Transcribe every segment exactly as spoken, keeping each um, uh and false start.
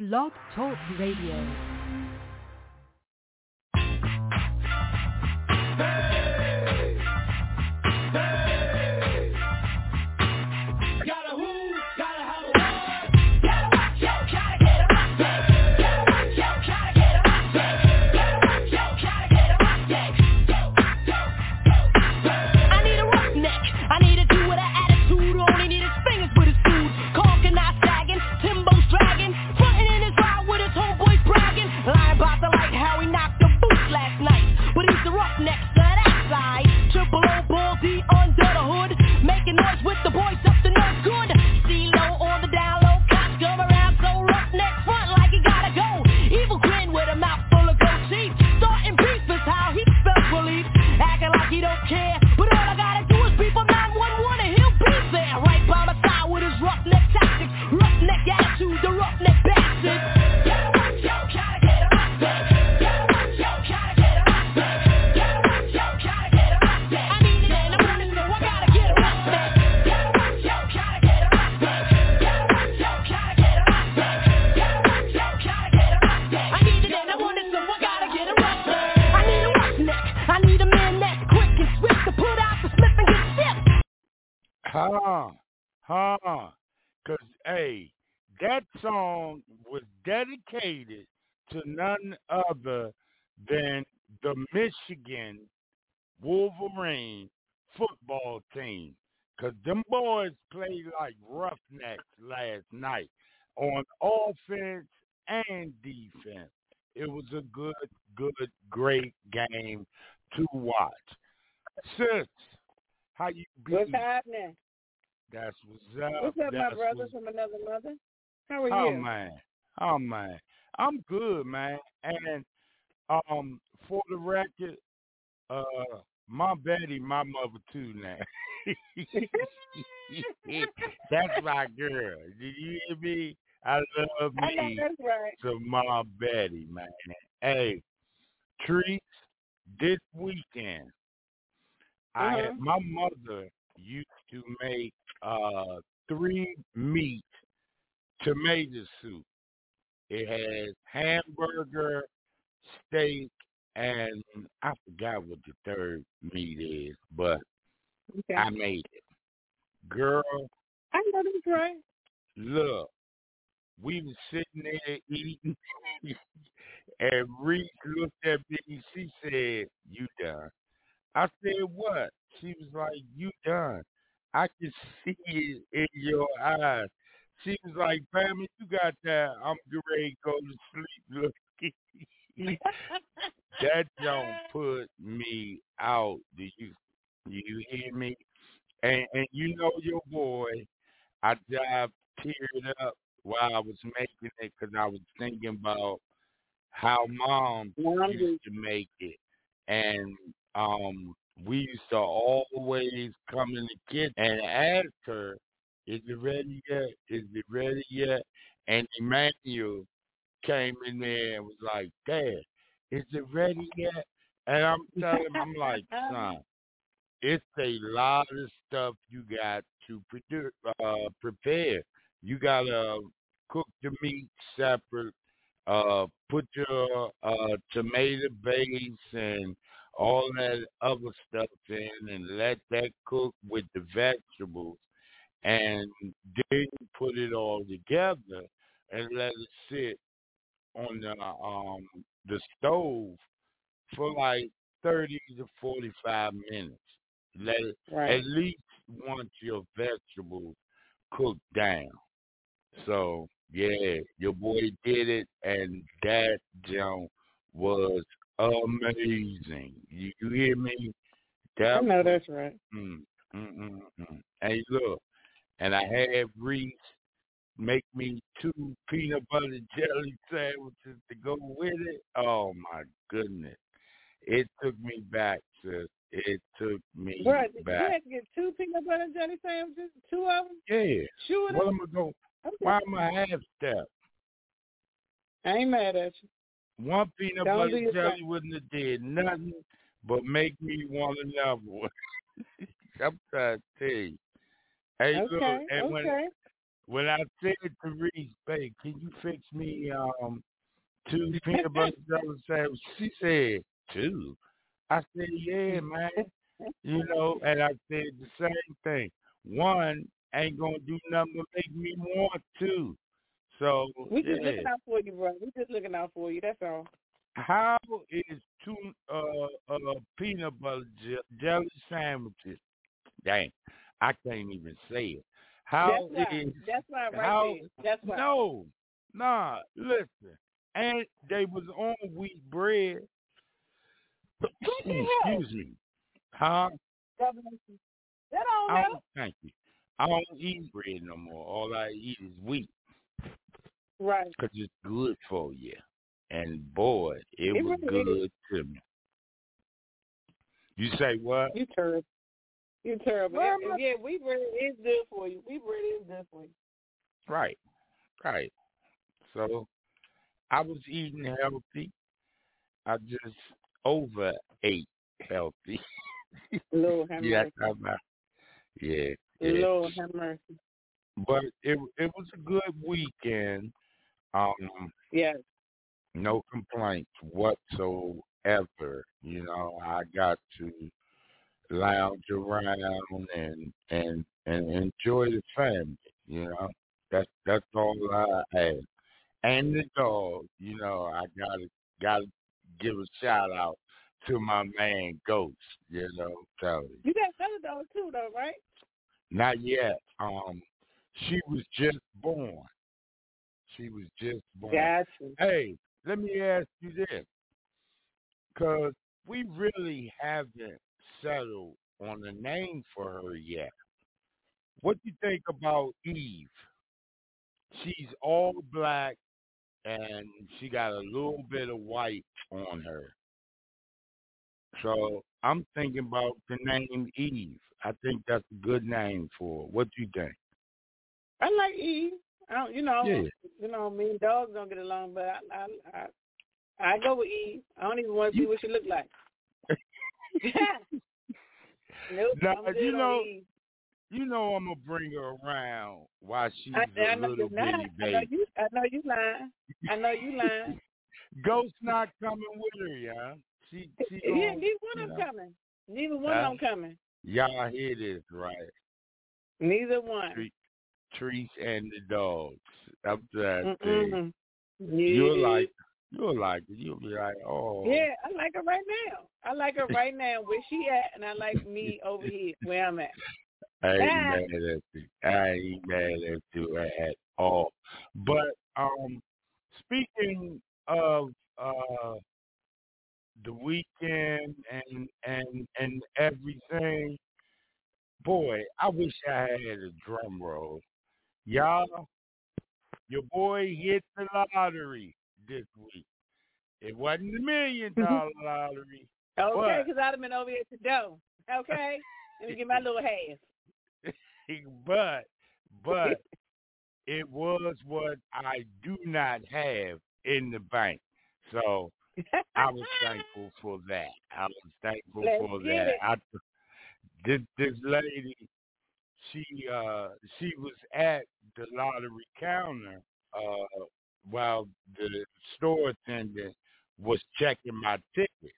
Blog Talk Radio. Huh, huh, because, hey, that song was dedicated to none other than the Michigan Wolverine football team. Because them boys played like roughnecks last night on offense and defense. It was a good, good, great game to watch. Sis, how you be? What's happening? That's what's up. What's up, That's my brother what's... from another mother? How are oh, you? man. Oh, man. I'm good, man. And um, for the record, uh, my Betty, my mother too now. That's my girl. Did you hear me? I love me. I know that's right. To my Betty, man. Hey, treats this weekend. Uh-huh. I had, my mother used to make uh, three meat tomato soup. It has hamburger, steak, and I forgot what the third meat is, but Okay. I made it. Girl, I know that's right. look, we was sitting there eating, and Reese looked at me. She said, "You done?" I said, "What?" She was like, "You done. I can see it in your eyes." She was like, "Family, you got that. I'm getting ready to go to sleep." Look, that don't put me out. Do you, do you hear me? And, and you know your boy, I just teared up while I was making it because I was thinking about how mom used to make it. And um, we used to always come in the kitchen and ask her, "Is it ready yet? Is it ready yet?" And Emmanuel came in there and was like, "Dad, is it ready yet?" And I'm telling him, I'm like, "Son, it's a lot of stuff you got to produ- uh, prepare. You got to cook the meat separate, uh, put your uh, tomato base and all that other stuff in and let that cook with the vegetables. And then you put it all together and let it sit on the um the stove for like thirty to forty-five minutes. Let it Right. at least once your vegetables cook down. So yeah, your boy did it, and that jump was amazing. You, you hear me? That I know was, that's right. mm, mm, mm, mm. Hey, look, and I had Reese make me two peanut butter jelly sandwiches to go with it. Oh my goodness. It took me back, sis. It took me Bro, you back. had to get two peanut butter and jelly sandwiches? Two of them? Yeah. Two of What them? am I going Okay. why am I half step? I ain't mad at you. One peanut Don't do butter your jelly thing. wouldn't have did nothing but make me want another one. I'm trying to tell you. Hey, look, Okay, and when okay. when I said to Reese, babe, can you fix me um two peanut butter jelly sandwiches? She said, two? I said, yeah, man. You know, and I said the same thing. One ain't gonna do nothing to make me want two. So We just yeah. looking out for you, bro. We just looking out for you. That's all. How is two uh uh peanut butter je- jelly sandwiches? Dang, I can't even say it. That's How why. is That's why right how? there. That's why. No, nah. Listen, and they was on wheat bread. What the hell? Excuse me, huh? God bless you. That don't I help. don't thank you. I don't eat bread no more. All I eat is wheat Right. because it's good for you. And boy, it It was really is. good to me. You say what? You terrible. You terrible. Well, And, and yeah, we bread is good for you. We bread is good for you. right, right. So I was eating healthy. I just over ate healthy. Lord have yeah, mercy. I'm not- yeah, yeah. Lord have mercy. But it it was a good weekend. Um, Yes. no complaints whatsoever. You know, I got to lounge around and and and enjoy the family. You know, that's that's all I had. And the dog. You know, I gotta gotta give a shout out to my man Ghost. You know, tell you. You got another dog too, though, right? Not yet. Um, she was just born. She was just born. Gotcha. Hey, let me ask you this, because we really haven't settled on a name for her yet. What do you think about Eve? She's all black and she got a little bit of white on her. So I'm thinking about the name Eve. I think that's a good name for her. What do you think? I like Eve. I don't, you know, Yeah. you know, me and dogs don't get along, but I, I, I, I go with Eve. I don't even want to see You, what she look like. Nope, now, I'm good you know, on Eve. you know I'm gonna bring her around while she's I, a I know little you're not. bitty I know baby. you. I know you lying. I know you lying. Ghost not coming with her, yeah. She she Yeah, gon' neither one you of them know. coming. Neither one Huh? of them coming. Y'all hear this, right? Neither one. Tre- Trees and the dogs. I'm trying to tell you. Mm-mm. You'll Yeah. like you'll like it. You'll be like, oh, Yeah, I like her right now. I like her right now where she at, and I like me over here where I'm at. I ain't Ah. mad at you. I ain't mad at you at all. But um speaking of uh the weekend and and and everything, boy, I wish I had a drum roll. Y'all, your boy hit the lottery this week. It wasn't the million dollar lottery, Okay, but because I'd have been over here to dough. Okay? Let me get my little half. but but it was what I do not have in the bank. So I was thankful for that. I was thankful Let's for get that. it. I this this lady, she uh she was at the lottery counter uh while the store attendant was checking my ticket,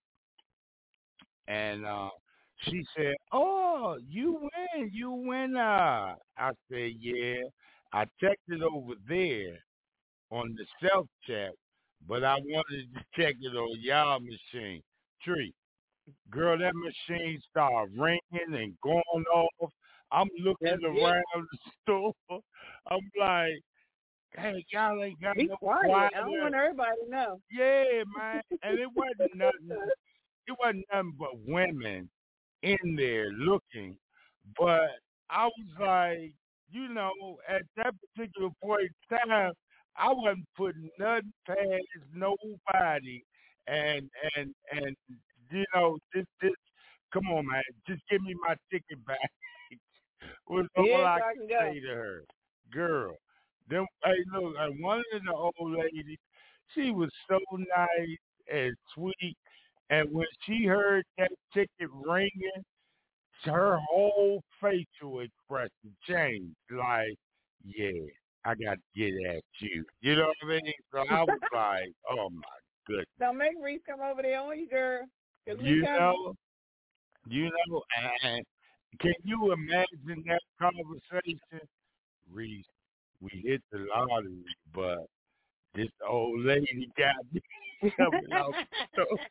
and uh she said, "Oh, you win, you win." Uh, I said, "Yeah." I checked it over there on the self check, but I wanted to check it on y'all machine. Tree, girl, that machine started ringing and going off. I'm Let's looking get it. around the store. I'm like, hey, y'all ain't got Be no quiet. I don't quieter. want everybody to know. Yeah, man. And it wasn't nothing. It wasn't nothing but women in there looking. But I was like, you know, at that particular point in time, I wasn't putting nothing past nobody. And and and you know, this this come on, man, just give me my ticket back. Was all Yes, I I could can go. say to her. Girl. Then hey look, and one of the old ladies, she was so nice and sweet. And when she heard that ticket ringing, her whole facial expression changed. Like, yeah, I got to get at you. You know what I mean? So I was like, oh, my goodness. Don't make Reese come over there on you, girl. 'Cause we You coming. know, you know, and can you imagine that conversation? Reese, we hit the lottery, but this old lady got me coming out the store.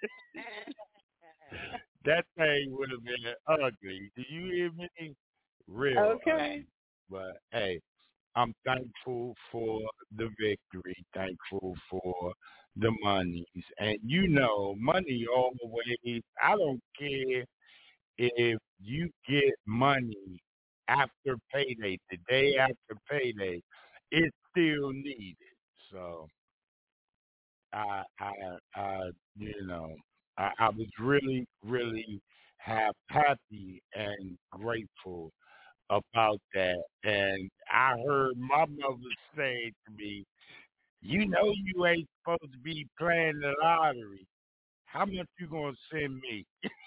That thing would have been ugly. Do you hear me? Real Okay. ugly. But, hey, I'm thankful for the victory, thankful for the monies. And you know, money always, I don't care if you get money after payday, the day after payday, it's still needed. So I, I, I you know, I, I was really, really have happy and grateful about that. And I heard my mother say to me, you know you ain't supposed to be playing the lottery. How much you gonna send me?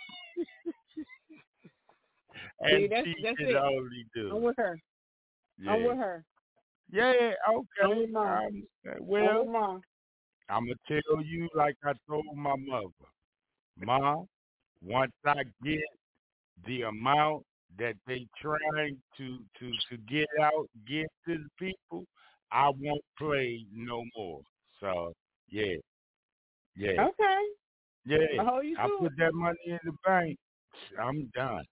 And See, that's, she that's could it. only do. I'm with her. Yeah. I'm with her. Yeah, I'm okay. with Mom. Um, I'm well, with Mom. I'm going to tell you like I told my mother. Mom, once I get the amount that they trying to, to, to get out, get to the people, I won't play no more. So, yeah, yeah, Okay. yeah. I'll hold you I to put it. that money in the bank. I'm done.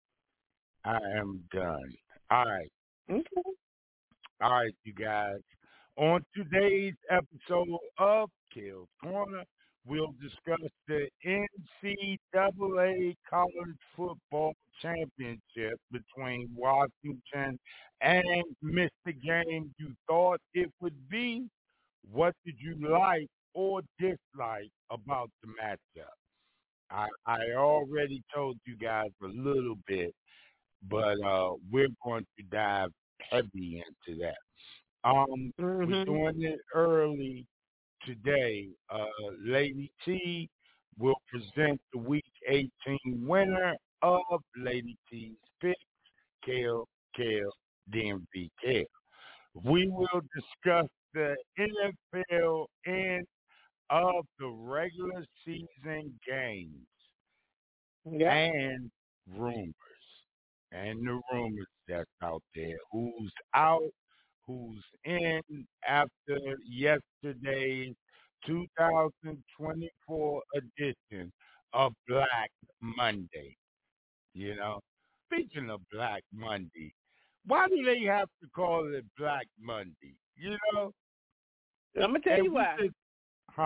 I am done. All right. Okay. All right, you guys. On today's episode of Kale's Corner, we'll discuss the N C double A College Football Championship between Washington and missed the game you thought it would be. What did you like or dislike about the matchup? I, I already told you guys a little bit, but uh, we're going to dive heavy into that. Um, we're Mm-hmm. doing it early today. Uh, Lady T will present the Week eighteen winner of Lady T's picks, Kale, Kale, D M V Kale. We will discuss the N F L end of the regular season games Yeah. and rumors. And the rumors that's out there. Who's out, who's in after yesterday's two thousand twenty-four edition of Black Monday. You know, speaking of Black Monday, why do they have to call it Black Monday? You know, I'm gonna tell and you we why. should, huh?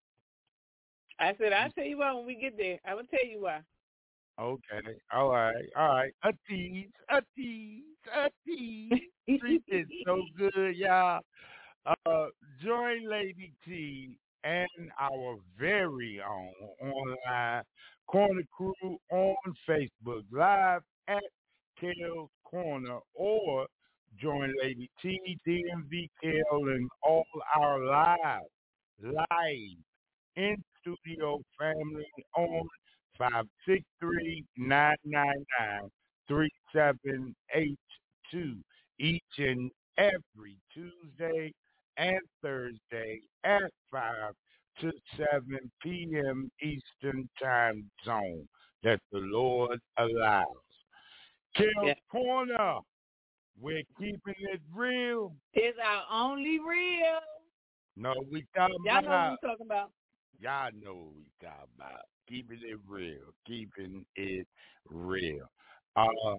I said I'll tell you why when we get there. I will tell you why. Okay, all right, all right. A tease, a tease, a tease. Treat is so good, y'all. Uh, join Lady T and our very own online Corner Crew on Facebook Live at Kale's Corner, or join Lady T, D M V Kale, and all our live, live in studio family on five six three, nine nine nine, three seven eight two each and every Tuesday and Thursday at five to seven p.m. Eastern Time Zone that the Lord allows. Kale's Yeah. Corner, we're keeping it real. It's our only real. No, we talking Y'all know what about, I'm talking about. y'all know what we talking about. Keeping it real. Keeping it real. Uh,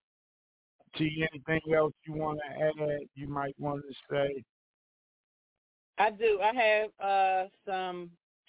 T, anything else you want to add, you might want to say? I do. I have uh some.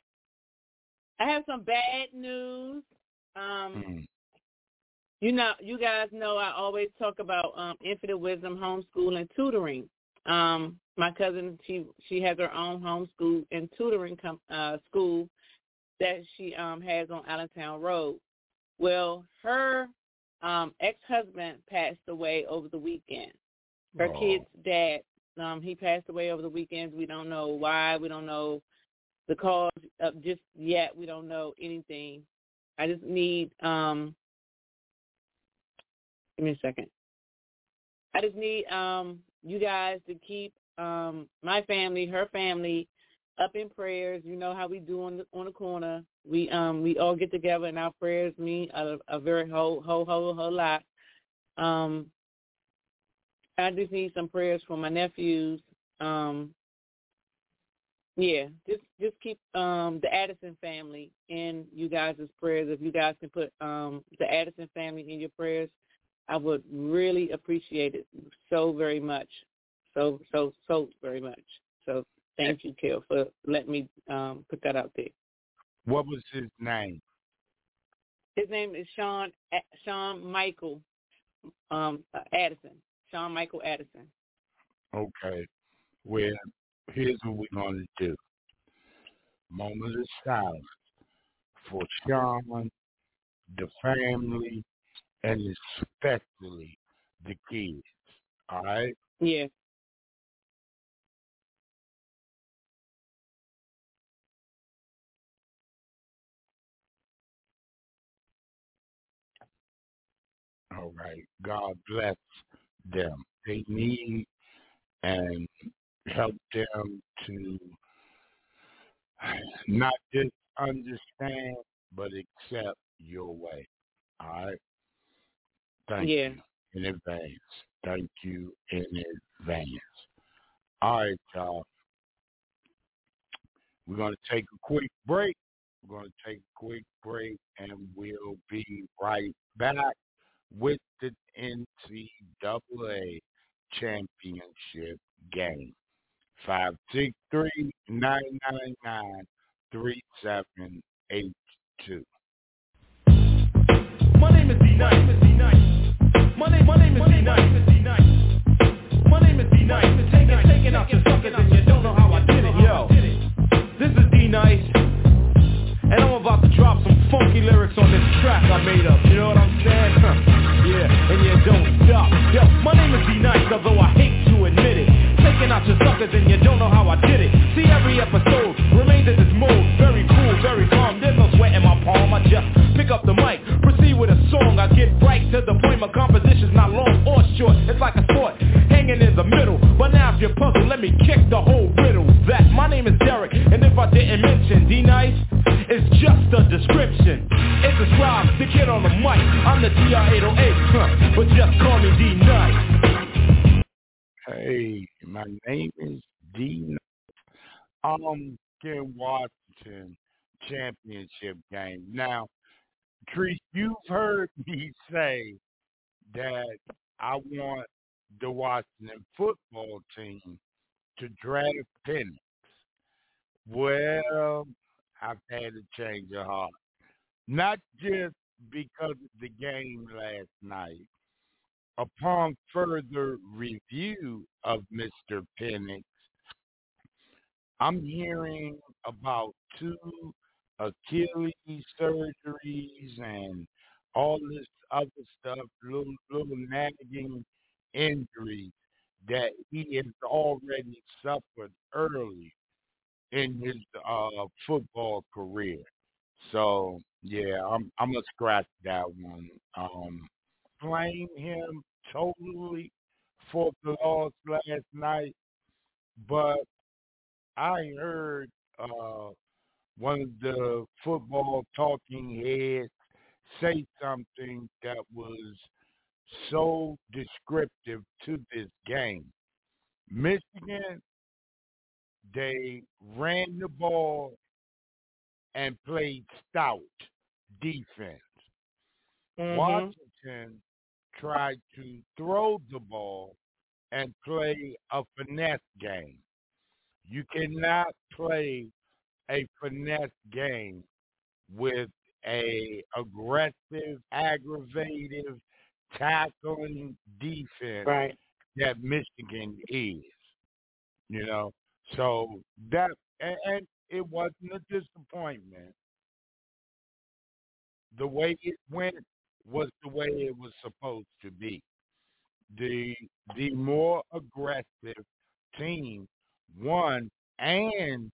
I have some bad news. Um, Mm. you know, you guys know I always talk about um, Infinite Wisdom homeschool and tutoring. Um, my cousin, she she has her own homeschool and tutoring com- uh, school that she um, has on Allentown Road. Well, her um, ex-husband passed away over the weekend. Her Oh. kid's dad, um, he passed away over the weekend. We don't know why. We don't know the cause of just yet. We don't know anything. I just need, um, give me a second. I just need um, you guys to keep um, my family, her family, up in prayers. You know how we do on the on the corner. We um we all get together and our prayers mean a, a very whole whole whole whole lot. Um, I just need some prayers for my nephews. Um, yeah, just just keep um the Addison family in you guys' prayers. If you guys can put um the Addison family in your prayers, I would really appreciate it so very much. So so so very much. So thank you, Kel, for letting me um put that out there. What was his name? His name is Sean Sean Michael um Addison. Sean Michael Addison. Okay. Well, here's what we're going to do. Moment of silence for Sean, the family, and especially the kids. All right? Yeah. All right. God bless them. They need and help them to not just understand, but accept your way. All right? Thank Yeah. you in advance. Thank you in advance. All right, y'all. We're going to take a quick break. We're going to take a quick break, and we'll be right back with the N C double A championship game. five six three, nine nine nine, three seven eight two. My name is D-Nice. My name, my name is D-Nice. My name is D-Nice. Taking, taking out your suckers and you don't know how I did it. Yo, this is D-Nice. And I'm about to drop some funky lyrics on this track I made up. You know what I'm saying? Yeah, and you don't stop. Yo, my name is D-Nice, although I hate to admit it. Taking out your suckers and you don't know how I did it. See, every episode remains in this mode. Very cool, very calm. There's no sweat in my palm. I just pick up the mic, proceed with a song. I get right to the point. My composition's not long or short. It's like a sport, hanging in the middle. But now if you're puzzled, let me kick the whole riddle. That my name is Derek, and if I didn't mention D-Nice, it's just a description. It describes the kid on the mic. I'm the D R eight oh eight, huh, but just call me D-Nice. Hey, my name is D. Um, Ken Washington championship game. Now, Trees, you've heard me say that I want the Washington football team to draft Penix. Well, I've had to change of heart. Not just because of the game last night. Upon further review of Mister Penix, I'm hearing about two Achilles surgeries and all this other stuff, little, little nagging injuries that he has already suffered early in his uh, football career. So yeah, I'm I'm gonna scratch that one. Um, blame him totally for the loss last night, but I heard uh, one of the football talking heads say something that was so descriptive to this game. Michigan, they ran the ball and played stout defense. Mm-hmm. Washington tried to throw the ball and play a finesse game. You cannot play a finesse game with a aggressive, aggravative, tackling defense Right. that Michigan is. You know, so that and, and it wasn't a disappointment. The way it went was the way it was supposed to be. The the more aggressive team won, and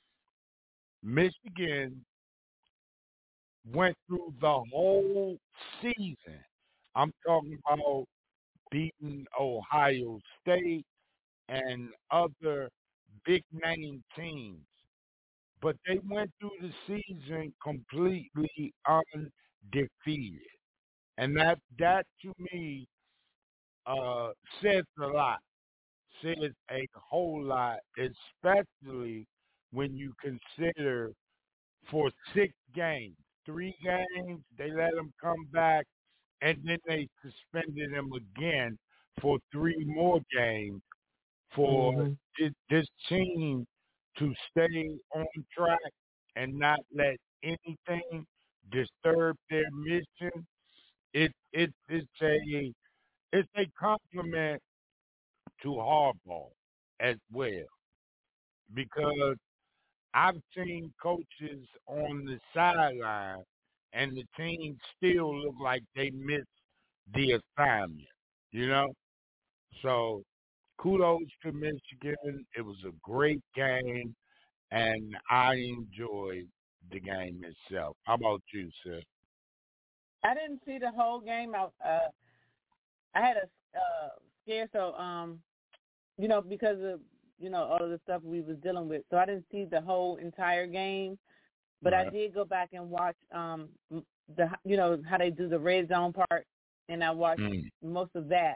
Michigan went through the whole season. I'm talking about beating Ohio State, and other big name teams. But they went through the season completely undefeated. And that that to me uh, says a lot. Says a whole lot, especially when you consider for six games, three games, they let them come back, and then they suspended him again for three more games for Mhm. thi- this team to stay on track and not let anything disturb their mission. It it it's a it's a compliment to Harbaugh as well because I've seen coaches on the sideline and the team still look like they missed the assignment, you know? So kudos to Michigan. It was a great game, and I enjoyed the game itself. How about you, sir? I didn't see the whole game. I uh, I had a uh, scare, so um, you know, because of you know all of the stuff we was dealing with, so I didn't see the whole entire game. But I Right. did go back and watch um the you know how they do the red zone part, and I watched Mm. most of that.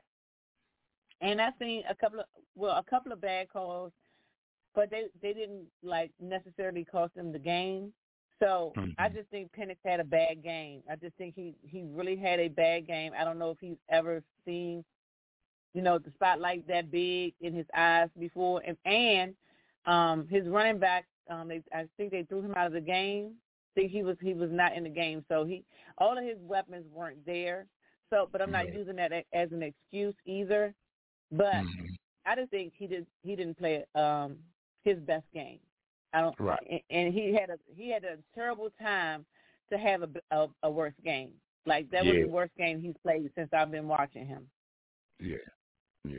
And I seen a couple of well a couple of bad calls, but they they didn't like necessarily cost them the game. So Mhm. I just think Penix had a bad game. I just think he he really had a bad game. I don't know if he's ever seen you know the spotlight that big in his eyes before, and and um his running back um they I think they threw him out of the game. I think he was he was not in the game, so he all of his weapons weren't there. So, but I'm not Right. using that a- as an excuse either. But Mhm. I just think he did he didn't play um his best game. I don't, Right. and and he had a he had a terrible time to have a, a, a worse game. Like that was Yeah. the worst game he's played since I've been watching him. Yeah. Yeah.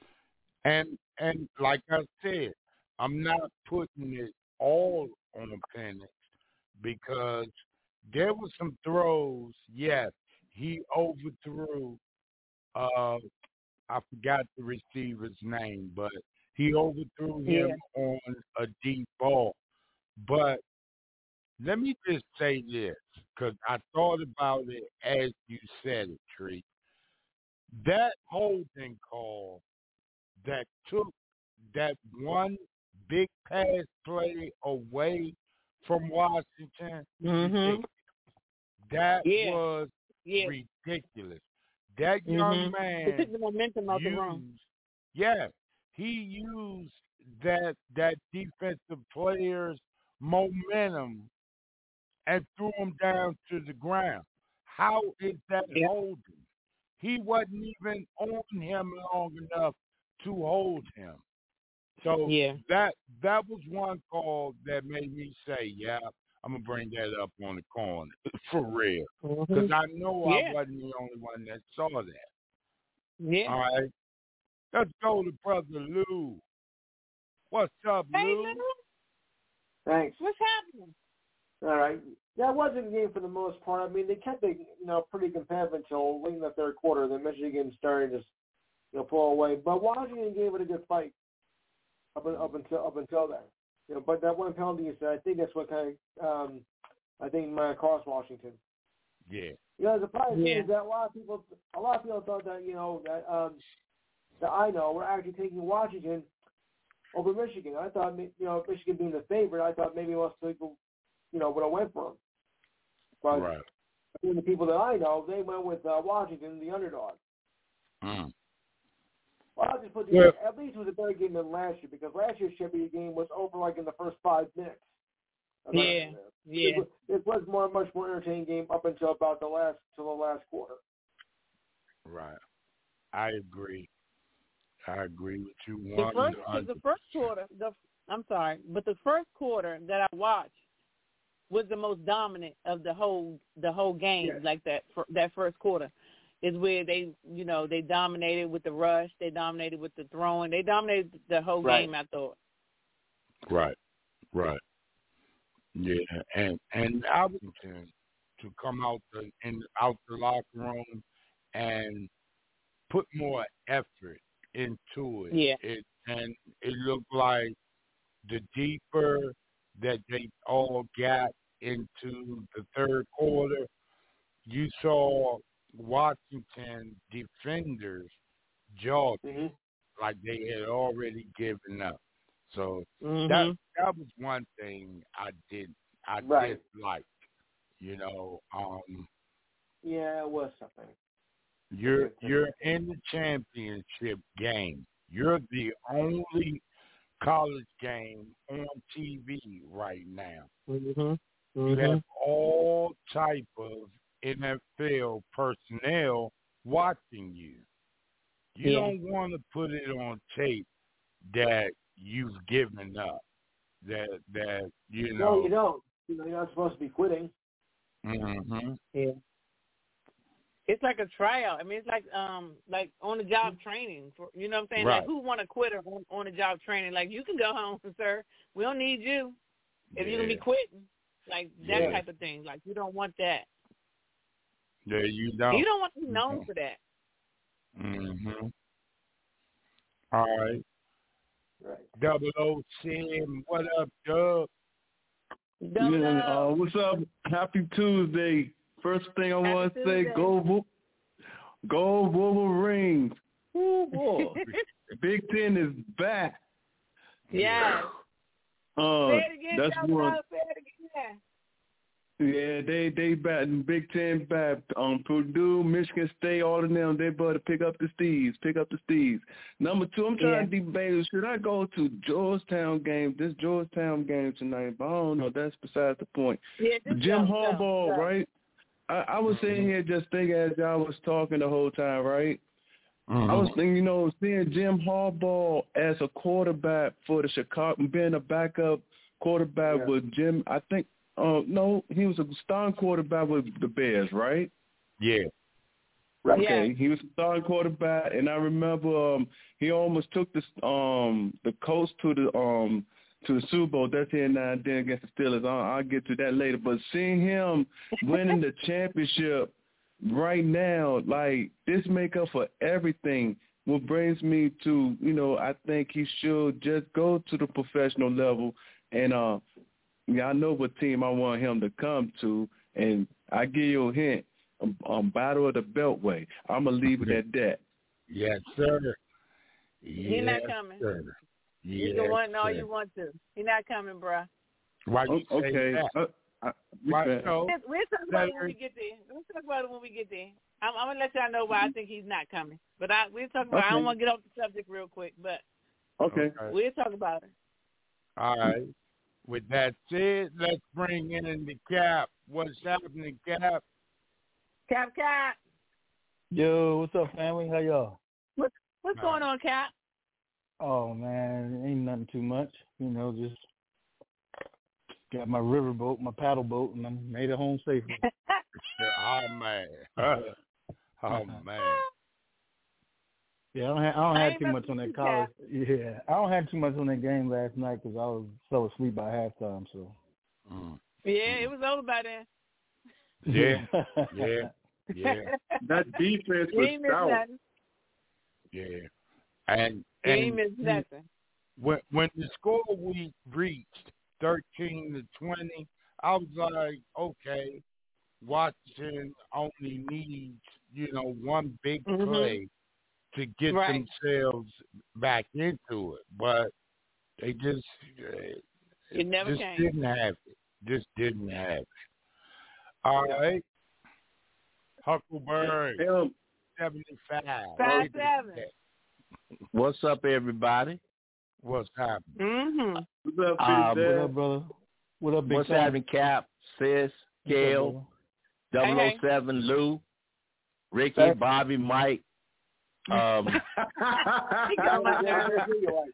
And and like I said, I'm not putting it all on the Penix because there were some throws. Yes, he overthrew. Uh, I forgot the receiver's name, but he overthrew Yeah. him on a deep ball. But let me just say this, because I thought about it as you said it, Tree. That holding call that took that one big pass play away from Washington, Mhm. ridiculous. That Yeah. was Yeah. ridiculous. That young Mhm. It man took the momentum out the room. used, yeah, he used that that defensive player's momentum and threw him down to the ground. How is that Yeah. holding? He wasn't even on him long enough to hold him. So Yeah. that that was one call that made me say, yeah, I'm gonna bring that up on the corner for real, because Mhm. I know I Yeah. wasn't the only one that saw that. Yeah. All right, let's go to brother Lou. What's up, Hey, Lou? Lou, Thanks. what's happening? All right. That wasn't a game for the most part. I mean, they kept it, you know, pretty competitive until late in the third quarter. Then Michigan started to, you know, pull away. But Washington gave it a good fight up, up until up until then. You know, but that one penalty is, I think that's what kind of, um, I think might have cost Washington. Yeah, You know, the surprising thing Yeah. is that a lot of people, a lot of people thought that, you know, that um, that I know were actually taking Washington over Michigan. I thought, you know, Michigan being the favorite, I thought maybe most people, you know, would have went for them. But right. between the people that I know, they went with uh, Washington, the underdog. Mm. Well, I'll just put the Well, at least it was a better game than last year because last year's Chevy game was over like in the first five minutes. of Yeah. everything there. Yeah. It was, it was more much more entertaining game up until about the last till the last quarter. right. I agree. I agree with you The one first, cause the hundred. first quarter, the I'm sorry, but the first quarter that I watched was the most dominant of the whole the whole game. Yes. Like that fir- that first quarter is where they you know they dominated with the rush, they dominated with the throwing, they dominated the whole Right. game. I thought. Right, right. Yeah, and and I would intend to come out the in out the locker room and put more effort into it. Yeah. It and it looked like the deeper that they all got into the third quarter, you saw Washington defenders jogging Mm-hmm. like they had already given up. So Mm-hmm. that that was one thing I did I Right. dislike. You know, um, Yeah, it was something. you're you're in the championship game. You're the only college game on T V right now. Mm-hmm. You have Mm-hmm. all type of N F L personnel watching you. You Yeah. don't want to put it on tape that you've given up. That that you know. No, you don't. You know, you're not supposed to be quitting. Mm-hmm. Yeah. It's like a tryout. I mean, it's like um like on the job training. For you know what I'm saying? Right. Like who want to quit on on the job training? Like you can go home, sir. We don't need you if you're gonna be quitting. Like that Yeah. type of thing. Like you don't want that. Yeah, you don't. You don't want to be You known don't. for that. Mm-hmm. All right. Right. Double O Sim, what up, Doug? Double Yeah, uh, O. what's up? Happy Tuesday. First thing I Happy want to say, Tuesday. go, Wo- go Wolverines. Woo, boy. Big Ten is back. Yes. Uh, Say it again, that's Double one. O. Say it again. Yeah, they they batting Big Ten back. Um, Purdue, Michigan State, all of them. They better pick up the steeds, pick up the steeds. Number two, I'm trying to debate. Should I go to Georgetown game? This Georgetown game tonight, but I don't know. That's besides the point. Yeah, just Jim go, Harbaugh, go, go. right? I, I was sitting here just thinking as y'all was talking the whole time, right? Mm-hmm. I was thinking, you know, seeing Jim Harbaugh as a quarterback for the Chicago, being a backup quarterback Yeah. with Jim, I think. Uh, no, he was a starting quarterback with the Bears, right? Yeah. Right. Okay, Yeah. he was a starting quarterback, and I remember um, he almost took the um the coach to the um to the Super Bowl. That's here now and then against the Steelers. I'll, I'll get to that later. But seeing him winning the championship right now, like this make up for everything. What brings me to, you know, I think he should just go to the professional level and uh. Yeah, I know what team I want him to come to, and I give you a hint. Um, um, Battle of the Beltway. I'm gonna leave it at that. Yes, sir. He Yes, not coming. Sir. You Yes, can want all sir. you want to. He not coming, bruh. Why you O- say okay. that? Uh, I, Why respect. so? We'll we'll talk about it when Better- we get there. We'll talk about it when we get there. I'm, I'm gonna let y'all know why I think he's not coming. But I we'll talk about. It. I don't Okay. want to get off the subject real quick, but Okay. we'll talk about it. All right. With that said, let's bring in the Cap. What's happening, Cap? Cap, Cap, Yo, what's up, family? How y'all? what's what's Nah. going on, Cap? Oh man, ain't nothing too much. You know, just got my river boat, my paddle boat, and I made it home safely. Oh man. Oh man. Yeah, I don't have, I don't I have ain't too much on messing that with you, college. Yeah, I don't have too much on that game last night because I was fell asleep by halftime. So. Mm. Yeah, it was over by then. Yeah. Yeah. Yeah. That defense You was ain't missed stout. nothing. Yeah. And You ain't and missed nothing. when when the score we reached thirteen to twenty, I was like, okay, Washington only needs, you know, one big Mhm. play to get Right. themselves back into it, but they just uh, It never just came. didn't have it. Just didn't have it. All right, Huckleberry, Um, seventy-five. Five seven. What's up, everybody? What's happening? Mm-hmm. what's up, Big Um, What Dad? up, brother? What up, Big What's Sam? happening, Cap, Sis, What's up, Gail, brother? double Hey, oh seven, Lou, Ricky, Hey. Bobby, Mike. Um, He got my nerves.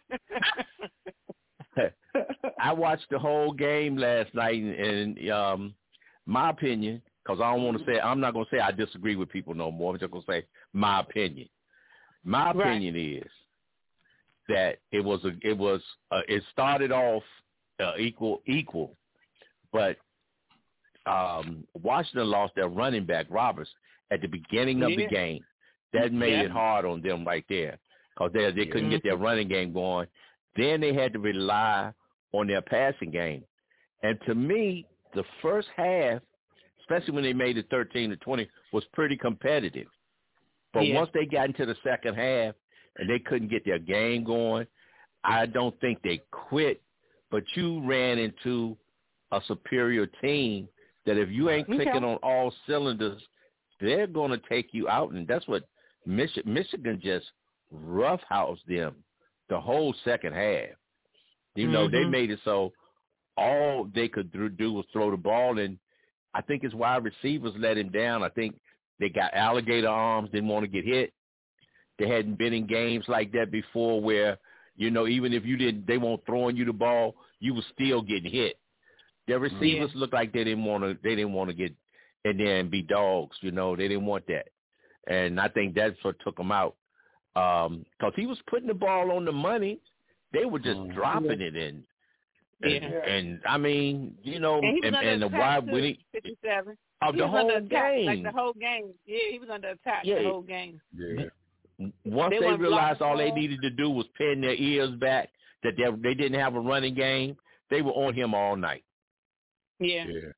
I watched the whole game last night, and, and um, my opinion, because I don't want to say, I'm not going to say I disagree with people no more. I'm just going to say my opinion. My Right. opinion is that it was a, it was, uh, it started off uh, equal, equal, but um, Washington lost their running back Roberts at the beginning of the Yeah. game. That made Yeah. it hard on them right there. because they they couldn't get their running game going. Then they had to rely on their passing game. And to me, the first half, especially when they made it thirteen to twenty, was pretty competitive. But Yeah. once they got into the second half and they couldn't get their game going, I don't think they quit. But you ran into a superior team that if you ain't Okay. clicking on all cylinders, they're going to take you out. And that's what Mich- Michigan just roughhoused them the whole second half. You know, Mhm. they made it so all they could do was throw the ball, and I think his wide receivers let him down. I think they got alligator arms, didn't want to get hit. They hadn't been in games like that before where, you know, even if you didn't, they weren't throwing you the ball, you were still getting hit. Their receivers Yeah. looked like they didn't want to. They didn't want to get in there and be dogs. You know, they didn't want that, and I think that's what took them out. Um, because he was putting the ball on the money, they were just Mhm. dropping it in. And, Yeah. and I mean, you know, And he was and, under and the attack wide too, winning fifty-seven. of He the was under whole attack, game. like the whole game. Yeah, he was under attack Yeah. the whole game. Yeah. Once They they, weren't realized blocking all they ball. needed to do was pin their ears back, that they, they didn't have a running game, they were on him all night. Yeah. Yeah.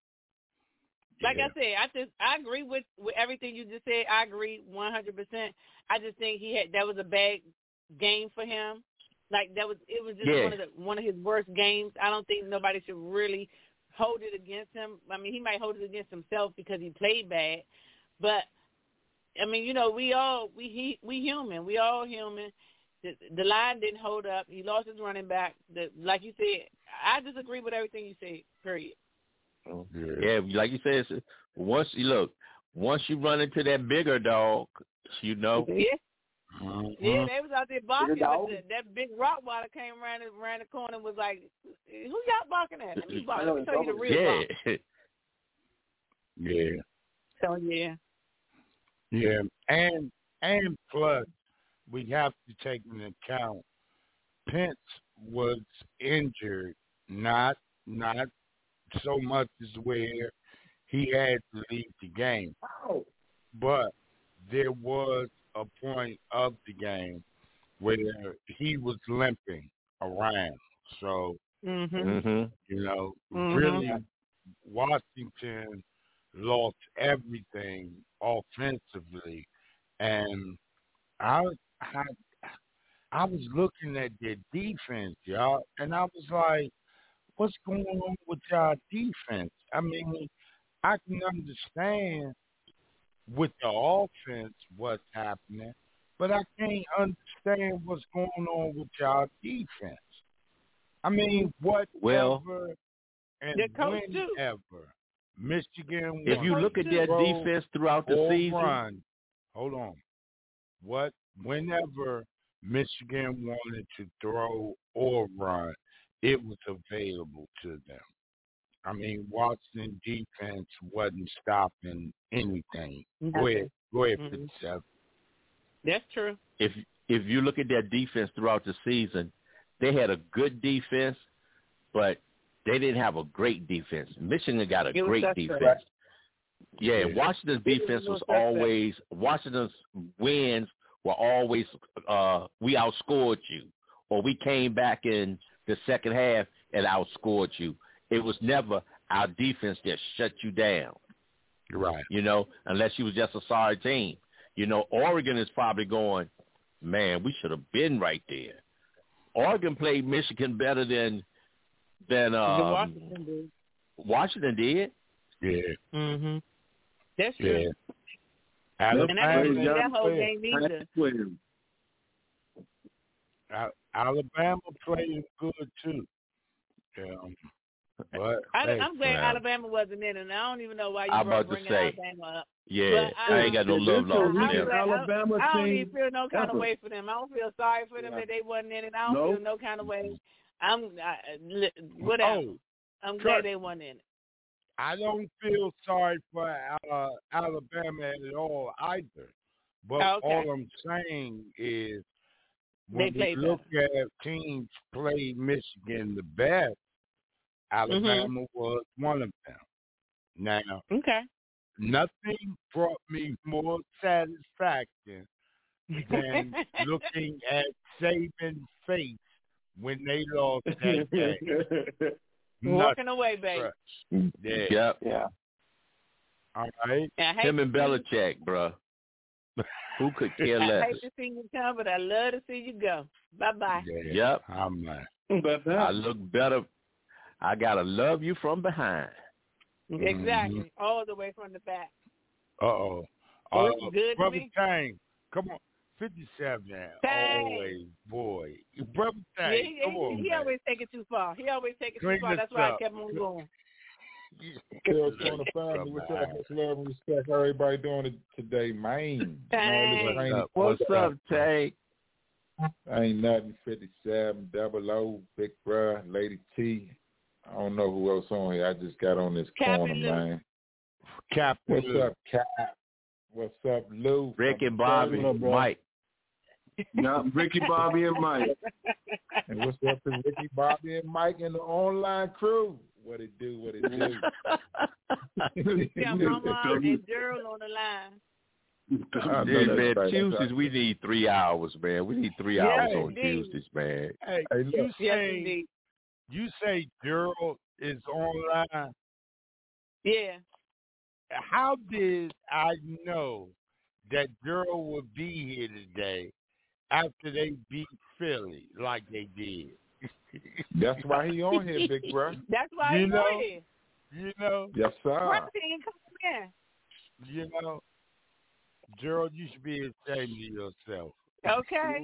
Like Yeah. I said, I just I agree with, with everything you just said. I agree one hundred percent. I just think he had that was a bad game for him. Like that was it was just Yeah. one of the one of his worst games. I don't think nobody should really hold it against him. I mean, he might hold it against himself because he played bad, but I mean, you know, we all we he, we human. We all human. The, the line didn't hold up. He lost his running back. The, like you said, I disagree with everything you said. Period. Yeah. Yeah, like you said, it's- once you look, once you run into that bigger dog, you know. Yeah. Mhm. Yeah, they was out there barking, but dog? the, that big Rottweiler came around the, around the corner and was like, who y'all barking at? Let me bark. I know Let me show you the real Yeah. bark. Yeah. So, yeah. Yeah. And and plus we have to take into account Pence was injured, not not so much as where he had to leave the game. Oh. But there was a point of the game where he was limping around. So, Mm-hmm. Mm-hmm. you know, Mhm. really Washington lost everything offensively. And I, I I was looking at their defense, y'all, and I was like, what's going on with y'all defense? I mean, I can understand with the offense what's happening, but I can't understand what's going on with y'all defense. I mean, whatever Well, and their coach, too. whenever Michigan if you wants look at to their throw defense throughout the or season, run, hold on. What whenever Michigan wanted to throw or run, it was available to them. I mean, Washington defense wasn't stopping anything. Go ahead, go ahead, Mhm. fifty-seven. That's true. if if you look at their defense throughout the season, they had a good defense, but they didn't have a great defense. Michigan got a It was great suspect. defense. Yeah, Yeah. Washington's It was defense no was suspect. always Washington's wins were always uh, we outscored you, or we came back in the second half and outscored you. It was never our defense that shut you down. Right. You know, unless you was just a sorry team. You know, Oregon is probably going, man, we should have been right there. Oregon played Michigan better than than the um, Washington did. Washington did. Yeah. Mm-hmm. That's Yeah. true. Alabama, And I didn't see that Alabama whole played, game either. Al- Alabama played good too. Um, but I, hey, I'm glad Yeah. Alabama wasn't in it, and I don't even know why you I'm were about to bringing say, Alabama up. Yeah, But I- I ain't got no This love is lost a for I'm weak them. glad, I, Alabama I don't team even feel no kind ever. of way for them. I don't feel sorry for them Yeah. that they wasn't in it. I don't No. feel no kind of way. I'm I, li- whatever. oh, I'm Kurt, glad they wasn't in it. I don't feel sorry for uh, Alabama at all either. But Oh, okay. all I'm saying is They when we played look at teams play Michigan the best, Alabama was one of them. Now, Okay. nothing brought me more satisfaction than looking at Saban's face when they lost that game. Walking away, baby. Yeah. Yep. Yeah. All right. Him and Belichick, bro. Who could care I less? hate to see you come, but I love to see you go. Bye-bye. Yeah. Yep. I'm uh, I look better. I got to love you from behind. Exactly. Mm-hmm. All the way from the back. Uh-oh. Oh, Uh, it's good to Brother me. Tang, come on. fifty-seven now. Tang. Always, boy. Brother Yeah, Tang, he, come he, on, he man. always take it too far. He always take it Clean too far. this That's why up. I kept on going. Still trying to find me. What's up? Much love and respect. How everybody doing it today, man? Tang. What's up? What's up, Tay? Ain't nothing. fifty-seven, double O, Big Bruh, Lady T. I don't know who else on here. I just got on this Cappy corner, Lou. man. Cap. What's up, Cap? What's up, Lou? Rick and Bobby, What up, bro? Mike. Yeah, Ricky, Bobby, and Mike. And what's up to Ricky, Bobby, and Mike and the online crew? What it do, what it do. Yeah, Mama and Gerald on the line. I know Dude, that's man, right. Tuesdays we need three hours, man. We need three Yeah, hours on indeed. Tuesdays, man. Hey, Hey, you look. Yes, say indeed. you say Gerald is online. Yeah. How did I know that Gerald would be here today after they beat Philly like they did? That's why he on here, Big Bruh. That's why You he's know? on here. You know, Yes, sir. Why he ain't coming in? you know, Gerald, you should be ashamed of yourself. Okay.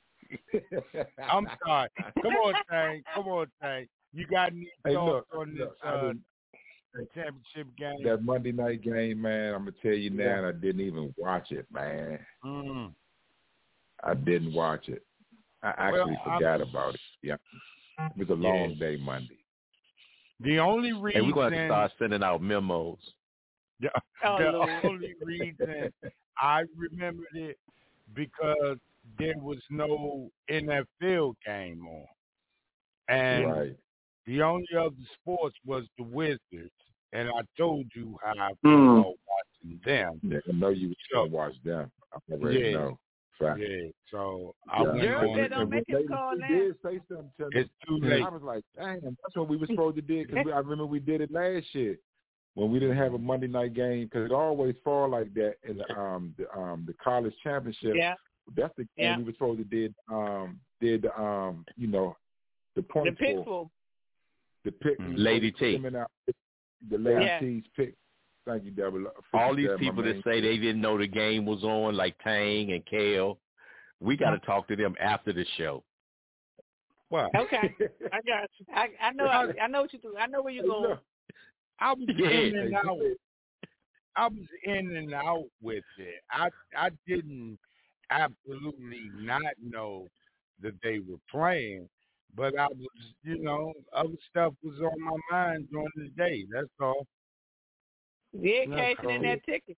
I'm sorry. Come on, Tang. Come on, Tang. You got any Hey, thoughts look, on this look, I uh, didn't- championship game? that Monday night game, man, I'm gonna tell you now, Yeah. and I didn't even watch it, man. Mm. I didn't watch it. I actually Well, forgot I'm- about it. Yeah, it was a long day Monday. The only reason And we're going to have to start sending out memos. the, Oh, the Lord. only reason I remembered it because there was no N F L game on, and Right. the only other sports was the Wizards, and I told you how I felt Mm. about watching them. Yeah, I know you was So- gonna watch them. I already Yeah. know. Fact. Yeah, so I Yeah. went Gerald on said it. don't And make when him call Lady now. T did say something to me. It's too late. I was like, damn, that's what we were supposed to do. Because I remember we did it last year when we didn't have a Monday night game, because it always fall like that in the um the um the college championship. Yeah. That's the game Yeah. we were supposed to did um did um you know the The points for pitfall. the pick Mm. Lady T. Women out, the Lady Yeah. T's pick. Thank you, Devil. All these fifty-seven, my people that man. say they didn't know the game was on, like Tang and Kale, we got to talk to them after the show. What? Okay. I got you. I, I know I, I know what you do. I know where you're Hey, going. look, I was Yeah. in and out. I was in and out with it. I I didn't absolutely not know that they were playing, but I was, you know, other stuff was on my mind during the day. That's all. Yeah, No cashing in problem. that ticket.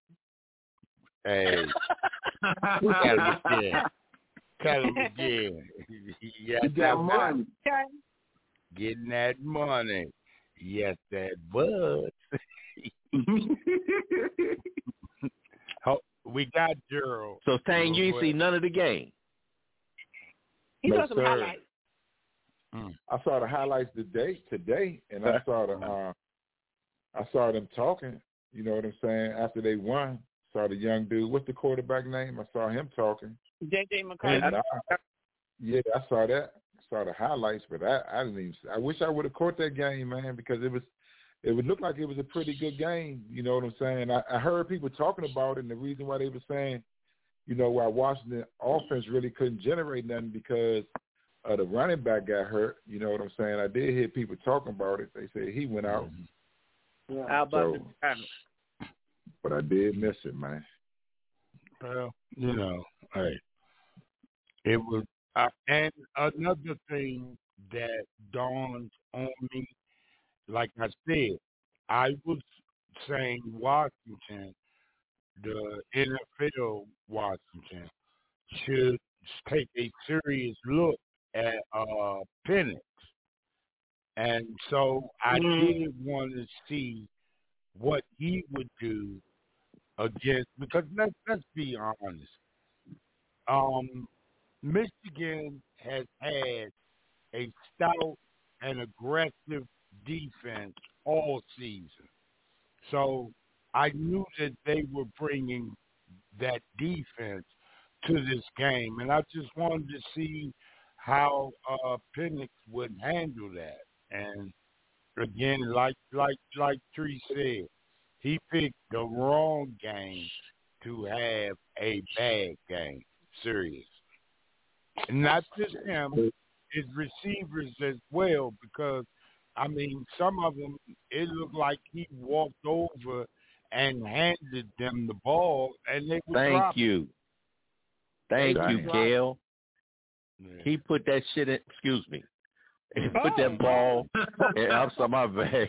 Hey, tell him again. Tell him again. Yes, You got that money. Okay. getting that money. Yes, that was. Ho- we got Gerald. So, Tang, you ain't see none of the game. He No, saw some sir. highlights. I saw the highlights today, today, and I saw the, uh, I saw them talking. You know what I'm saying? After they won, saw the young dude. What's the quarterback name? I saw him talking. J J McCarthy. And I, yeah, I saw that. I saw the highlights, but I, I didn't even. I wish I would have caught that game, man, because it was, it would look like it was a pretty good game. You know what I'm saying? I, I heard people talking about it, and the reason why they were saying, you know, why Washington offense really couldn't generate nothing because uh, the running back got hurt. You know what I'm saying? I did hear people talking about it. They said he went out. How about So, the but I did miss it, man. Well, you know, hey, it was, uh, and another thing that dawned on me, like I said, I was saying Washington, the N F L Washington, should take a serious look at uh, Penix. And so I did want to see what he would do against, because let's, let's be honest, um, Michigan has had a stout and aggressive defense all season. So I knew that they were bringing that defense to this game, and I just wanted to see how uh, Penix would handle that. And again, like like like Tree said, he picked the wrong game to have a bad game. Serious. And not just him, his receivers as well, because I mean, some of them, it looked like he walked over and handed them the ball, and they would Thank drop you. it. Thank They you, would Gail. Yeah. He put that shit in, excuse me. He put that ball, and I'm sorry, my bad.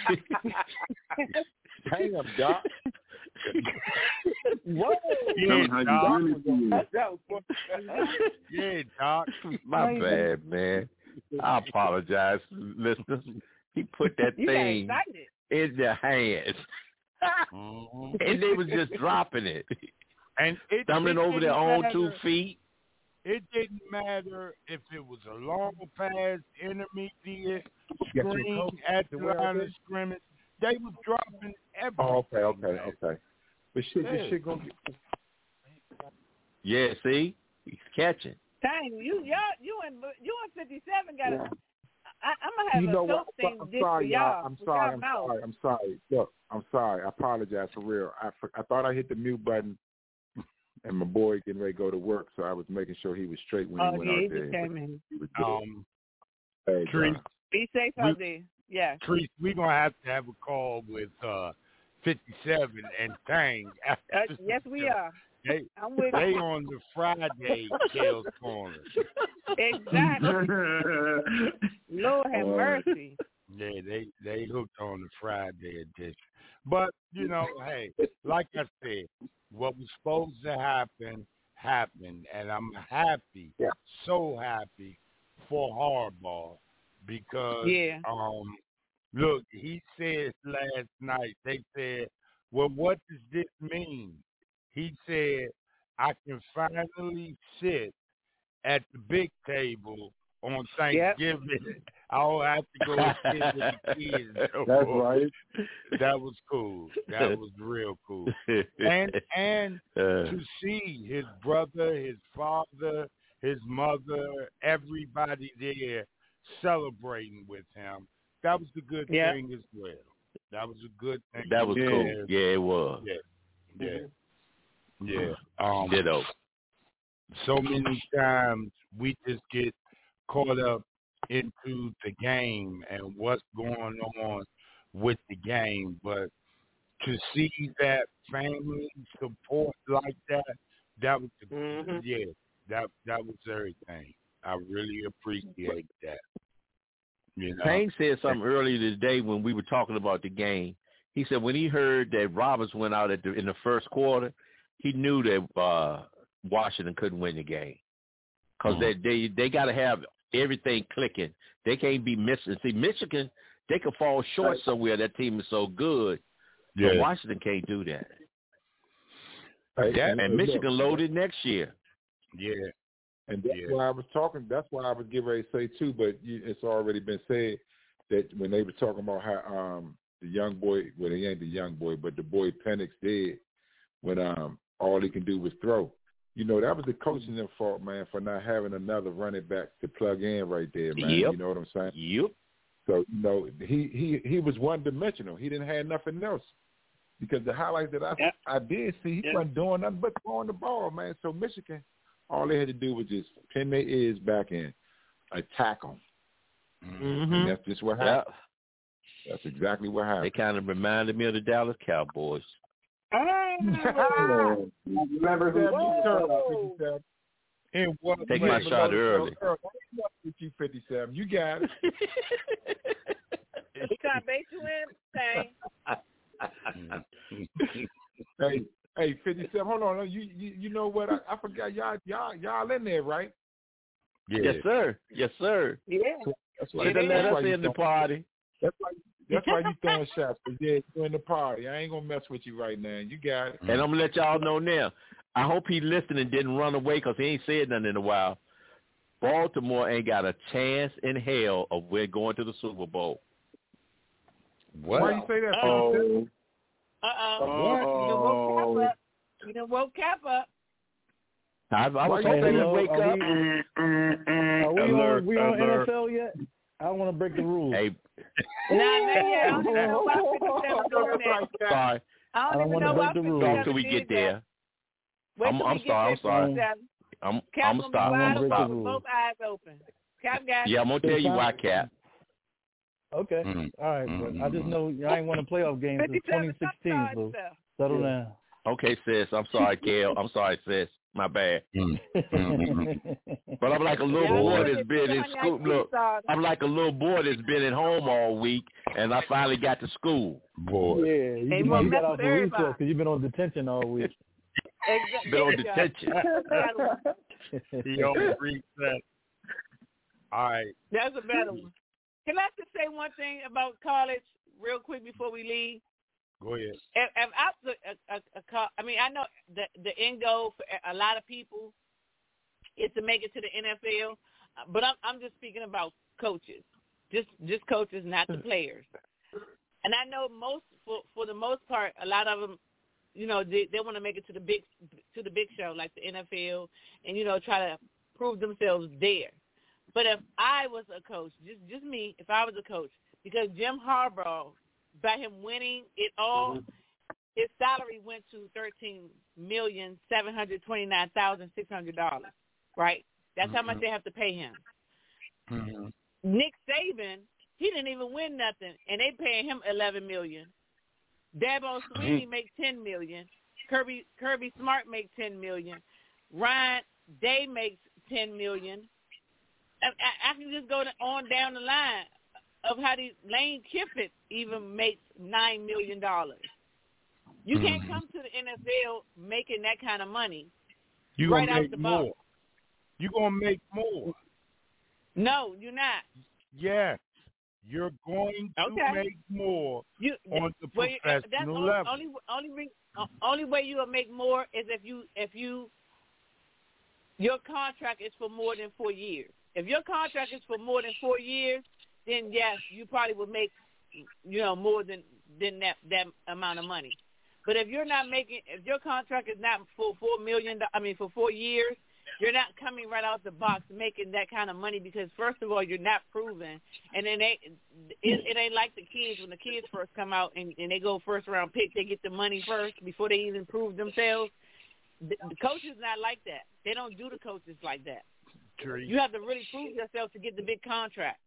Damn, Doc. What? Yeah, Yeah, Doc. Doc. Yeah, Doc. My bad, man. I apologize, listeners. He put that You got thing excited. in their hands, Mhm. and they was just dropping it, And it, stumbling it over their didn't own matter- two feet. It didn't matter if it was a long pass, intermediate, Yes, your screen coach, at the the way I line of did. scrimmage. They was dropping everything. Oh, okay, okay, man. okay. But shit, Yeah. this shit gonna get. Yeah, see, he's catching. Dang, you y'all you and you and fifty-seven got to. I, I'm gonna have You a know dope what? thing I'm dish sorry, for y'all. y'all. I'm with sorry. y'all I'm mouth. sorry. I'm sorry. Look, I'm sorry. I apologize for real. I, for, I thought I hit the mute button, and my boy getting ready to go to work, so I was making sure he was straight when Oh he went yeah, he out there. just came in. He was good. Um, Hey, Tree, John. Be safe we- out there. Yeah. Trees, we're going to have to have a call with uh, fifty-seven and Tang. Uh, after yes, the we show. are. They, I'm with they you. on the Friday Kale's Corner. Exactly. Lord have Oh. mercy. Yeah, they, they hooked on the Friday edition. But, you know, hey, like I said, what was supposed to happen, happened. And I'm happy, Yeah. so happy for Harbaugh because, Yeah. um, look, he said last night, they said, well, what does this mean? He said, I can finally sit at the big table on Thanksgiving. I don't have to go and sit with the kids. No That's more. right. That was cool. That was real cool. And and Uh, to see his brother, his father, his mother, everybody there celebrating with him, that was a good Yeah. thing as well. That was a good thing. that was Yeah. cool. Yeah, it was. Yeah. Yeah. Yeah. Um, Ditto. so many times we just get caught up into the game and what's going on with the game. But to see that family support like that, that was the, Mhm. yeah, that that was everything. I really appreciate that. You know, Payne said something earlier today when we were talking about the game. He said when he heard that Roberts went out at the, in the first quarter, he knew that uh, Washington couldn't win the game because Mhm. they they, they got to have everything clicking. They can't be missing. See, Michigan, they could fall short somewhere. That team is so good. yeah, But Washington can't do that. Hey, Yeah. and, And look, Michigan loaded next year. yeah, And that's Yeah. why I was talking. That's why I was getting ready to say too. But you, it's already been said that when they were talking about how um, the young boy, well, he ain't the young boy, but the boy Penix did when um, all he can do was throw. You know, that was the coaching their fault, man, for not having another running back to plug in right there, man. Yep. You know what I'm saying? Yep. So you know, he he he was one dimensional. He didn't have nothing else. Because the highlights that I Yep. I did see, he Yep. wasn't doing nothing but throwing the ball, man. So Michigan, all they had to do was just pin their ears back and attack them. Mhm. And that's just what Yeah. happened. That's exactly what They happened. kind of reminded me of the Dallas Cowboys. Ah, Remember who fifty-seven, you turn up, Whoa. fifty-seven. in what Take way? my shot early. I ain't messing with you, fifty-seven. You got it. He trying to bait you in, Tang. Hey, hey, fifty-seven. Hold on. You you, you know what? I, I forgot y'all y'all y'all in there, right? Yeah. Yes, sir. Yes, sir. Yeah. That's why. Should have let that's why us you in the don't- party. That's why. That's why you throwing shots. 'Cause, yeah, you in the party. I ain't gonna mess with you right now. You got it. And I'm going to let y'all know now. I hope he listened and didn't run away because he ain't said nothing in a while. Baltimore ain't got a chance in hell of we're going to the Super Bowl. What? Why you say that? Oh. Uh-oh. What? You done woke Cap up. I, I was Why you hoping say he'd that? wake Are up. we, are we Alert, on, we on alert. N F L yet? I want to break the rules. Hey, Nah, not yet. I don't even know why fifty-seven doing that. sorry. I I don't don't even wanna know why break the rules. fifty-seven Talk till we did get that. there. Wait I'm- till I'm we get sorry, there, I'm sorry. fifty-seven. I'm Cap I'm gonna be stop. wide I'm open stop. with both eyes open. Cap got Yeah, I'm gonna tell you why, Cap. Okay. Mm. All right, Mm. but I just know I ain't won a playoff game since twenty sixteen, so settle down. Okay, sis. I'm sorry, Gail. I'm sorry, sis. My bad. But I'm like a little Yeah, boy I that's know been in it's school. on Look, your I'm like a little boy that's been at home all week, and I finally got to school. Boy. Yeah, you, They you won't got mess off with for recess everybody. because you've been on detention all week. Exactly. Been on detention. He on reset. All right. That's a better one. Can I just say one thing about college real quick before we leave? Go ahead. If, if I, a, a, a, I mean, I know the the end goal for a lot of people is to make it to the N F L, but I'm I'm just speaking about coaches, just just coaches, not the players. And I know most for for the most part, a lot of them, you know, they, they want to make it to the big to the big show like the N F L, and you know, try to prove themselves there. But if I was a coach, just just me, if I was a coach, because Jim Harbaugh, by him winning it all, his salary went to thirteen million seven hundred twenty nine thousand six hundred dollars. Right? That's mm-hmm. how much they have to pay him. Mm-hmm. Nick Saban, he didn't even win nothing, and they paying him eleven million. Dabo Swinney mm-hmm. makes ten million. Kirby Kirby Smart makes ten million. Ryan Day makes ten million. I, I, I can just go on down the line of how these Lane Kiffin even makes nine million dollars. You mm-hmm. can't come to the N F L making that kind of money. You right gonna out make the more. box. You're gonna make more. No, you're not. Yes, you're going to okay. make more you, on the well, professional that's only, level. Only, only, only way you will make more is if you if you your contract is for more than four years. If your contract is for more than four years, then yes, you probably would make, you know, more than than that that amount of money. But if you're not making, if your contract is not for four million, I mean for four years, you're not coming right out the box making that kind of money because first of all, you're not proven, and then they, it, it ain't like the kids when the kids first come out and, and they go first round pick, they get the money first before they even prove themselves. The, the coaches not like that. They don't do the coaches like that. True. You have to really prove yourself to get the big contract.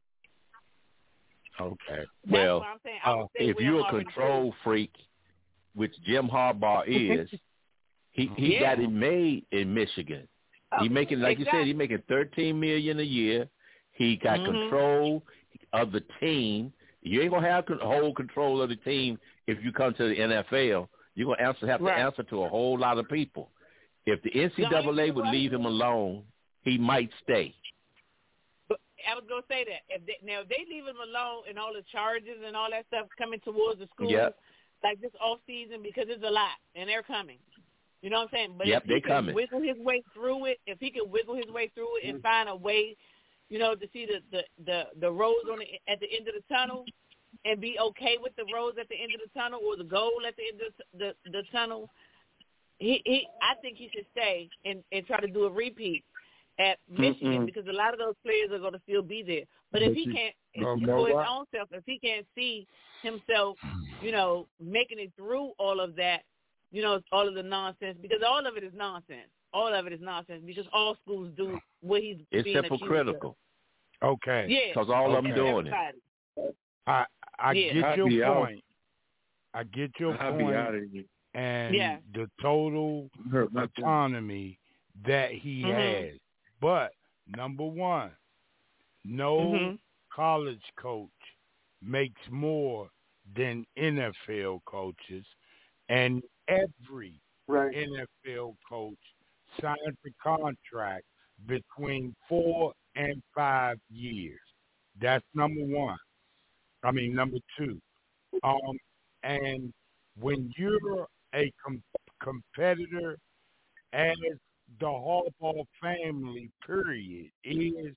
Okay. Well, uh, if you're a control freak, which Jim Harbaugh is, he he yeah. got it made in Michigan. Oh, he making like exactly. you said, he making thirteen million a year. He got mm-hmm. control of the team. You ain't gonna have whole control of the team if you come to the N F L. You're gonna answer have right. to answer to a whole lot of people. If the N C double A would leave him alone, he might stay. But I was gonna say that if they, now if they leave him alone and all the charges and all that stuff coming towards the school, yep. like this off season, because it's a lot and they're coming. You know what I'm saying? But yep, if he they can coming. wiggle his way through it, if he can wiggle his way through it and find a way, you know, to see the the the, the roads on the, at the end of the tunnel, and be okay with the roads at the end of the tunnel or the goal at the end of the the, the tunnel, he, he I think he should stay and, and try to do a repeat at Michigan mm-hmm. because a lot of those players are going to still be there. But if but he can't, if, for his what? own self, if he can't see himself, you know, making it through all of that, you know, all of the nonsense, because all of it is nonsense. All of it is nonsense because all schools do what he's it's being hypocritical. Of. Okay. Yeah. Because all okay. of them doing Everybody. it. I I yeah. get I'd your out. point. I get your I'd point. And yeah. the total autonomy that he mm-hmm. has. But number one, no mm-hmm. college coach makes more than N F L coaches, and every right. N F L coach signs a contract between four and five years. That's number one. I mean, number two. Um, and when you're a com- competitor as the Harbaugh family, period, is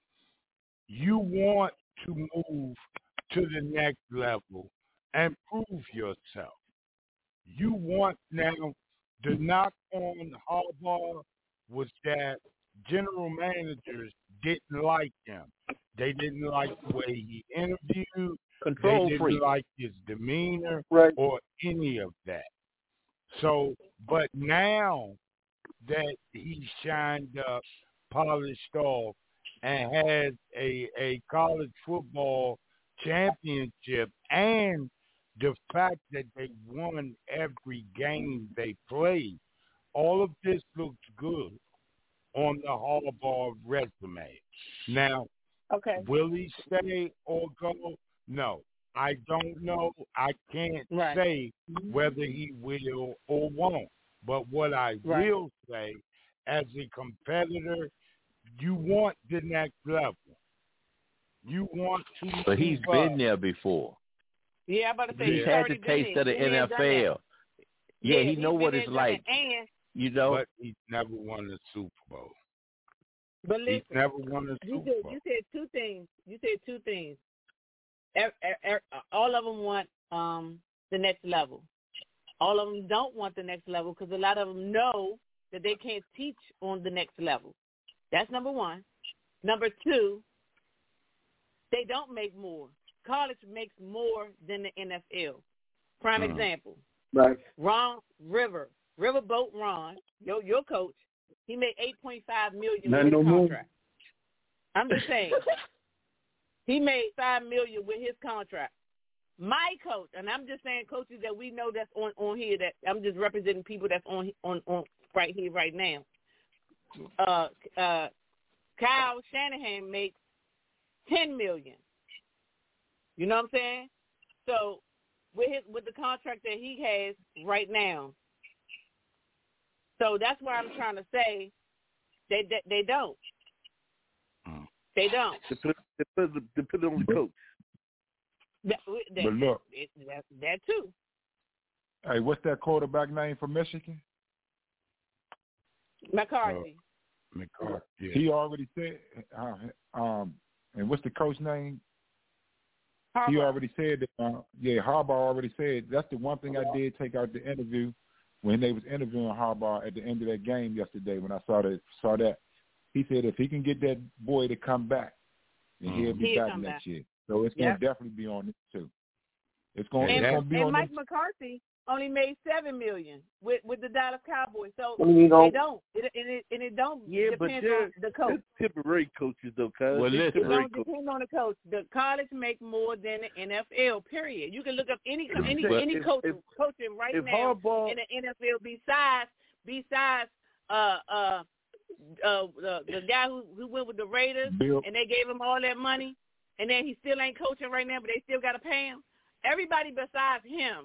you want to move to the next level and prove yourself. You want now, the knock on Harbaugh was that general managers didn't like him. They didn't like the way he interviewed. Control they didn't freak. like his demeanor Right. or any of that. So, but now that he shined up, polished off, and has a, a college football championship, and the fact that they won every game they played, all of this looks good on the Harbaugh resume. Now, Okay. will he stay or go? No. I don't know. I can't Right. say whether he will or won't. But what I Right. will say, as a competitor, you want the next level. You want to. But he's move been up. there before. Yeah, I'm about to say He's he's had already the been taste there. of the Been there N and F done that. L. Yeah, Yeah, he he's know been what there it's and done like. that. And You know, But he's never won a Super Bowl. but He's listen, never won a you Super said Bowl. you said two things. You said two things. Er, er, er, all of them want um, the next level. All of them don't want the next level because a lot of them know that they can't teach on the next level. That's number one. Number two, they don't make more. College makes more than the N F L. Prime Mhm. example, Right. Ron River, Riverboat Ron, your your coach, he made eight point five million Not with no his more. contract. I'm just saying, he made five million with his contract. My coach, and I'm just saying coaches that we know that's on, on here. That I'm just representing people that's on on on right here right now. Uh, uh, Kyle Shanahan makes ten million. You know what I'm saying? So with his with the contract that he has right now, so that's why I'm trying to say they they, they don't. Mm. They don't. Depends depends depends on the coach. That, that, But look, that, that, that too. hey, what's that quarterback name from Michigan? McCarthy. McCarthy. Yeah. He already said, uh, um, and what's the coach name? Harbaugh. He already said that, uh, yeah, Harbaugh already said, that's the one thing I did take out the interview when they was interviewing Harbaugh at the end of that game yesterday when I saw that. Saw that. He said if he can get that boy to come back, then Mm. he'll be He'll back come next back. year. So it's Yep. going to definitely be on this too. It's going, And, it's going to be and on Mike this. McCarthy only made seven million with with the Dallas Cowboys. So Well, you know- they don't. It, and it and it don't Yeah, but depend they're, on the coach. they're temporary coaches though, cuz. Well, They're listen. It temporary don't coaches. depend on the coach. The college make more than the N F L. Period. You can look up any any But any if- coach if- coaching right If now Harbaugh, in the N F L besides besides uh uh uh the, the guy who who went with the Raiders Bill, and they gave him all that money and then he still ain't coaching right now, but they still got to pay him. Everybody besides him.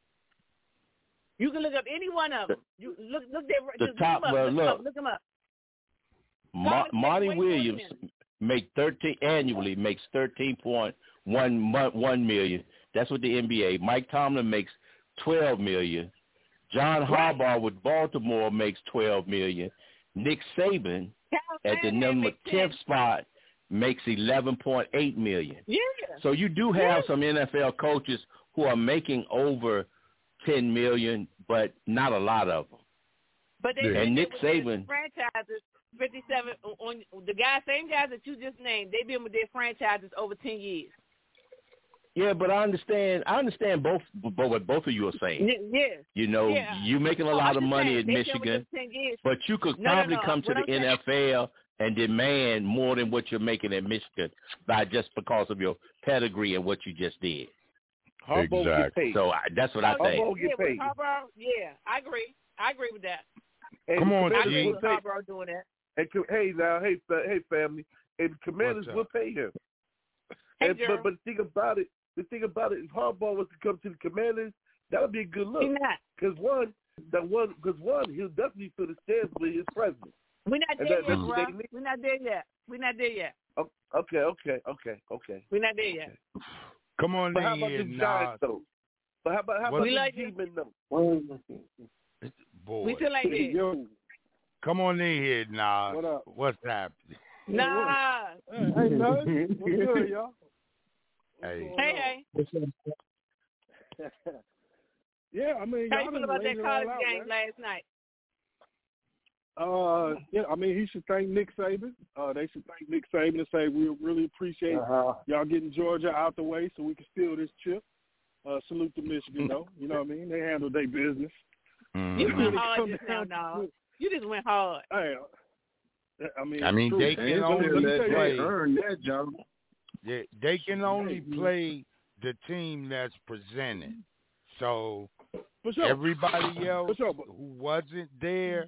You can look up any one of them. You look look there. The just top- look 'em up, well, look 'em look. up. Look 'em up. Ma- College makes Monty way more Williams than make thirteen annually makes thirteen point one one million. That's what the N B A. Mike Tomlin makes twelve million. John Right. Harbaugh with Baltimore makes twelve million. Nick Saban Cal at the Shanahan number makes ten. tenth spot makes eleven point eight million. Yeah. So you do have Yeah. some N F L coaches who are making over ten million, but not a lot of them. But they And been Nick there with their Saban- franchises fifty-seven on, on the guys, same guys that you just named. They've been with their franchises over ten years. Yeah, but I understand. I understand both, but what both of you are saying. Y- Yeah. You know, Yeah. you making a Oh, lot I'm of just money saying, at they've been with Michigan, them ten years. but you could No, no, probably no. come to What the I'm saying- N F L and demand more than what you're making at Michigan by just because of your pedigree and what you just did. Harbaugh get Exactly. paid. So I, that's what I Oh, think. Harbaugh yeah, get with paid. Harbaugh, yeah, I agree. I agree with that. And Come the on, Commanders I agree G. will with pay. Harbaugh doing that. And co- hey now, hey, fa- hey family, and the Commanders What's will up? pay him. Hey, And, Gerald. but but the thing about it, the thing about it, if Harbaugh was to come to the Commanders, that would be a good He look. not. Because one, that one, because one, he'll definitely fill the stands with his presence. We're not And there that- yet, that's what bro. they need. We're not there yet. We're not there yet. Oh, okay, okay, okay, okay. We're not there yet. Come on But how in about here, the Giants Nas. though? But how about how What- about We the like you. G-men though? Well, Boy. We still ain't there. yo, Come on in here, Nas. What up? What's happening? Nah. Hey, hey, nothing. What's good, y'all? Hey. Hey, hey. Yeah, I mean, How y'all you feel done about laid that it college all out, game man. last night? Uh, yeah, I mean, he should thank Nick Saban. Uh, they should thank Nick Saban and say we really appreciate Uh-huh. y'all getting Georgia out the way so we can steal this chip. Uh, salute to Michigan, though. You know what I mean? They handled their business. Mm-hmm. You When went it hard come just now, down dog. to- You just went hard. Hey, I mean, I mean, true. they can They only let me tell you, play. earned that job. They, they can only play the team that's presented. So For sure. everybody else For sure, but- who wasn't there,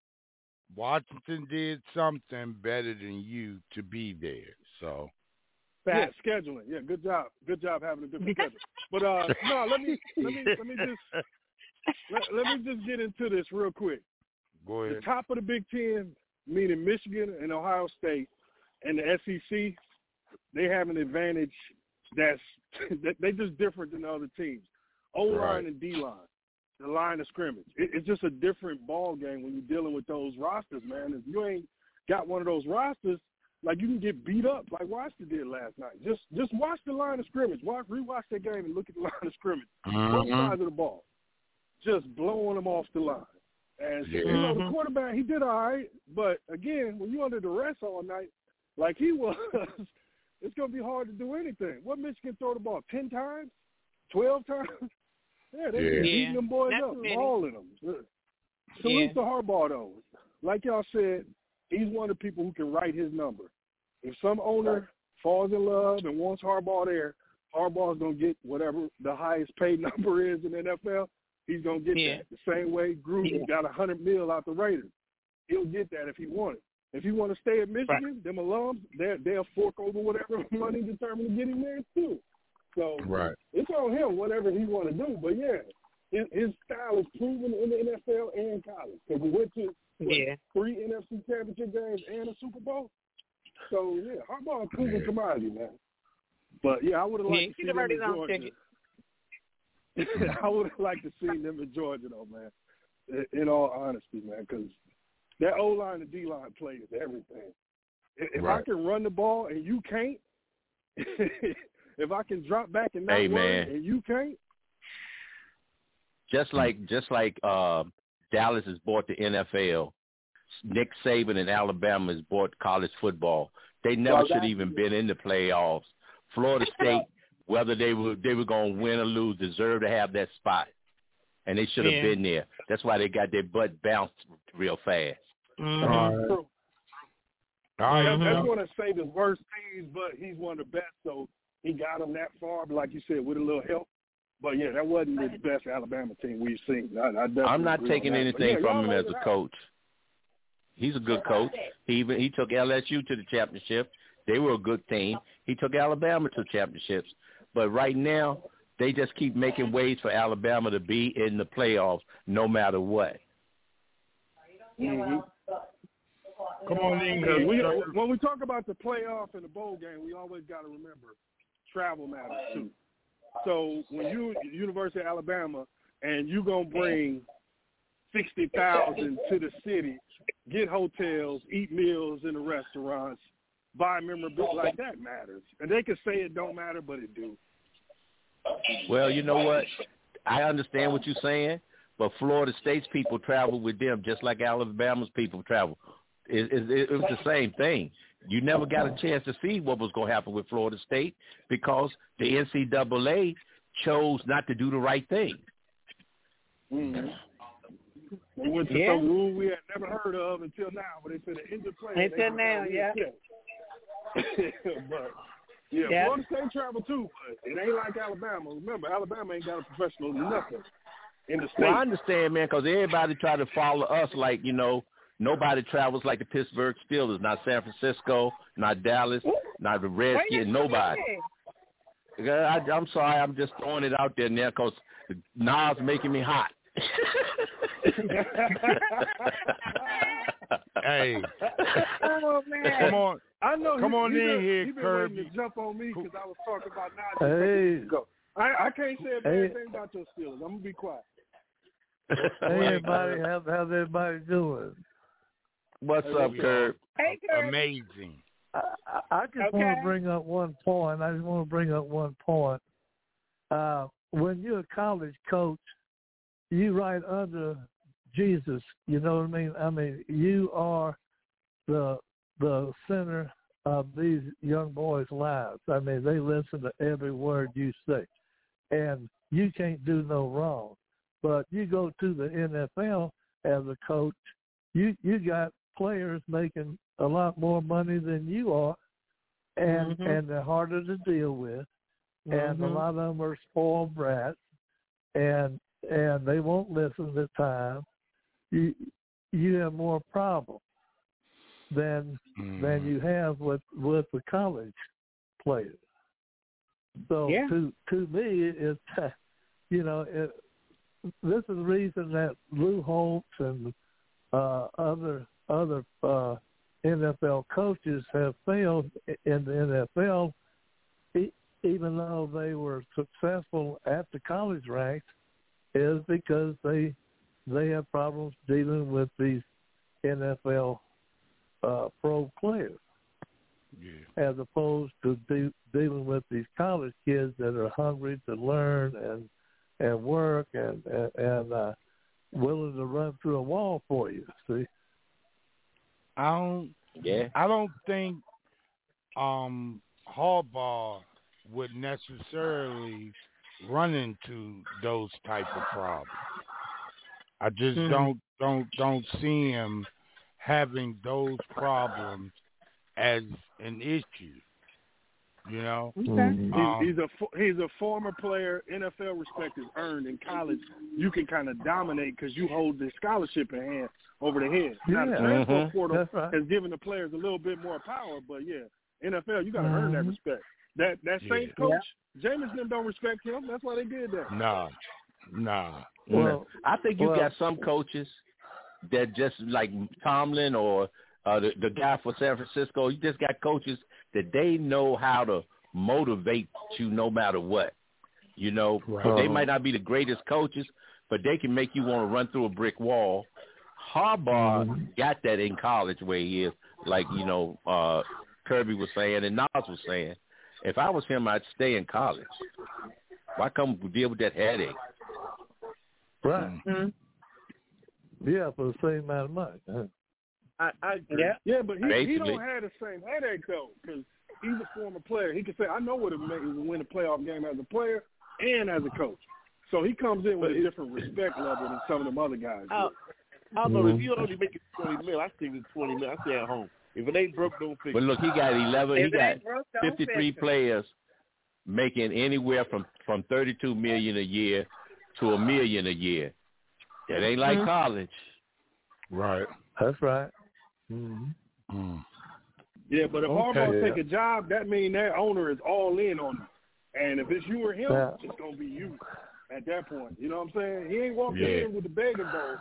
Washington did something better than you to be there. So Yeah, scheduling. Yeah, good job. Good job having a different schedule. But uh, no, let me let me let me just let, let me just get into this real quick. go The ahead. top of the Big Ten, meaning Michigan and Ohio State, and the S E C, they have an advantage that's they just different than the other teams. O line Right. and D line, the line of scrimmage. It, it's just a different ball game when you're dealing with those rosters, man. If you ain't got one of those rosters, like you can get beat up like Washington did last night. Just just watch the line of scrimmage. Watch rewatch that game and look at the line of scrimmage. Both Mhm. sides of the ball, just blowing them off the line. And Yeah. you know the quarterback, he did all right, but again, when you're under duress all night, like he was, it's gonna be hard to do anything. What Michigan throw the ball ten times, twelve times? Yeah, they Yeah. just beating Yeah. them boys That's up, many. balling them. Salute Yeah. to Harbaugh though. Like y'all said, he's one of the people who can write his number. If some owner falls in love and wants Harbaugh there, Harbaugh's gonna get whatever the highest paid number is in the N F L. He's gonna get Yeah. that. The same way Gruden Yeah. got a hundred mil out the Raiders. He'll get that if he wanted. If he want to stay at Michigan, them alums, they they'll fork over whatever money determined to get him there too. So Right. it's on him, whatever he want to do. But yeah, his, his style is proven in the N F L and college. Because we went to what, Yeah. three N F C championship games and a Super Bowl. So yeah, Harbaugh a proven Yeah. commodity, man. But yeah, I would have Yeah, liked he to should see have them earned in his own Georgia. ticket. I would have liked to see them in Georgia, though, man. In, in all honesty, man, because that O line and D line play is everything. If, if I Right. can run the ball and you can't, if I can drop back and not Hey, worry man. and you can't, Just like just like uh, Dallas has bought the N F L, Nick Saban and Alabama has bought college football. They never Well, should that- even been in the playoffs. Florida State, whether they were they were going to win or lose, deserved to have that spot, and they should have Yeah. been there. That's why they got their butt bounced real fast. Mhm. All right. true. All right. That- that's now. one of Saban's worst teams, but he's one of the best, so he got them that far. But like you said, with a little help. But yeah, that wasn't the best Alabama team we've seen. I, I definitely I'm not agree taking on that. But anything yeah, from y'all him laid as it a out. coach. He's a good coach. He even he took L S U to the championship. They were a good team. He took Alabama to championships. But right now, they just keep making ways for Alabama to be in the playoffs no matter what. Mm-hmm. Come on in Because here. we, sir. when we talk about the playoff and the bowl game, we always got to remember travel matters too. So when you University of Alabama and you gonna bring sixty thousand to the city, get hotels, eat meals in the restaurants, buy memorabilia, like that matters. And they can say it don't matter, but it do. Well, you know what? I understand what you're saying, but Florida State's people travel with them just like Alabama's people travel. It, it, it was the same thing. You never got a chance to see what was going to happen with Florida State because the N C double A chose not to do the right thing. Mm-hmm. We went to Yeah. some rule we had never heard of until now, but they said the end of play. Until now, yeah. But yeah, Yeah. Florida State travel too, but it ain't like Alabama. Remember, Alabama ain't got a professional nothing in the state. Well, I understand, man, because everybody try to follow us like, you know, nobody travels like the Pittsburgh Steelers, not San Francisco, not Dallas, not the Redskins, nobody. I, I'm sorry, I'm just throwing it out there now because Nas making me hot. Hey, Oh man. come on. I know. Come he, on he in been, here, he been Kirby. waiting to jump on me because I was talking about Najee a Hey. couple weeks ago. I, I can't say a bad Hey. thing about your Steelers. I'm gonna be quiet. Hey everybody, how, how's everybody doing? What's up, Kurt? Hey, Kurt. Amazing. I, I, I just Okay. want to bring up one point. I just want to bring up one point. Uh, when you're a college coach, you right under Jesus. You know what I mean? I mean, you are the the center of these young boys' lives. I mean, they listen to every word you say, and you can't do no wrong. But you go to the N F L as a coach, you you got players making a lot more money than you are, and Mm-hmm. and they're harder to deal with, and Mhm. a lot of them are spoiled brats, and and they won't listen to time. You you have more problems than Mm. than you have with with the college players. So Yeah. to to me, it's you know it, this is the reason that Lou Holtz and uh, other other uh, N F L coaches have failed in the N F L, e- even though they were successful at the college ranks, is because they they have problems dealing with these N F L uh, pro players, Yeah. as opposed to de- dealing with these college kids that are hungry to learn and and work and and, and uh, willing to run through a wall for you. See, I don't. Yeah. I don't think um, Harbaugh would necessarily run into those type of problems. I just Mhm. don't don't don't see him having those problems as an issue. You know, Okay. Mhm. Um, He's, he's a fo- he's a former player. N F L respect is earned. In college, you can kind of dominate because you hold the scholarship in hand over the head. Now the Yeah. transfer Mhm. portal That's right. has given the players a little bit more power, but yeah, N F L you got to earn that Mhm. respect. That that Yeah. Saints coach, Jameis them don't respect him. That's why they did that. nah, nah. Well, I think you well- got some coaches that just like Tomlin or uh, the, the guy for San Francisco. You just got coaches that they know how to motivate you no matter what. You know, Right. they might not be the greatest coaches, but they can make you want to run through a brick wall. Harbaugh Mhm. got that in college where he is, like, you know, uh, Kirby was saying and Nas was saying. If I was him, I'd stay in college. Why come deal with that headache? Right. Mhm. Yeah, for the same amount of money. Huh? I, I agree. Yeah. Yeah, but he, he Basically. don't have the same headache though, because he's a former player. He can say, "I know what it means to win a playoff game as a player and as a coach." So he comes in with a different respect level than some of them other guys. do. I, I don't know if you only make it twenty mil. I think it's twenty mil. I stay at home. If it ain't broke, don't fix But it. look, he got eleven. He If it got ain't broke, don't fifty-three fix it. players making anywhere from from thirty-two million a year to a million a year. That ain't like Mhm. college. Right. That's right. Mm-hmm. Mm. Yeah, but if Okay. Harbaugh Yeah. take a job, that means that owner is all in on you. And if it's you or him, Yeah. it's gonna be you at that point. You know what I'm saying? He ain't walking Yeah. in with the begging bowl.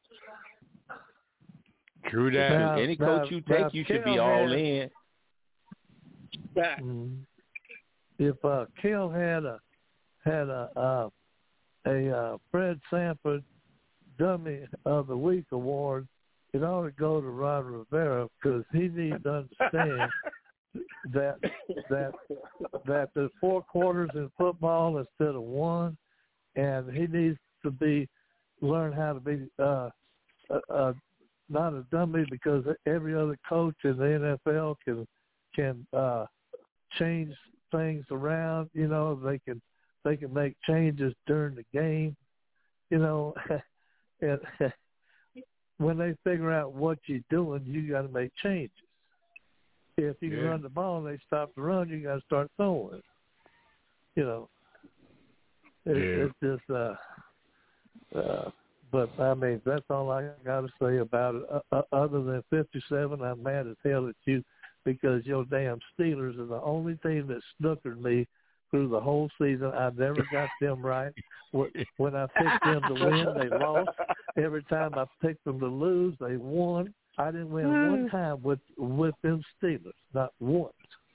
True that. Now- Any now- coach you now, take, you should be Kel all had- in. Back. Mhm. If uh, Kel had a had a uh, a uh, Fred Sanford Dummy of the Week award, it ought to go to Rod Rivera because he needs to understand that that that there's four quarters in football instead of one, and he needs to be learn how to be uh, uh, uh, not a dummy because every other coach in the N F L can can uh, change things around. You know, they can they can make changes during the game. You know, and when they figure out what you're doing, you got to make changes. If you Yeah. run the ball and they stop the run, you got to start throwing. You know, it, Yeah. it's just. Uh, uh, but I mean, that's all I got to say about it. Uh, uh, other than fifty-seven, I'm mad as hell at you because your damn Steelers are the only team that snookered me through the whole season. I never got them right. When I picked them to win, they lost. Every time I picked them to lose, they won. I didn't win one time with with them Steelers, not once.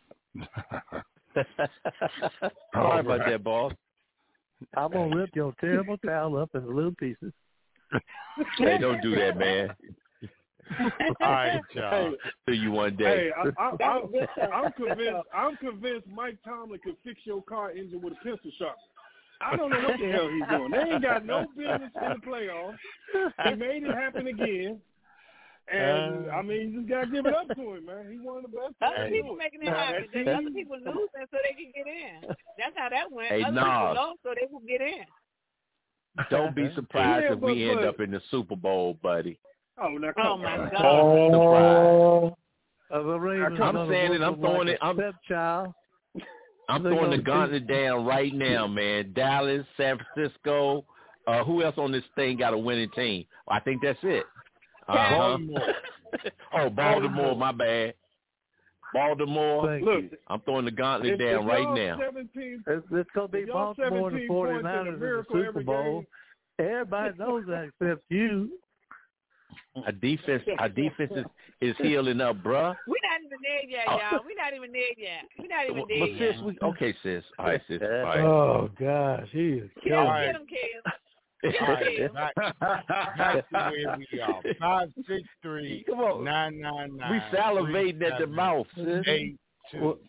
Sorry about that, boss. I'm gonna rip your terrible towel up in little pieces. Hey, don't do that, man. All right, y'all. See you one day. Hey, I, I, I, I'm convinced. I'm convinced Mike Tomlin could fix your car engine with a pencil sharpener. I don't know what the hell he's doing. They ain't got no business in the playoffs. He made it happen again. And, uh, I mean, you just got to give it up to him, man. He's one of the best. Other people making it happen. There's other people losing so they can get in. That's how that went. Hey, other nah. people lost so they will get in. Don't be surprised yeah, if we but, end but, up in the Super Bowl, buddy. Oh, now, oh my God. Oh, uh, the Ravens I'm saying it. I'm throwing like it. I'm, stepchild. I'm throwing the gauntlet down right now, man. Dallas, San Francisco. Uh, who else on this thing got a winning team? I think that's it. Uh-huh. Baltimore. oh, Baltimore, my bad. Baltimore. Thank Look, you. I'm throwing the gauntlet if, down if right now. seventeen, It's, it's going to be Baltimore and the forty-niners in the Super Bowl. Everybody knows that except you. Our defense, our defense is, is healing up, bruh. We're not even there yet, y'all. We're not even there yet. We're not even there But yet. sis, we, okay, sis. All right, sis. All right. Oh, gosh. He is Kill, killing right. me. Get him, Kill. All right, back, back to where we are. Five six three Come on. nine nine nine. We salivating at the mouth, sis. Eight two. Well,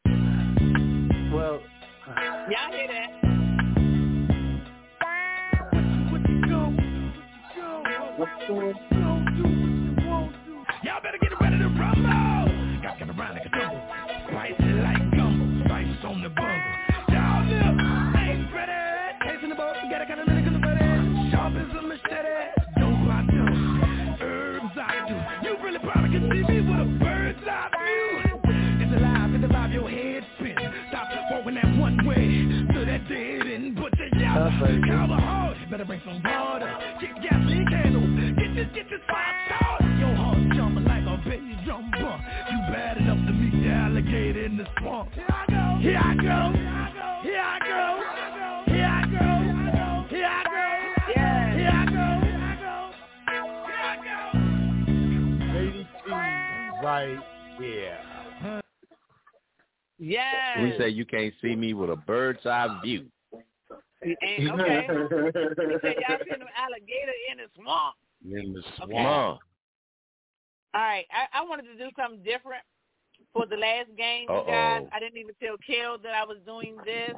well y'all hear that? Y'all better get ready to rumble. Got get around like a tumble. Spicy like gumbo. Spices on the bungle. Y'all know I ain't ready. Chasing the boat. You gotta kind of minute in the buddy. Sharp as a machete. Don't go out there. Herbs I do. You really probably can see me with a bird's eye view. It's alive in the vibe. Your head spin. Stop walking that one way. To that dead end. Put the yellow. Call the heart. Better bring some water. Get gasoline candles. Get this, get this fire started. Your heart jumping like a baby drum bump. You bad enough to meet the alligator in the swamp. Here I go. Here I go. Here I go. Here I go. Here I go. Yeah. Here I go. Here I go. Lady T right here. Yes. We say you can't see me with a bird's eye view. And, okay. We said y'all seen an alligator in the swamp. In the swamp. Okay. All right. I, I wanted to do something different for the last game, you Uh-oh. guys. I didn't even tell Kel that I was doing this.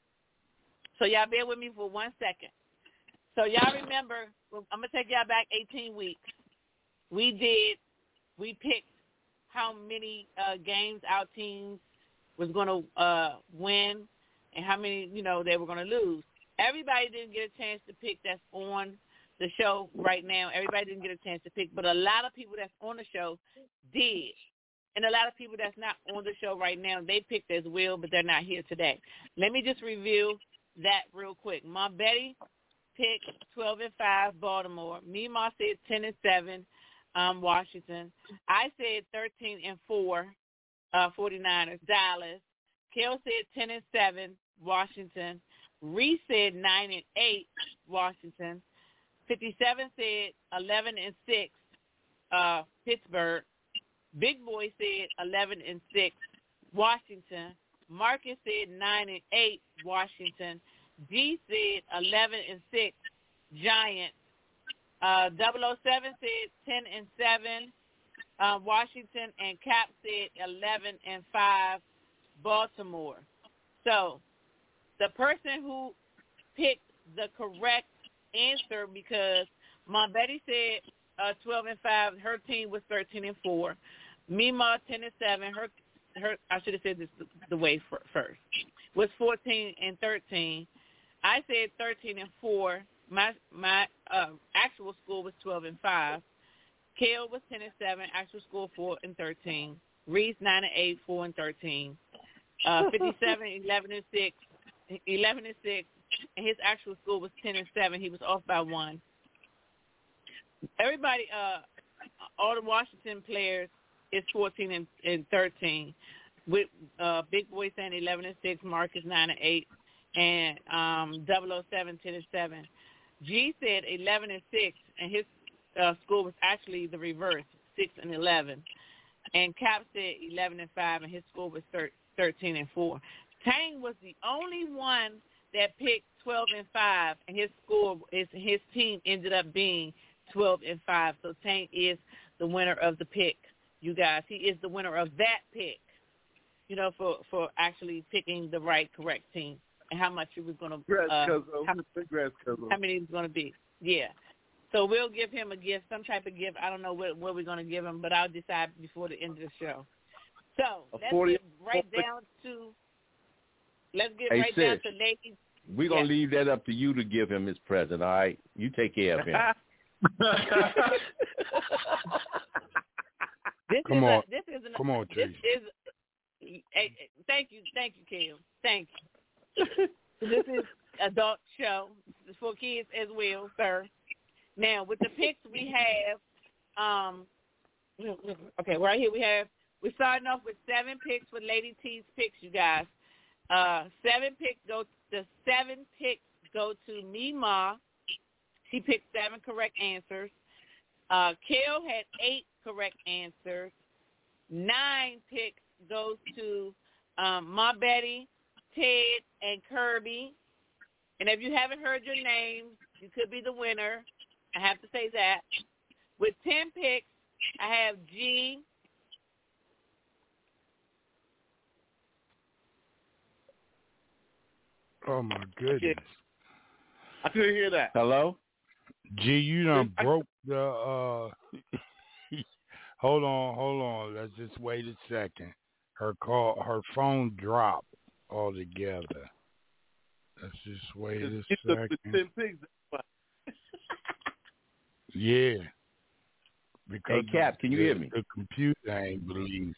So y'all bear with me for one second. So y'all remember, I'm going to take y'all back eighteen weeks. We did, we picked how many uh, games our teams was going to uh, win and how many, you know, they were going to lose. Everybody didn't get a chance to pick that's on the show right now. Everybody didn't get a chance to pick, but a lot of people that's on the show did. And a lot of people that's not on the show right now, they picked as well, but they're not here today. Let me just review that real quick. Ma Betty picked twelve and five Baltimore. Me Ma said ten and seven um, Washington. I said thirteen and four uh, forty-niners Dallas. Kel said ten and seven Washington. Reese said nine and eight Washington. fifty-seven said eleven and six uh, Pittsburgh. Big Boy said eleven and six Washington. Marcus said nine and eight Washington. G said eleven and six Giants. Uh, double oh seven said ten and seven uh, Washington, and Cap said eleven and five Baltimore. So the person who picked the correct answer, because Mom Betty said uh, twelve and five, her team was thirteen and four. Mima ten and seven, her her I should have said this the, the way for, first, was fourteen and thirteen. I said thirteen and four. My my uh, actual score was twelve and five. Kel was ten and seven. Actual score four and thirteen. Reese nine and eight, four and thirteen. Uh, fifty-seven, eleven and six, eleven and six. And his actual score was ten and seven. He was off by one. Everybody, uh, all the Washington players is fourteen and, and thirteen. With uh, Big Boy saying eleven and six, Marcus nine and eight, and um, double oh seven ten and seven. G said eleven and six, and his uh, score was actually the reverse, six and eleven. And Cap said eleven and five, and his score was thirteen and four. Tang was the only one that picked twelve and five, and his score, his his team ended up being twelve and five. So Tank is the winner of the pick, you guys. He is the winner of that pick, you know, for, for actually picking the right, correct team and how much it was going to uh, how, how many it was going to be. Yeah. So we'll give him a gift, some type of gift. I don't know what, what we're going to give him, but I'll decide before the end of the show. So let's forty, get right down to let's get hey, right sis, down to ladies. We're going to yeah. leave that up to you to give him his present, all right? You take care of him. this Come is on. A, this is an, Come on, this Tracy. is hey, thank you, thank you, Kim. Thank you. This is adult show. It's for kids as well, sir. Now, with the picks we have, um, okay, right here we have, we're starting off with seven picks for Lady T's picks, you guys. Uh, seven picks go, the seven picks go to Mima. She picked seven correct answers. Uh, Kel had eight correct answers. Nine picks goes to um, Ma Betty, Ted, and Kirby. And if you haven't heard your names, you could be the winner. I have to say that. With ten picks, I have G. Oh, my goodness. I couldn't hear that. Hello? G, you done broke the, uh, hold on, hold on. Let's just wait a second. Her call, her phone dropped altogether. Let's just wait a It's second. the, the ten pigs. Yeah. Because Hey, Cap, can you the, hear me? The computer ain't believe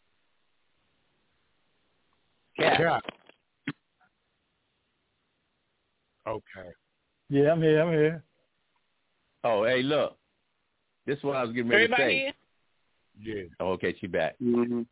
it. Cap. Cap. Okay. Yeah, I'm here. I'm here. Oh, hey, look. This is what I was getting ready Everybody to say. here? Yeah. Oh, okay, she back. Mm-hmm.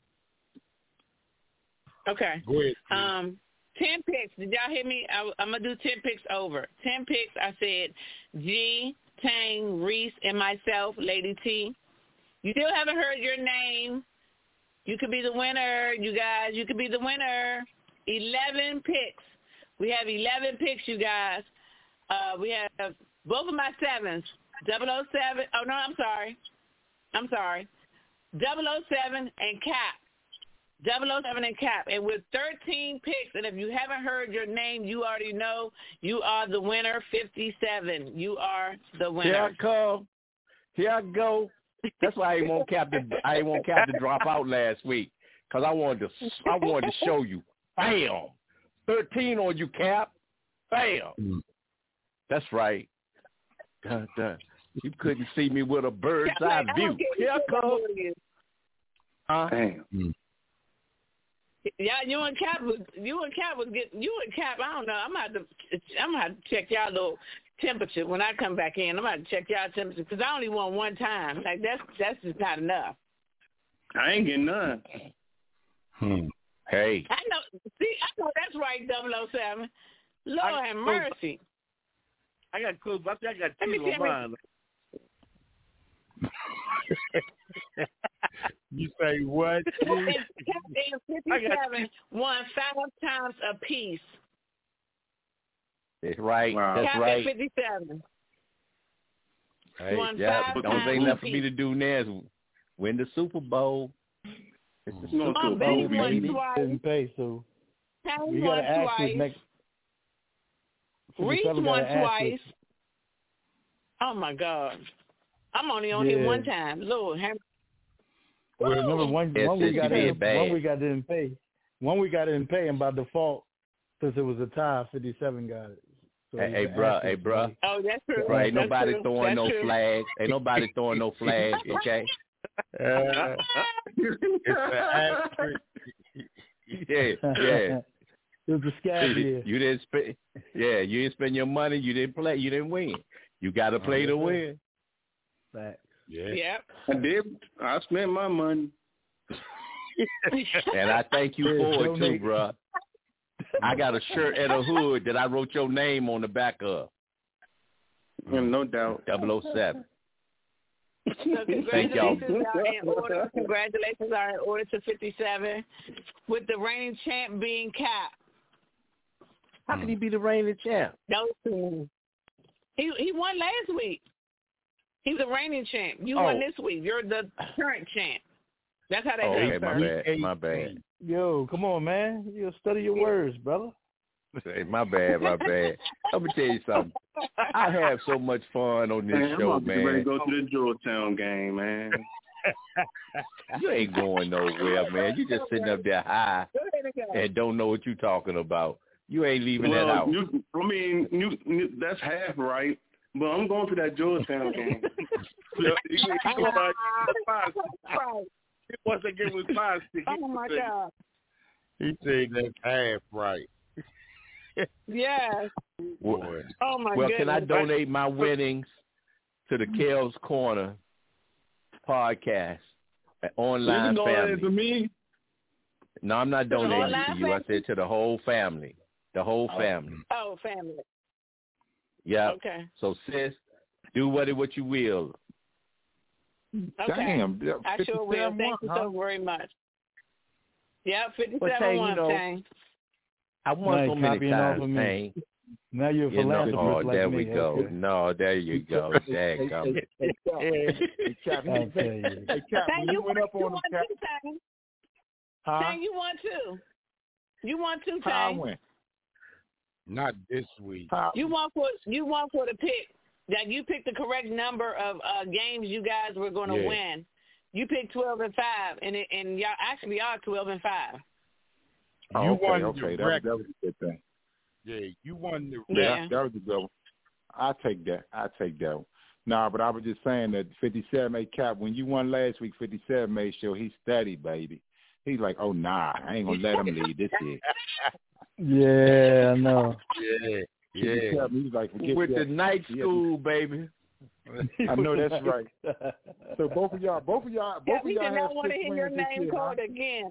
Okay. Go ahead. Um, ten picks. Did y'all hear me? I, I'm going to do ten picks over. ten picks, I said G, Tang, Reese, and myself, Lady T. You still haven't heard your name. You could be the winner, you guys. You could be the winner. eleven picks. We have eleven picks, you guys. Uh, we have both of my sevens. double oh seven. Oh, no, I'm sorry. I'm sorry. double oh seven and Cap. double oh seven and Cap. And with thirteen picks, and if you haven't heard your name, you already know you are the winner, fifty-seven. You are the winner. Here I come. Here I go. That's why I didn't want Cap to I didn't want Cap to drop out last week, because I wanted to I wanted to show you. Bam. thirteen on you, Cap. Bam. Mm. That's right. Dun, dun. You couldn't see me with a bird's eye view. Here I come. Huh? Damn. Mm. Yeah, you and Cap was you and Cap was getting you and Cap. I don't know. I'm gonna have to I'm gonna have to check y'all little temperature when I come back in. I'm gonna have to check y'all temperature because I only won one time. Like that's that's just not enough. I ain't getting none. Hmm. Hey. I know. See, I know that's right. double oh seven. Lord I, have mercy. I got close. I think I got Let me two see on mine. You say what? Captain fifty-seven won five times a piece. That's right. Wow. That's Captain right. fifty-seven. Hey, won yeah, five don't say times nothing for me to do now is win the Super Bowl. It's the No, Super um, Bowl, Betty won baby. twice. Didn't pay, so Tang we won gotta ask twice. this next. Reese fifty-seven won gotta ask twice. this. Oh my God! I'm only on Yeah. here one time. Lord, have Well, remember one Yes, one sis, we you got being in, bad. one we got didn't pay. One we got didn't pay, and by default, since it was a tie, fifty-seven got it. So Hey, you hey, can bruh, ask hey, this bruh. tonight. oh, that's true. Right, ain't That's nobody true. throwing That's no true. flag. Ain't nobody throwing no flag, okay? Uh, it's an asterisk. Yeah, yeah. It was a scab year. You didn't spend. Yeah, you didn't spend your money. You didn't play. You didn't win. You got to play Oh, to yeah. win. Facts. Yeah. Yep. I did. I spent my money. And I thank you Yeah, for it too, donate. bruh. I got a shirt and a hood that I wrote your name on the back of. Mm. No doubt. double oh seven. So Thank y'all. congratulations are in order. Congratulations are in order to fifty-seven, with the reigning champ being Cap. How can he be the reigning champ? No, he he won last week. He's a reigning champ. You Oh. won this week. You're the current champ. That's how they Oh, go, okay, my sir. bad, my bad. Yo, come on, man. You study your words, brother. Hey, my bad, my bad. Let me tell you something. I have so much fun on this Man, I'm show, about to get ready man. to go to the Georgetown game, man. You ain't going nowhere, man. You just sitting up there high and don't know what you talking about. You ain't leaving well, that out. You, I mean, you, you, that's half right, but I'm going to that Georgetown game. Yeah, he, he was like five. He wants to give us five sticks. Oh my God. He said that's half right. Yes. Well, Oh my well goodness. can I donate my winnings to the Kel's Corner podcast, an online you family? To me? No, I'm not donating online to you. I said to the whole family, the whole family. Oh, family. Yeah. Okay. So, sis, do what it what you will. Okay. Damn. I sure will. Thank you so very much. Yeah, Well, fifty-seven Tang, one, you know, Tang. I won Now so you're many copying off times, of me. Tang. Now you're a You know, philanthropist oh, like there me. we go. Okay. No, there you go. There you go. Hey, Cap, I'll tell you. hey, Cap, Tang, when you you went up won on them, too, Cap, Tang. huh? Tang, you won too. You won too, How I Tang. went? Not this week. How? You won for you won for the pick that you picked the correct number of uh, games you guys were going to Yeah. win. You picked twelve and five, and it, and y'all actually are twelve and five. Oh, You okay, won okay. the That, was- record. that was a good thing. Yeah, you won the Yeah. record. That, that was a good one. I take that. I take that one. Nah, but I was just saying that fifty-seven, hey, Cap, when you won last week, fifty-seven made sure he steady, baby. He's like, oh, nah, I ain't going to let him lead this year. Yeah, I know. Yeah, yeah. fifty-seven, he was like, forget With that. the night Yeah. school, baby. I know that's right. So both of y'all, both of y'all, both Yeah, of we y'all did have not want to six hear your wins this name year, called huh? again.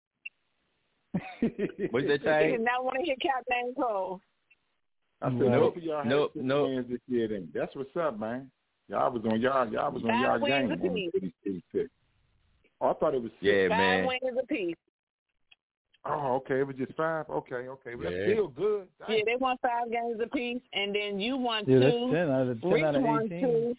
What's that We say? did not want to hear Cap name called. I said Nope, both of y'all have nope, six nope. wins this year. Then that's what's up, man. Y'all was on y'all, y'all was on Five y'all wins game. apiece. On the fifty-six. Oh, I thought it was six. Yeah, Five man. wins apiece. Oh, okay, it was just five. Okay, okay, well, that's Yeah. still good. Yeah, they won five games apiece, and then you won Yeah, that's two. ten out of ten Rich out of won eighteen. two.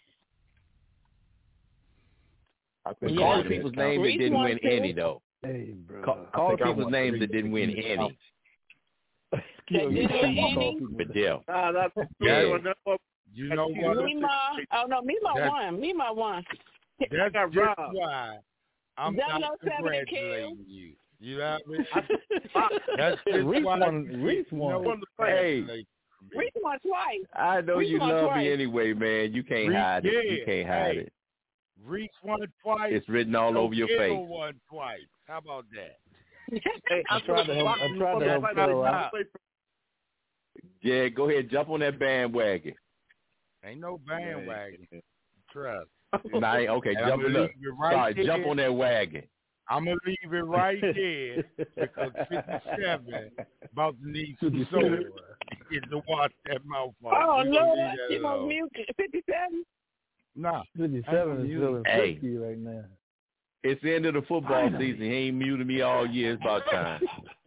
I But think call all the that people's counts. names that Reese didn't won win two. any, though. Hey, bro. Call, I call think I people's won names three. that didn't win any. They didn't win any. But Dale. Nah, that's Yeah. yeah. You know what? Mima. Oh no, Mima That's- won. Mima won. That's got just robbed. why I'm double not oh seven and congratulating you. You know what I mean? I- That's just Reese why won- you Reese get won. no Won the fight. Hey. congratulations from me. Reese won twice. I know Reese you won love twice. me anyway, man. You can't Reese, hide it. You yeah. can't hide Hey. it. Reese won twice. It's written all so over your Bill face. won twice. How about that? Hey, I tried to help. I tried to help Phil out. Yeah, go ahead. Jump on that bandwagon. Ain't no bandwagon. Trust. Nah, I ain't- okay, And jump I'ma on leave that. it right Sorry, there. jump on that wagon. I'm going to leave it right there because fifty-seven about to need some soda to wash that mouth off. Oh We gonna Lord, leave that you gonna alone. mute fifty-seven? Nah. fifty-seven is feeling Hey. frisky right now. It's the end of the football season. He ain't muted me all year. It's about time.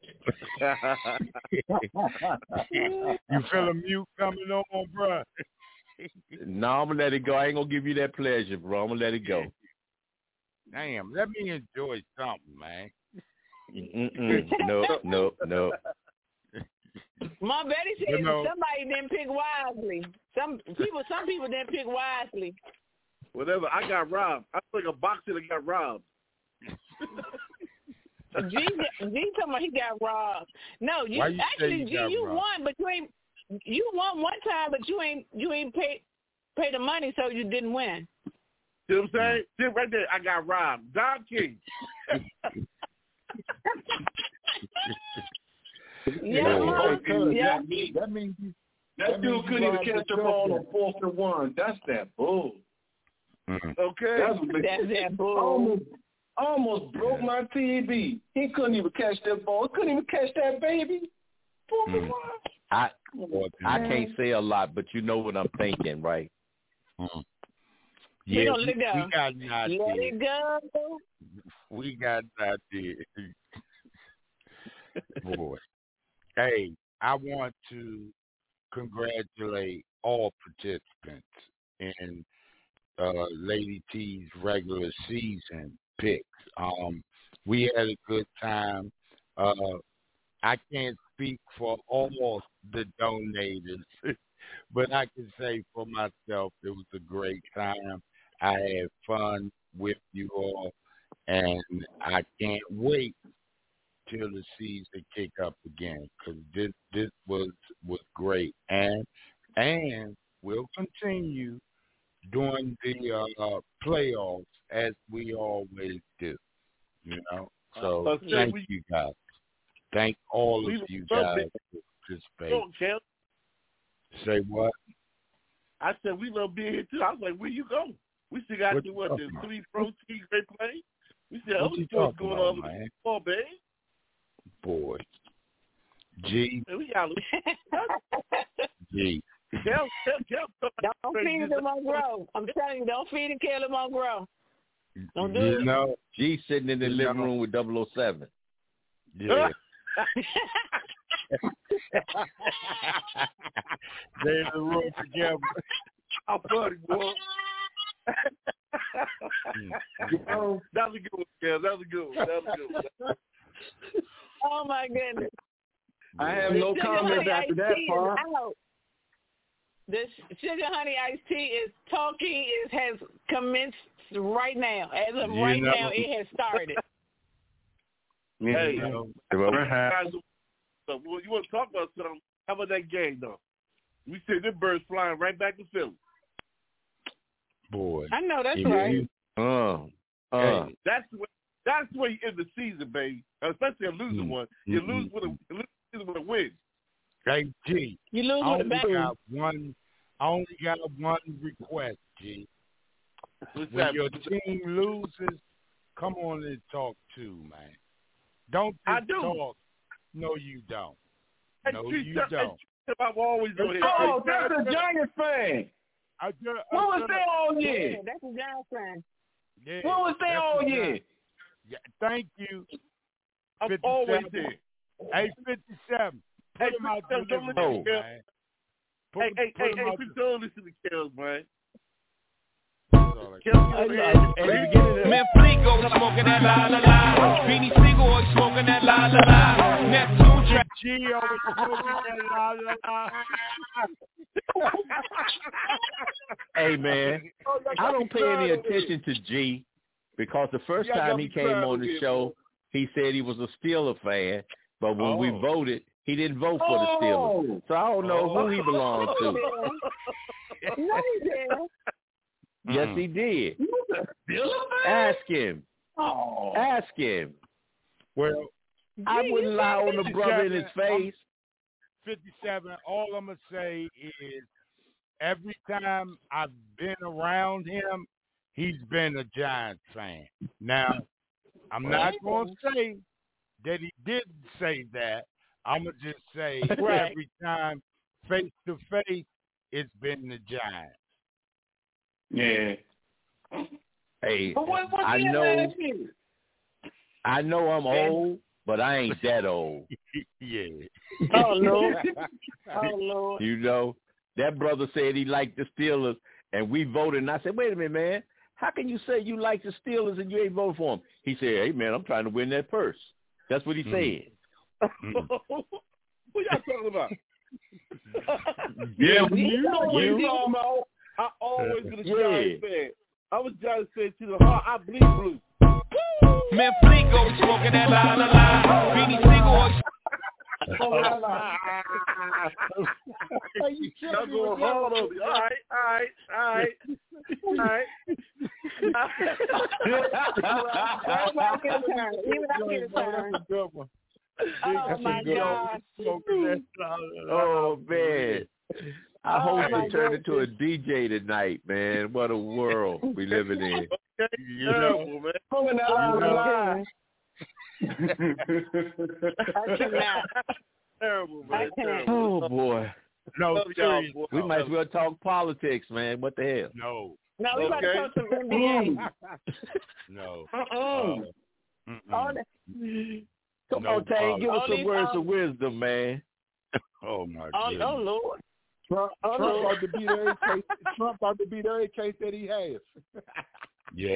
You feel a mute coming on, bruh? No, I'm going to let it go. I ain't going to give you that pleasure, bro. I'm going to let it go. Damn, let me enjoy something, man. Mm-mm. No, no, no. Mom Betty said You know- somebody didn't pick wisely. Some people, some people didn't pick wisely. Whatever. I got robbed. I was like a boxer that got robbed. G, G talking about he got robbed. No, you, Why you say actually you G, got you robbed? won, but you ain't you won one time, but you ain't you ain't pay pay the money, so you didn't win. See what I'm saying? See right there, I got robbed. Don King. Yeah, Hey, Mom. cuz, Yeah. that means that means you, That that dude means you couldn't even robbed catch the yourself ball then. on fourth and one. That's that bull. Okay. That's what That's that I bull. almost, I almost broke my T V. He couldn't even catch that ball. He couldn't even catch that baby. Fourth and Mm. one. I I can't say a lot, but you know what I'm thinking, right? Mm. You Yeah, know, let it we, go. we got an idea. Let it go. We got an idea. Boy. Hey, I want to congratulate all participants in uh, Lady T's regular season picks. Um, we had a good time. Uh, I can't speak for all the donators, but I can say for myself, it was a great time. I had fun with you all, and I can't wait till the season kick up again, because this this was was great, and and we'll continue during the uh, playoffs as we always do. You know, so Uh, thank we, you guys. Thank all we of you love guys it. for participating. Don't care. Say what? I said we love being here too. I was like, where you go? We still got What to you what the talking three pro teams they play. We still What other you sports talking going about, on with man? football, man. Boy, G, Man, we got G. tell, tell, tell, Don't feed it to Monroe. I'm telling you, don't feed it, Kelly Monroe. Don't do You it. know, G sitting in the You living know. room with double oh seven. yeah. They in the room together. I'm funny, boy. Mm. That was a good one, Kev. That was a good one. That was a good one. Oh my goodness. I have no Sugar comments Honey after Iced that, Tea is Paul. out. The Sugar Honey Iced Tea is talking. It has commenced right now. As of You right know. now, it has started. Hey, You know, guys, so, well, you want to talk about something? How about that game, though? We see them birds flying right back to Philly. boy. I know that's You- right. you- Uh, uh. Hey, that's the way. That's the way you end the season, baby. Especially a losing Mm. one. You Mm-mm. lose with a you lose the season with a win. Hey, G. You lose I with a only bang. got one. I only got one request, G. What's When that? your team loses, come on and talk too, man. Don't I just do. talk. No, you don't. Hey, No, Chief, you tell- don't. hey, I'm always on here. Oh, Hey, that's a Giants fan. I just, What was just, that all Yeah, year? that's a Giants fan. yeah, What was that that's all the year? guy. Yeah, thank you. I'm fifty-seven. always there. Hey, fifty-seven. Put Hey, him out the fifty-seven, don't living listen room, to Kev. man. Put, Hey, hey, put hey, him hey, out people the- don't listen to Kells, man. That's all I Kells, got. get over here. At the beginning of Man, Fleeko was smoking that la la la. Beanie Siegel was smoking that la la la. Neptune track. Gio was smoking that la la la. Hey, man, I don't pay any attention to G because the first Yeah, I time got he me came crying on the again, show, he said he was a Steeler fan, but when we Oh. voted, he didn't vote for the Steelers. Oh. So I don't know who he belonged to. No, he didn't. Yes, he did. You was a Steeler fan? Ask him. Oh. Ask him. Well, I Gee, wouldn't you lie said on the brother in his face. fifty-seven, all I'm going to say is every time I've been around him, he's been a Giants fan. Now, I'm not going to say that he didn't say that. I'm going to just say Right. every time face to face, it's been the Giants. Yeah. Hey, But what, what's I the know, last year? I know I'm old, but I ain't that old. Yeah. Oh, Lord. Oh, Lord. You know, that brother said he liked the Steelers, and we voted. And I said, wait a minute, man. How can you say you like the Steelers and you ain't vote for them? He said, hey, man, I'm trying to win that purse. That's what he Mm. said. What y'all talking about? Yeah, You know what you you- talking about? I always been a Yeah. Giants fan. I was Giants fan to the heart. I bleed blue. Man, Fleeko was smoking that la la la. Beanie Siegel was. Y'all going hard on me. All right, all right, all right, all right. Everybody get a turn. Even I get a turn. That's a good one. Oh, my God. Oh, man. I Oh, hope my to turn goodness. into a D J tonight, man. What a world we living in. You know, Terrible, man. Moving that Oh, line my line. goodness. I cannot. Terrible, I man. can't. Terrible. Oh, boy. no, Love y'all, seriously. boy. We might as well talk politics, man. What the hell? No, No, we about to Okay. talk some N B A. no. Uh-uh. Mm-mm. All the, Come No on, Tank. Give us All some these, words um, of wisdom, man. Oh, my oh, goodness. oh, Lord. Trump, Trump about to beat every case. Trump about to beat every case that he has. Yeah,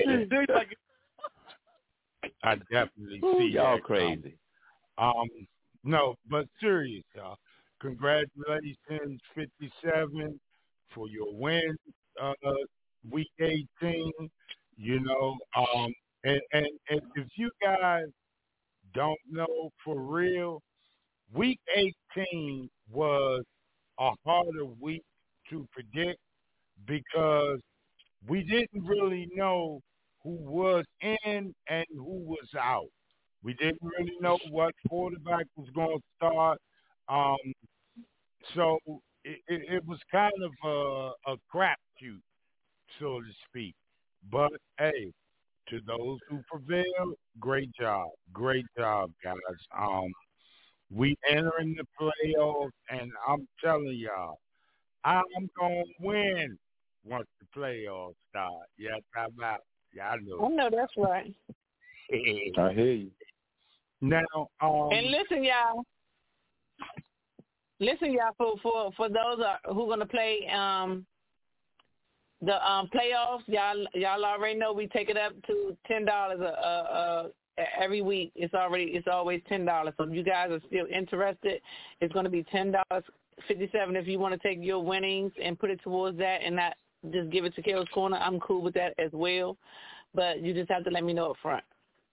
I definitely Ooh, see y'all that crazy. Um, no, but serious, y'all. Congratulations, fifty-seven, for your win, uh, week eighteen. You know, um, and, and, and if you guys don't know for real, week eighteen was a harder week to predict because we didn't really know who was in and who was out. We didn't really know what quarterback was going to start. Um, so it, it, it was kind of a, a crapshoot, so to speak. But, hey, to those who prevailed, great job. Great job, guys. Um, we entering the playoffs, and I'm telling y'all, I'm going to win once the playoffs start. Yes, I'm out. Y'all know. I know that's right. I hear you. Now, um, and listen, y'all. Listen, y'all. For for for those uh, who gonna play um, the um, playoffs, y'all y'all already know we take it up to ten dollars a, a, a every week. It's already it's always ten dollars. So if you guys are still interested, it's gonna be ten dollars fifty-seven. If you want to take your winnings and put it towards that, and not just give it to Kale's Corner, I'm cool with that as well. But you just have to let me know up front.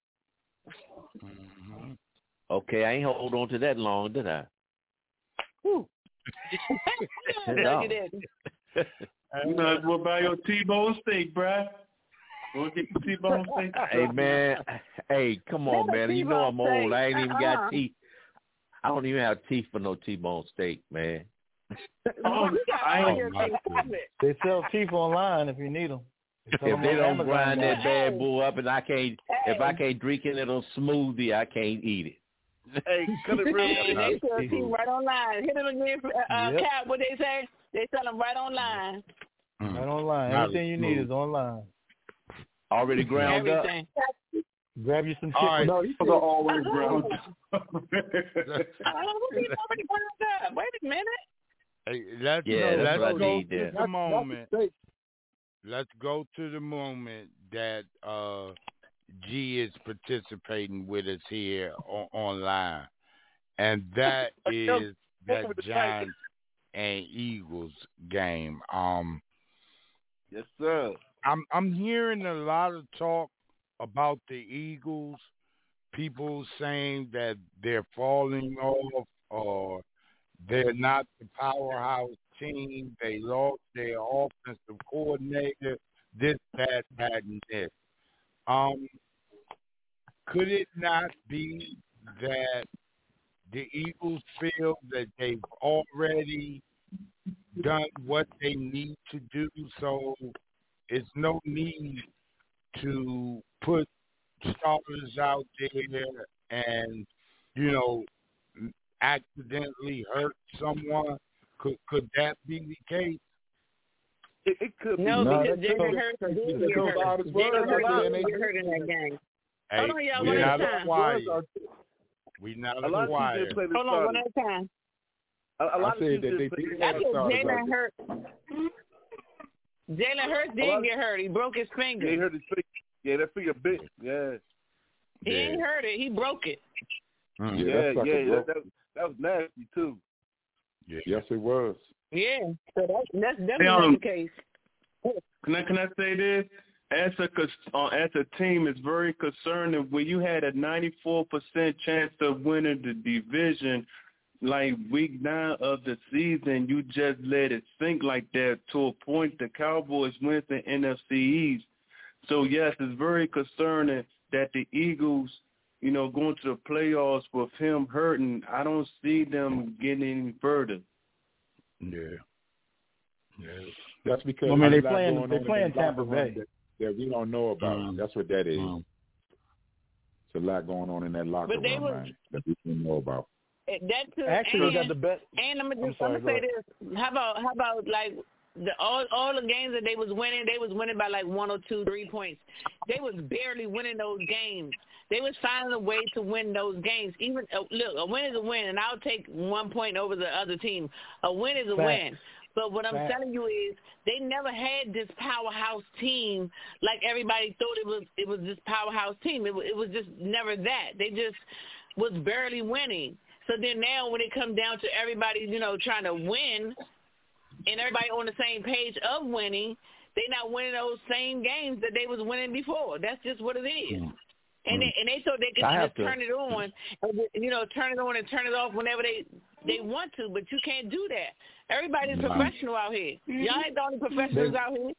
Mm-hmm. Okay, I ain't hold on to that long, did I? Whew. No, you didn't. You know, we'll buy your T-bone steak, bruh. We'll get the T-bone steak. Hey, man. Hey, come on, man. You know I'm old. I ain't even got uh-uh. teeth. I don't even have teeth for no T-bone steak, man. Oh, I ain't. They sell teeth online if you need them. If they don't grind that bad bull up, and I can't, Hey. if I can't drink it in a smoothie, I can't eat it. Hey, cut it real Hey, they sell teeth right online. Hit them again, uh, Yep. Cap. What they say? They sell them right online. Right online. Not Everything you need is online. Already ground Everything. up. Grab you some All chicken. right. No, these are always ground up. Oh, we already ground up. Wait a minute. Hey, let's Yeah, go, that's let's what I go need to there. the moment. Let's go to the moment that uh, G is participating with us here on, online, and that is that Giants and Eagles game. Um, yes, sir. I'm I'm hearing a lot of talk about the Eagles. People saying that they're falling off or they're not the powerhouse team. They lost their offensive coordinator, this, that, that, and this. Um, could it not be that the Eagles feel that they've already done what they need to do, so it's no need to put starters out there and, you know, accidentally hurt someone? Could could that be the case? It, it could No, be. No, because that's Jalen cool. Hurts did It's get cool. hurt. All this word Jalen out there, Hurts and they- did get hurt in that game. Hey, Hold on, y'all, we're one at not a time. quiet. We not A lot of teams quiet. didn't play this Hold on, one starters. at a time. A, a I lot of said teams that they didn't play did this have That's a what starters out Jalen there. Hurts. Jalen Hurts did lot- get hurt. He broke his finger. Yeah, he hurt his finger. Yeah, that finger big. Yeah, He ain't hurt it. He broke it. Mm. Yeah, yeah, that sucker yeah. broke. That, that, that was nasty too. Yeah. Yes, it was. Yeah, so that's that's definitely um, the case. Can I can I say this? As a cons- uh, as a team, it's very concerning when you had a ninety-four percent chance of winning the division, like week nine of the season. You just let it sink like that to a point. The Cowboys went the N F C East. So yes, it's very concerning that the Eagles, you know, going to the playoffs with him hurting. I don't see them getting any further. Yeah. Yeah. That's because I mean, there's they a lot playing- going they on in playing that Tampa locker room Bay. that, that we don't know about. Mm. That's what that is. Mm. It's a lot going on in that locker But they room, was- man, that we don't know about. That too. Actually, and, they got the best. And I'm gonna I'm just sorry, I'm gonna go say this. How about how about like the all all the games that they was winning, they was winning by like one or two, three points. They was barely winning those games. They was finding a way to win those games. Even uh, look, a win is a win, and I'll take one point over the other team. A win is a Fact. win. But what I'm Fact. telling you is they never had this powerhouse team like everybody thought it was. It was this powerhouse team. It was, it was just never that. They just was barely winning. So then now when it comes down to everybody, you know, trying to win and everybody on the same page of winning, they not winning those same games that they was winning before. That's just what it is. Mm. And they, and they thought they could just to. turn it on, you know, turn it on and turn it off whenever they, they want to, but you can't do that. Everybody's no. professional out here. Y'all ain't the only professionals out here.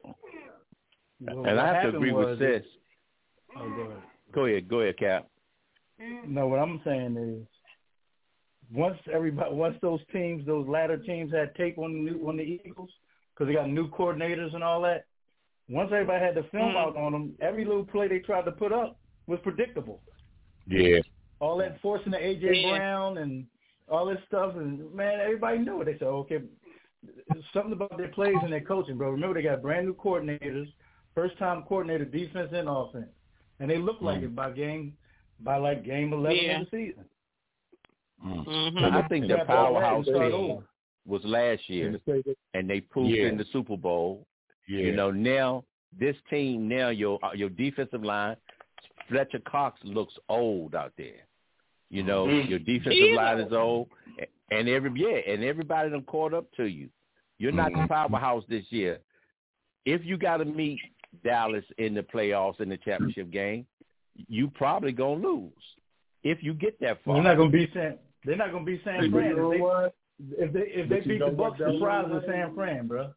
Well, and I have to agree with Sis. Oh, go ahead. Go ahead, go ahead, Cap. No, what I'm saying is, once everybody, once those teams, those latter teams had tape on the new, on the Eagles, because they got new coordinators and all that. Once everybody had the film mm. out on them, every little play they tried to put up was predictable. Yeah. All that forcing the A J yeah. Brown and all this stuff, and man, everybody knew it. They said, okay, something about their plays and their coaching, bro. Remember, they got brand new coordinators, first time coordinator, defense and offense, and they look like mm. it by game, by like game eleven yeah. of the season. Mm. Mm-hmm. I think the powerhouse team was last year, and they proved yeah. in the Super Bowl. Yeah. You know, now this team, now your your defensive line, Fletcher Cox looks old out there. You know, mm-hmm. your defensive yeah. line is old, and every yeah, and everybody done caught up to you. You're not mm-hmm. the powerhouse this year. If you got to meet Dallas in the playoffs in the championship game, you probably gonna lose. If you get that far, you're not gonna beat San. They're not gonna beat San Fran. If they if they, if they beat the Bucs, surprise with San Fran, bro.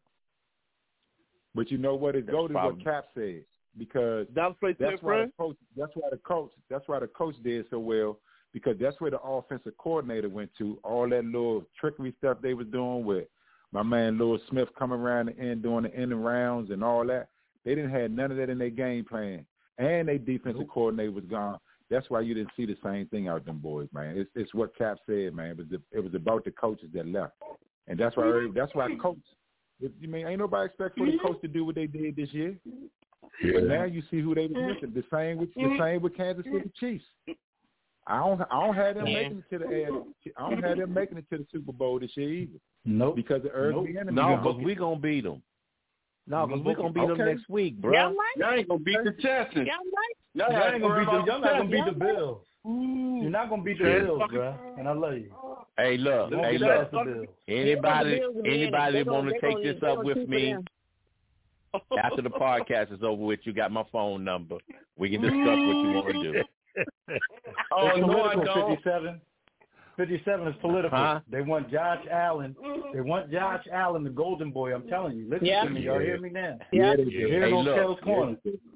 But you know what? It goes to what Cap said, because that's why the coach. That's why the coach. That's why the coach did so well, because that's where the offensive coordinator went to. All that little trickery stuff they was doing with my man Lewis Smith coming around the end doing the end rounds and all that. They didn't have none of that in their game plan, and their defensive nope. coordinator was gone. That's why you didn't see the same thing out them boys, man. It's it's what Cap said, man. It was the, it was about the coaches that left, and that's why that's why coach. You mean ain't nobody expect for the coach to do what they did this year? Yeah. But now you see who they was missing. The same with the same with Kansas City Chiefs. I don't I don't have them yeah. making it to the I don't have them making it to the Super Bowl this year either. Nope. Because of early nope. No, because we gonna beat them. No, because we're going to beat okay. them next week, bro. Y'all, y'all ain't going to beat the Texans. Y'all, y'all, y'all ain't going to beat the, y'all not going to beat the Bills. You're not going to beat the Bills, bro. And I love you. Hey, look. Don't hey, look. Anybody anybody want to take this up with me after the podcast is over with, you got my phone number. We can discuss what you want to do. Oh, no, I don't. fifty-seven fifty-seven is political. Huh? They want Josh Allen. They want Josh Allen, the golden boy. I'm telling you. Listen yeah. to me. Y'all hear me now? Yeah. You're hearing on Kel's corner.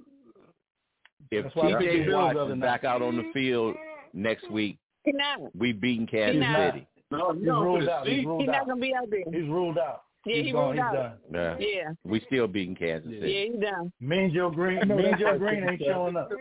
If T J Watt is back out on the field next week, we beating Kansas City. No, he's ruled out. He's ruled He's out. not going to be out there. He's ruled out. Yeah, he's he gone. ruled out. He's done. Yeah. yeah. We still beating Kansas City. Yeah, he's done. Mean Joe Green. Mean Joe Green ain't showing up.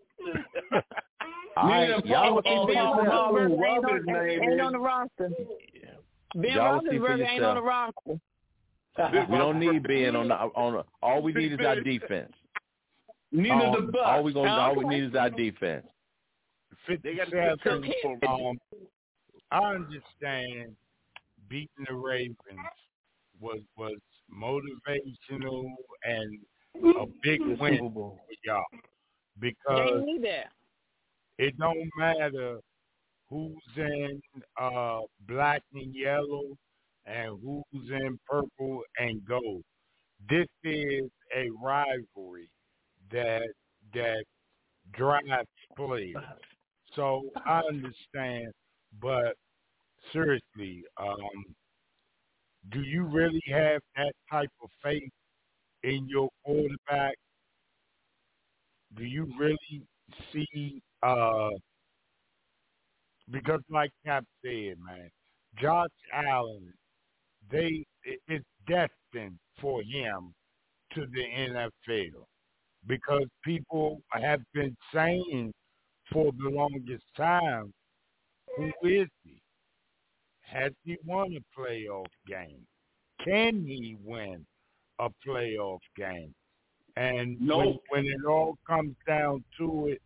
All right, y'all will see Ben Roethlisberger ain't on the roster. Ben Roethlisberger ain't on the roster. We don't need Ben on the on. The, all we need is our defense. Neither all, the Bucs. All we gonna all we need is our defense. They got to have um, I understand beating the Ravens was was motivational and a big win for y'all, because they need that. It don't matter who's in uh, black and yellow and who's in purple and gold. This is a rivalry that that drives players. So I understand, but seriously, um, do you really have that type of faith in your quarterback? Do you really see? Uh, because like Cap said, man, Josh Allen, they it's destined for him to the N F L, because people have been saying for the longest time, who is he? Has he won a playoff game? Can he win a playoff game? And no. when, when it all comes down to it,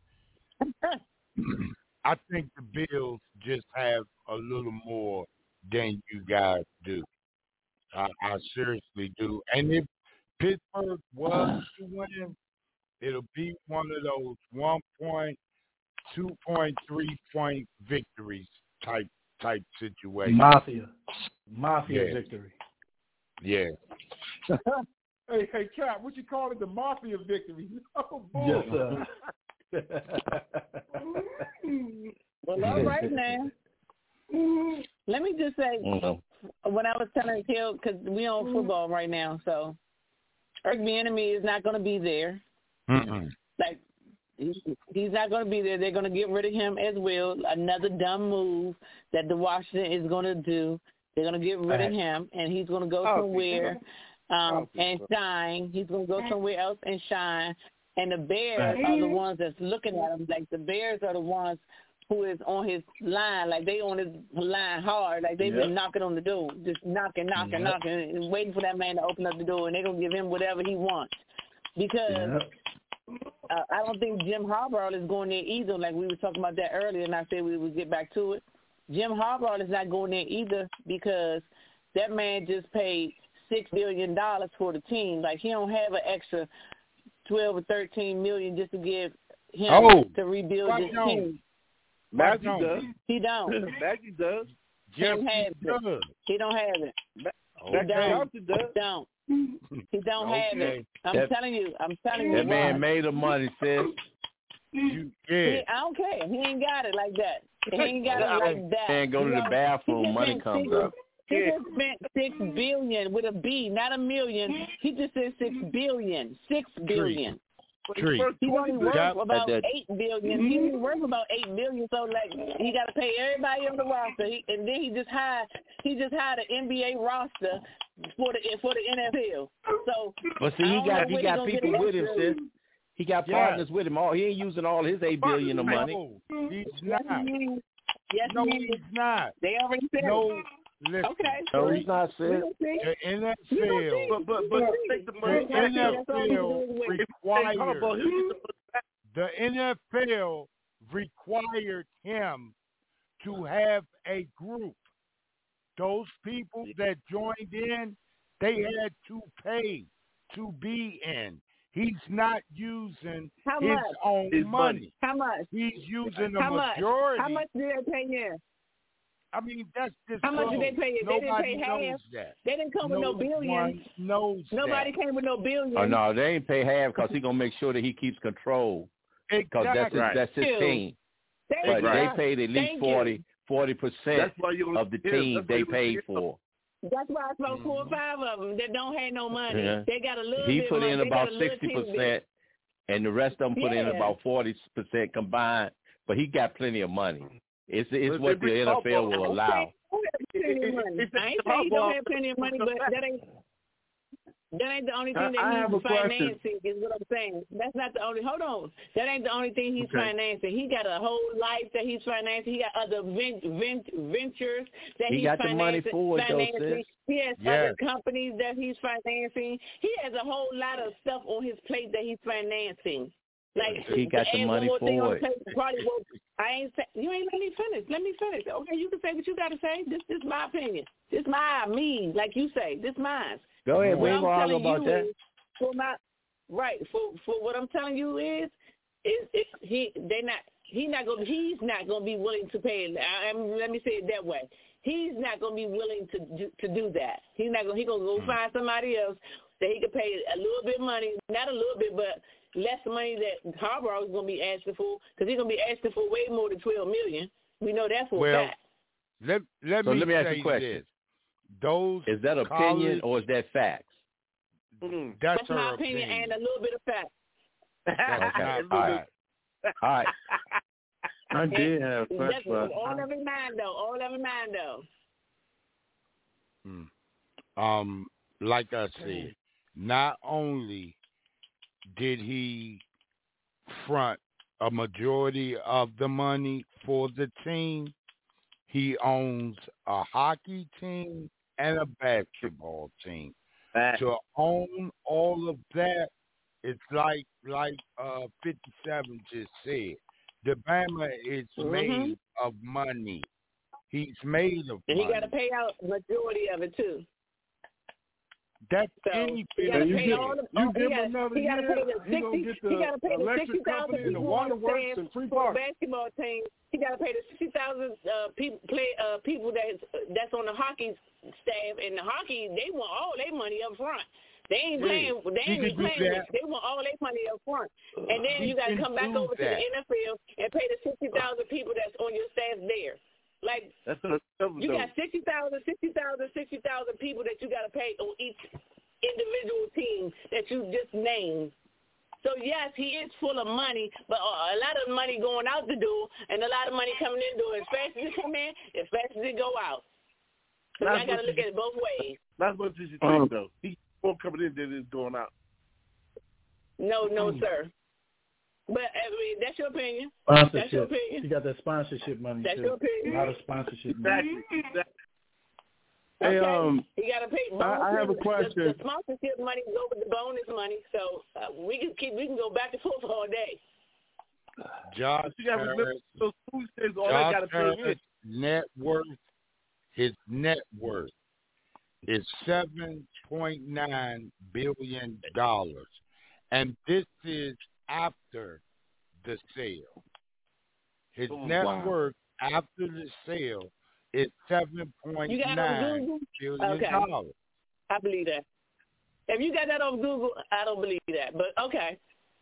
I think the Bills just have a little more than you guys do. I, I seriously do. And if Pittsburgh was to win, it'll be one of those one point, two point three point victories type type situation. Mafia. Mafia Yeah. victory. Yeah. Hey, hey, Cap, what you call it? The mafia victory? Oh, boy. Yes, sir. Well, all right now. Let me just say, Mm-hmm. when I was telling Kill, because we on football right now, so Eric Bieniemy is not going to be there. Mm-mm. Like, he's, he's not going to be there. They're going to get rid of him as well. Another dumb move that the Washington is going to do. They're going to get rid of him, and he's going to go Oh, somewhere um, so. and shine. He's going to go somewhere else and shine. And the Bears are the ones that's looking at him. Like, the Bears are the ones who is on his line. Like, they on his line hard. Like, they've Yep. been knocking on the door, just knocking, knocking, Yep. knocking, and waiting for that man to open up the door, and they're going to give him whatever he wants. Because Yep. uh, I don't think Jim Harbaugh is going there either. Like, we were talking about that earlier, and I said we would get back to it. Jim Harbaugh is not going there either because that man just paid six billion dollars for the team. Like, he don't have an extra twelve or thirteen million dollars just to give him Oh, to rebuild right this on. team. Magic Right does. on. He don't. Magic does. He Yes, don't have he it. does. He don't have it. He Magic don't. Johnson does. He don't. He don't have Okay. it. I'm That- telling you. I'm telling you. That man why. made the money, sis. You, He, yeah. I don't care. He ain't got it like that. He ain't got it like that. And go to You the know, bathroom, he just money spent comes six, up. He just spent six billion with a B, not a million. He just said six billion. Six billion. Tree. He's only worth Yep. about That- that- eight billion. He's only worth about eight million. So like, he got to pay everybody on the roster, he, and then he just hired he just hired an N B A roster for the for the N F L. So, But see, I he don't got know he where got gonna get people the with him, extra- sis. He got Yeah. partners with him. All he ain't using all his eight billion of money. No, he's Yes, not. he is. Yes, No, he he's is. not. They already said No, it. listen. Okay. No, he's not, We sis. gonna see. The We gonna N F see. L, But but but take the the money back. N F L Hey, required, Harbaugh, he'll get the money back. the N F L required him to have a group. Those people that joined in, they had to pay to be in. He's not using How his much? own His money. money. How much? He's using the How much? majority. How much did they pay you? I mean, that's just How much did they pay you? They didn't Nobody pay knows half. that. They didn't come with no no billions. one knows Nobody that. came with no billions. Oh no, they ain't pay half because he gonna make sure that he keeps control because that's his, Exactly. that's his Thank you. team. Thank But you. they paid at least Thank forty forty percent That's why you of the yeah, team that's why they you paid hear for. That's why I spoke four or five of them that don't have no money. Yeah. They got a little He bit put money. in They about got a little sixty teeny bit. percent, and the rest of them put in Yeah. about forty percent combined. But he got plenty of money. It's it's But what they the N F L bring will I allow. ain't saying he don't have plenty of money. It- it- I ain't it's saying he don't Harbaugh. have plenty of money, but that ain't that ain't the only thing I- that I have he's a question. financing. Is what I'm saying. That's not the only. Hold on. That ain't the only thing he's Okay. financing. He got a whole life that he's financing. He got other vent, vent, ventures that He he's got the money financing. for it, though, financing. sis. He has Yeah. other companies that he's financing. He has a whole lot of stuff on his plate that he's financing. Like He got the and money one more thing for on the it. plate, probably will- I ain't say, you ain't let me finish. Let me finish. Okay, you can say what you got to say. This this my opinion. This my me, like you say. This mine. Go ahead, we What ain't I'm gonna argue telling about you that. is, for my right for for what I'm telling you is is, is he they not he not gonna he's not gonna be willing to pay. I, I mean, let me say it that way. He's not gonna be willing to do, to do that. He's not gonna he gonna go find somebody else that he could pay a little bit money, not a little bit, but less money that Harbaugh is gonna be asking for because he's gonna be asking for way more than twelve million. We know that for Well, a fact. Let let So me let me ask you say a question. this. Those Is that opinion college, or is that facts? Mm. that's, That's her my opinion, and a little bit of fact. That's Okay, not all right, all right. I did have a That's question. all of it mine though. All of it mine though. Mm. Um, like I said, not only did he front a majority of the money for the team, he owns a hockey team and a basketball team. To own all of that, it's like like uh, fifty-seven just said. The Bama is Mhm. made of money. He's made of And he money. got to pay out majority of it too. That's So any he got to you pay give- all the. you oh, give he him got, another he got to year, pay the he gonna sixty. get the He got to pay the electric sixty thousand company and the people on the waterworks stand and free for the parking. basketball team. He got to pay the sixty thousand uh, people play uh, people that that's on the hockey staff, and the hockey they want all their money up front. They ain't Yeah, playing. They he ain't can do playing with. that. They want all their money up front, and then He you got to can come back do over to that. the N F L and pay the sixty thousand people that's on your staff there. Like That's what I'm you got sixty thousand, sixty thousand, sixty thousand people that you got to pay on each individual team that you just named. So yes, he is full of money, but a lot of money going out the door, and a lot of money coming in the door. As fast as it come in, as fast as it go out. So I got to look at it both ways. Not as much as you Um, think, though. He's more coming in than it's going out. No, no, sir. But I mean, that's your opinion. Sponsorship. That's your opinion. You got that sponsorship money. That's too. your opinion. A lot of sponsorship money. Exactly. exactly. Hey, Okay. um, you got to pay. I- I have a the- question. The, the sponsorship money go with the bonus money, so uh, we can keep. We can go back and forth all day. Josh You got to remember, Harris, those food states, all they got Josh to pay Harris' in. net worth, his net worth is seven point nine billion dollars, and this is after the sale. His Oh, net wow. worth after the sale is seven point You got it on nine Google? billion Okay. dollars. I believe that. If you got that on Google, I don't believe that. But okay.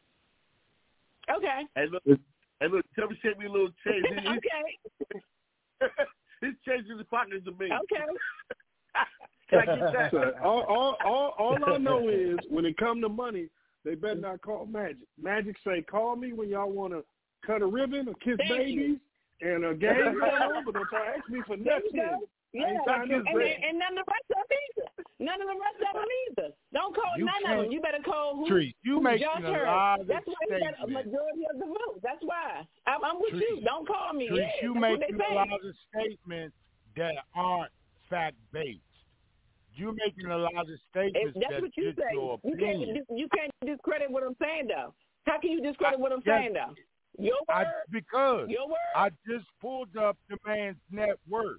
Okay. Hey, look, hey, look, tell me, send me a little change. He- he- okay. He's changing his pockets to me. Okay. Can I get that? So, all, all, all, all I know is when it come to money, they better not call Magic. Magic say, call me when y'all want to cut a ribbon or kiss Thank babies and a game going on, but don't try to ask me for There you nothing. go. Yeah, Ain't time and, to and, bread. and none of the rest of them either. None of the rest of them either. Don't call You none of can't- them. You better call who? Trees, you who making Josh a Harris. lot of That's why he got a statements. majority of the vote. That's why. I'm, I'm with Trees, you. Don't call me. Trees, Yeah, you that's what making they a say. lot of statements that aren't fact-based. You're making a lot of If statements that's that what you just say. your You can't, opinion. dis- you can't discredit what I'm saying, though. How can you discredit what I'm Yes. saying, though? Your I, word. because Your word. I just pulled up the man's net worth.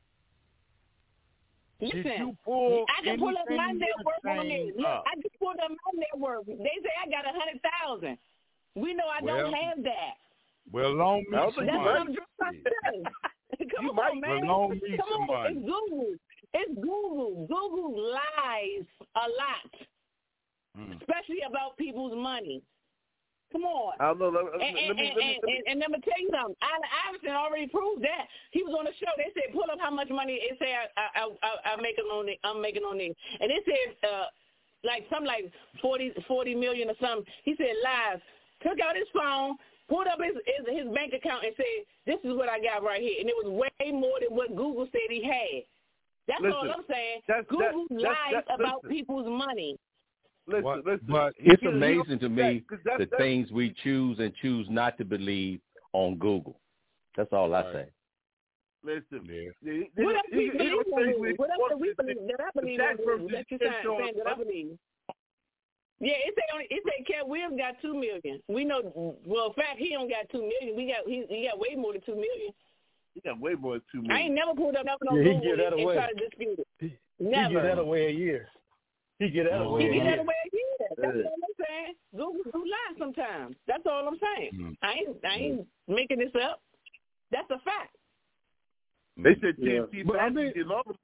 Listen, Did you pull I can pull up my anything net you're worth on saying this. Look, up? I just pulled up my net worth. They say I got a hundred thousand. We know I Well, don't have that. Well, loan me I don't some think That's you what money. I'm trying to say. Come You on, might. man. Well, loan me Come some on. money. It's Google. It's Google. Google lies a lot, Mm. especially about people's money. Come on. I don't know. Let, And, let, and, let me, and, let me, and, and, and let me tell you something. Allen Iverson already proved that. He was on the show. They said, pull up how much money it say I, I, I, I making on it. I'm making on it. And it said, uh, like, something like forty, forty million or something. He said, live. Took out his phone, pulled up his, his, his bank account and said, this is what I got right here. And it was way more than what Google said he had. That's Listen, all I'm saying. that's- Google that's- lies that's- about listen. people's money. listen, What- listen. but It's You know, amazing to me that- 'cause that's- the that's- things we choose and choose not to believe on Google. That's all I Right. say. Listen. Yeah. You- What you- else we you- you believe know, on things Google? we- What else do we the- believe that I believe the on tax Google? person That you did saying show saying that I us- believe. Yeah, it say only it say Cat Williams got two million. We know. Well, in fact, he don't got two million. We got he he got way more than two million. You got way more than two I million. ain't never pulled up nothing on Yeah, he Google give that and, and away. try to dispute it. He, he Never. get that away a year. He get that away He a get that year. away again. That's Yeah. all I'm saying. Google do lie sometimes. That's all I'm saying. Mm. I ain't I ain't making this up. That's a fact. They said Yeah. T N T But I Fantasy mean- get longer.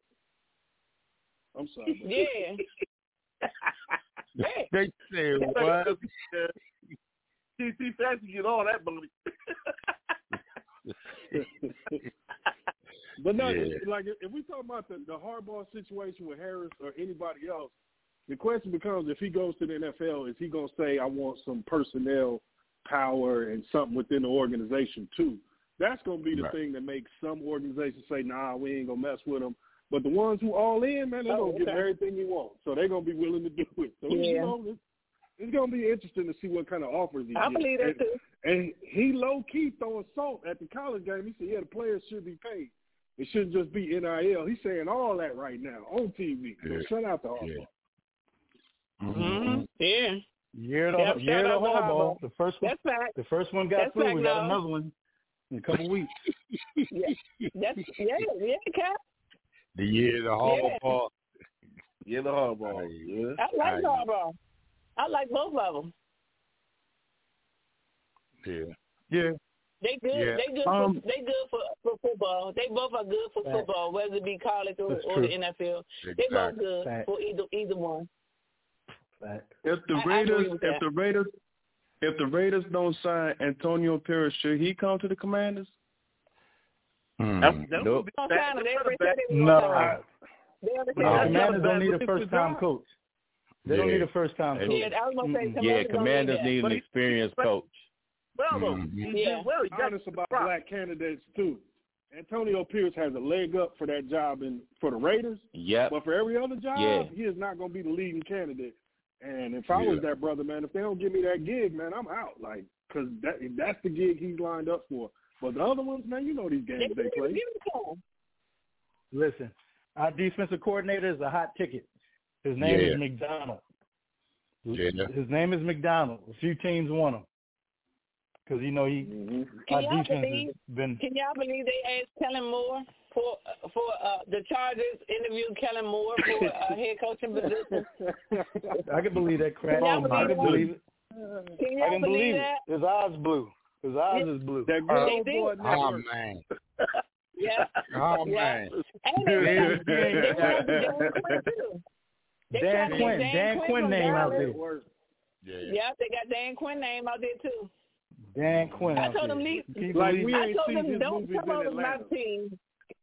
I'm sorry. Yeah. Yeah. They said what? T N T Fantasy get all that money. But no, Yeah. like if we talk about the, the hardball situation with Harris or anybody else, the question becomes if he goes to the N F L, is he going to say, I want some personnel power and something within the organization too? That's going to be the Right. thing that makes some organizations say, nah, we ain't going to mess with him. But the ones who all in, man, they're Oh, going to give okay. him everything he wants. So they're going to be willing to do it. So, Yeah. you know, it's, it's going to be interesting to see what kind of offers he I gets. believe that And- too. And he low-key throwing salt at the college game. He said, yeah, the players should be paid. It shouldn't just be N I L. He's saying all that right now on T V. So Yeah. shut out the hardball. Yeah. Mm-hmm. Yeah. Year to Yep, year shout to out to hardball. Harbaugh. The first one. That's fact. The first one got That's through. fact, We got no. another one in a couple weeks. Yeah. That's yeah, yeah, Cap. The year the hardball. Yeah, the Harbaugh. Yeah. I like Harbaugh. I like both of them. Yeah. Yeah. They good. Yeah. They good. Um, for, they good for, for football. They both are good for Fact. football, whether it be college or, That's or true. the N F L. Exactly. They both good Fact. for either either one. Fact. If the I- I Raiders, agree with if that. the Raiders, if the Raiders don't sign Antonio Pierce, should he come to the Commanders? Hmm. That's, that's Nope. that, They already that's said bad. they were No. gonna sign him. They already The said Uh, they Commanders were don't need a It's first time job. coach. They don't Yeah. need a first time And- coach. Yeah, I was gonna say Mm-mm. Commanders Yeah, don't Commanders need need that. an But he- experienced coach. Well, though, Mhm. he Yeah. did well. He got honest about black candidates too. Antonio Pierce has a leg up for that job in for the Raiders, Yep. but for every other job, Yeah. he is not going to be the leading candidate. And if I was Yeah. that brother, man, if they don't give me that gig, man, I'm out. Like, because that, that's the gig he's lined up for. But the other ones, man, you know these They games they didn't play. give it to him. Listen, our defensive coordinator is a hot ticket. His name Yeah. is McDonald. Yeah. His name is McDonald. A few teams want him because you know he. Mm-hmm. Can Our y'all defense believe? has been. Can y'all believe they asked Kellen Moore for for uh, the Chargers interviewed Kellen Moore for a head coaching position? I can believe that crap. Can y'all I believe can it? believe it. Can I y'all can believe believe that? it. His eyes blue. His eyes is blue. That good Uh, old boy Oh network. man. Yeah. Oh Yeah. man. And they, they, Yeah. they, they wanted Dan Quinn too. They Dan tried to get Quinn. Dan Quinn from name out Dallas. there. Yeah. Yeah, they got Dan Quinn name out there too. Dan Quinn I out told there. them, leave. Can you Like believe we it? I ain't told seen them his don't movies come in over to my Atlanta. team.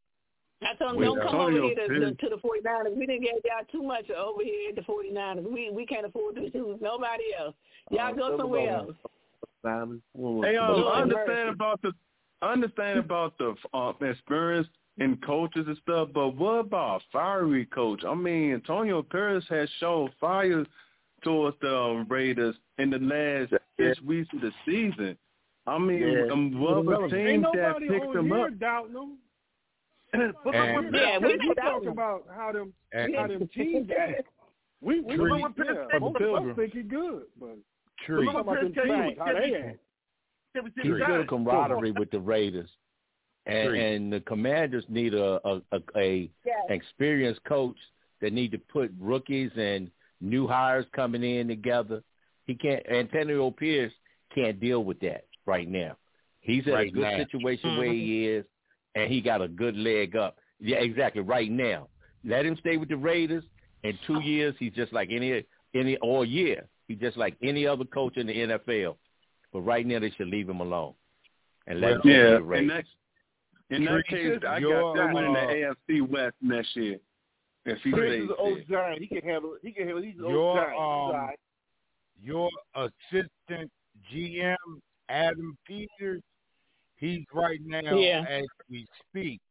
I told them With don't come over Antonio here to, to, Pierce. to the forty-niners. We didn't get y'all too much over here at the forty-niners. We we can't afford to use nobody else. Y'all Uh, go somewhere else. Simon. Hey, um, Lord I understand mercy. about the, I understand about the uh, experience in coaches and stuff, but what about a fiery coach? I mean, Antonio Pierce has shown fire towards the um, Raiders in the last Yeah. six weeks of the season. I mean, Yeah. um, what other Ain't teams that nobody picked on him here up? doubting them. But- But And- look, Yeah, we we we don't doubt talking them. about how them And how them teams act. We we Tree. look, yeah, the most of Pilgrims. us think he good, but Tree. talking about them teams, how they act. He's good camaraderie with the Raiders, and, Tree. and the Commanders need a a, a, a Yes. experienced coach that need to put rookies and new hires coming in together. He can't. Antonio Pierce can't deal with that right now. He's at a Right good now. situation where Mhm. he is, and he got a good leg up. Yeah, exactly. Right now, let him stay with the Raiders. In two years, he's just like any any or a year. He's just like any other coach in the N F L. But right now, they should leave him alone and let him stay with Yeah, the in Raiders. that, in that case, I Your, got them winning the uh, A F C West next year. If he Chris stays is an old there. giant. He can handle it. He can handle it. He's an old Your giant. He's all um right. your assistant G M Adam Peters, he's right now Yeah. as we speak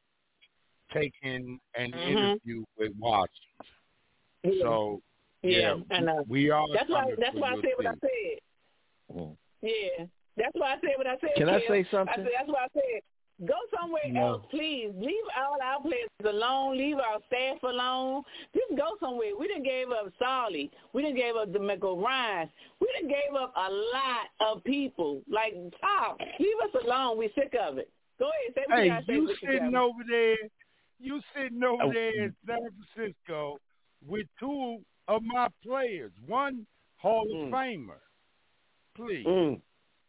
taking an Mhm. interview with Washington. Yeah. So Yeah, yeah, I know. we are. That's why. coming That's for why I your said what I team. said. Mm. Yeah, that's why I said what I said. Can I Kim. say something? I said that's why I said go somewhere No. else, please. Leave all our players alone. Leave our staff alone. Just go somewhere. We done gave up Solly. We done gave up D'Amico Ryan. We done gave up a lot of people. Like, stop. Leave us alone. We sick of it. Go ahead. Say what you Hey, gotta say. you Mister sitting Kevin. over there, you sitting over Oh. there in San Francisco with two of my players, one Hall of Mm. Famer. Please. Mm.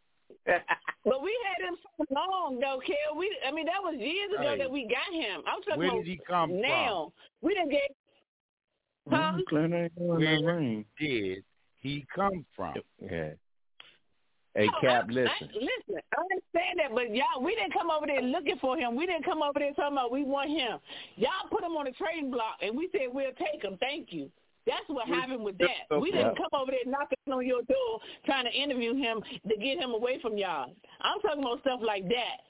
But we had him so long, though, Kel. We, I mean, that was years ago Hey, that we got him. I'm talking where about did he come now. We didn't get. Huh? Mm, Glenn ain't going that Where ring. did he come from? Yeah. Hey, No, Cap, I, listen. I, listen, I understand that, but y'all, we didn't come over there looking for him. We didn't come over there talking about we want him. Y'all put him on the trading block, and we said we'll take him. Thank you. That's what happened with that. We didn't Yeah. come over there knocking on your door trying to interview him to get him away from y'all. I'm talking about stuff like that.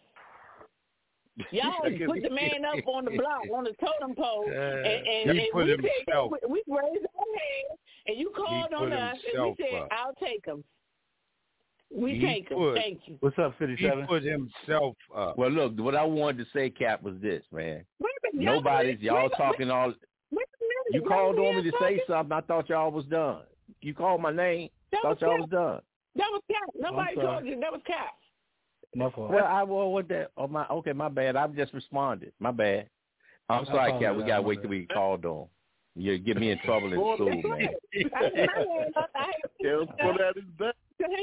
Y'all put the man up on the block, on the totem pole, Uh, and, and, he and put we, himself- said, we, we raised our hand, and you called on put us, and we himself said, up. I'll take him. We He take him. put- Thank you. What's up, He fifty-seven? put himself up. Well, look, what I wanted to say, Cap, was this, man. Wait a minute, y'all Nobody's, wait- y'all wait- talking all. Wait a minute. You y'all called were on me here to say talking? something. I thought y'all was done. You called my name. That was Thought y'all Cap. was done. That was Cap. Nobody sorry. told you. That was Cap. My fault. Well, I well, what that? Oh my, okay, my bad. I just responded. My bad. I'm I sorry, Cap. We apologize, gotta my wait bad. till we called on. You get me in trouble in school, man. Kev put that in back.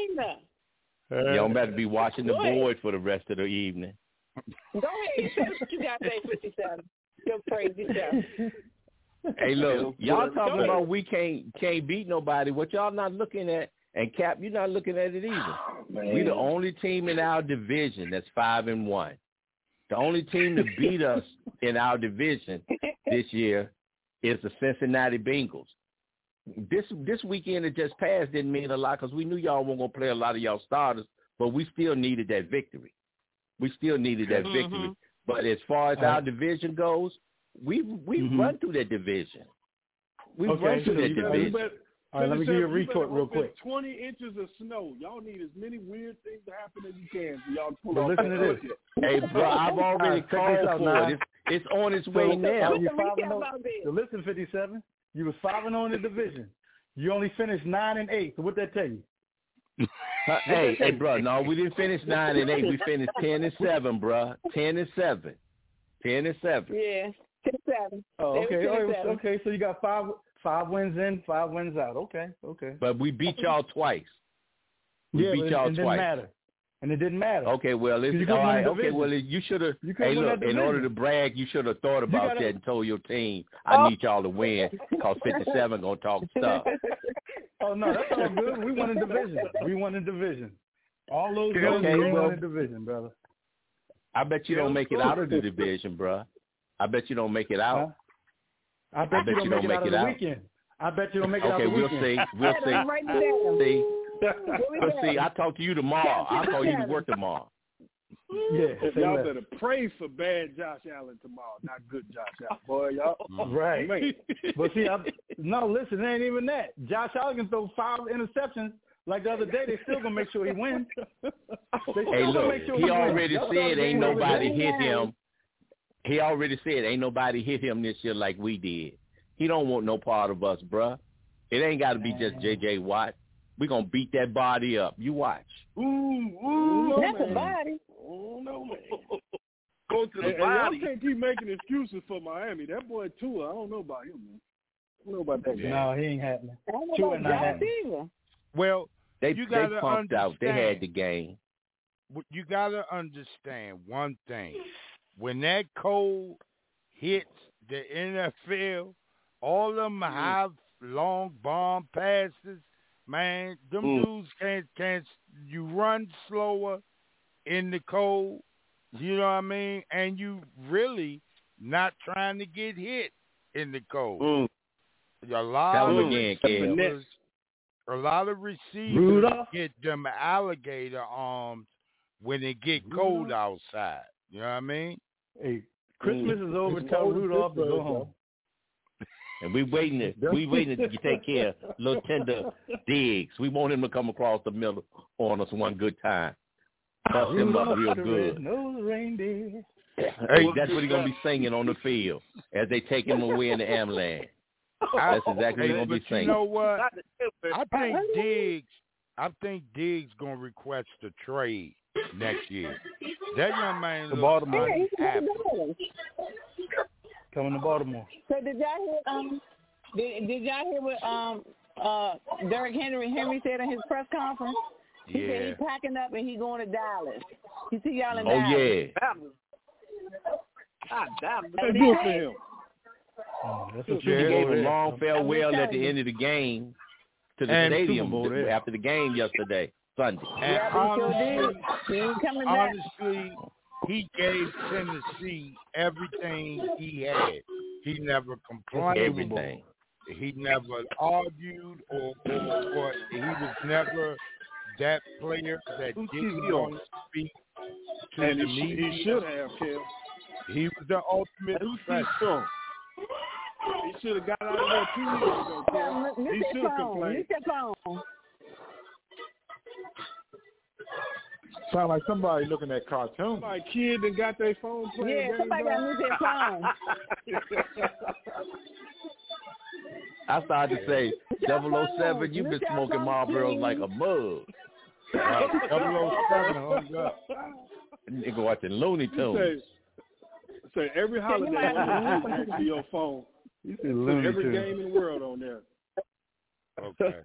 You don't better be watching the board for the rest of the evening. Go ahead. Say what you got to say, fifty-seven. Your crazy self. Hey, look, y'all talking about we can't can't beat nobody. What y'all not looking at, and Cap, you're not looking at it either. Man. We the only team in our division that's five and one. The only team to beat us in our division this year is the Cincinnati Bengals. This this weekend that just passed didn't mean a lot because we knew y'all weren't going to play a lot of y'all starters, but we still needed that victory. We still needed that Mm-hmm. victory. But as far as All our right. division goes, we we Mhm. run through that division. We Okay, run through so that you better- division. you better- All right, let me give you a retort real quick. twenty inches of snow. Y'all need as many weird things to happen as you can for y'all to pull But off. listen to that this. Hey, bro, I've All already right, check this called out for now. it. It's, it's on its way So, now. you five and oh. So listen, fifty-seven. You was five and oh in the division. You only finished nine and eight. So what that tell you? Uh, hey, hey, bro, no, we didn't finish nine and eight. We finished ten and seven, bro. Ten and seven. Ten and seven. Yeah, ten seven. Oh, They okay. were ten Oh, seven. okay. So you got five five wins in, five wins out. Okay, okay. But we beat y'all twice. We yeah, beat but y'all it, it didn't twice. matter, and it didn't matter. Okay, well, it's You all couldn't win right. the Okay, division. well, you should have. You couldn't Hey, win look, that in order to division. brag, you should have thought about gotta- that and told your team, I need y'all to win because fifty-seven going to talk stuff. Oh no, that's all good. We won the division. We won the division. All those Okay, wins, we well- won the division, brother. I bet you don't make it out of the division, bro. I bet you don't make it out. I bet, bet you don't you make don't it make out it of the out. weekend. I bet you don't make it out Okay, of the we'll weekend. see. We'll see. Right there. See. we But got? see, I talk to you tomorrow. I'll call you to work tomorrow. Yeah, say Y'all less. better pray for bad Josh Allen tomorrow, not good Josh Allen. Boy, y'all. Right. Man. But see, I, no, listen, it ain't even that. Josh Allen can throw five interceptions like the other day. They still gonna make sure he wins. They still Hey, gonna look, make sure he wins. already That's said all ain't they nobody do. hit him. He already said ain't nobody hit him this year like we did. He don't want no part of us, bruh. It ain't got to be just J J Watt. We gonna beat that body up. You watch. Ooh, ooh, That's man. a body. Oh no, man. Go to the And, and y'all body. can't keep making excuses for Miami. That boy Tua, I don't know about him, man. I don't know about that guy. No, he ain't happening. I don't know Tua about not Josh happening. either. Well, They you they gotta punked out. They understand. had the game. You got to understand one thing. When that cold hits the N F L, all them high, long bomb passes, man, them Mm. dudes can't, can't, you run slower in the cold, you know what I mean? And you really not trying to get hit in the cold. Mm. A lot Tell 'em of again, Kev. receivers, a lot of receivers Rudolph? get them alligator arms when it get cold outside. You know what I mean? Hey, Christmas is over. It's Tell cold Rudolph to Pittsburgh, go home. And we waiting to we waiting to take care of little tender Diggs. We want him to come across the middle on us one good time. Bust him up real the good. red-nosed reindeer. Hey, that's what he's gonna be singing on the field as they take him away in the ambulance. That's exactly what he's Hey, gonna be but singing. you know what? I think Diggs, I think Diggs gonna request a trade next year. That young man To looks Baltimore. Yeah, he's unhappy. doing. Coming to Baltimore. So did y'all hear? Um, did, did y'all hear what um uh Derrick Henry Henry said in his press conference? He said Yeah. he's packing up and he's going to Dallas. You see y'all in Oh Dallas. yeah. God damn. Hey, good for him. Oh, that's what He Super gave Bowl a is. long farewell at telling the you. end of the game to the And stadium Super Bowl there. after the game yesterday, Sunday. And Yeah, he sure did. honestly, He ain't coming back. honestly, he gave Tennessee everything he had. He never complained. Everything. He never argued or, or, or he was never that player that Who's didn't T V on? want to speak to And the he, sh- media. he should have, Kev. He was the ultimate Who's professional. He should have got out of there two years ago, Kev. He Mute should your have phone. complained. Mute your phone. Sound like somebody looking at cartoons. Somebody kid that got their phone playing Yeah, games somebody got to on. mute their phone. I started to say, double oh seven, you've been Look at smoking those Marlboros kids. like a mug. Right. double oh seven hung up. Nigga watching Looney He Tunes. say, say every holiday might have to you mute listen to your phone. You Put said Looney every Tunes. game in the world on there. Okay.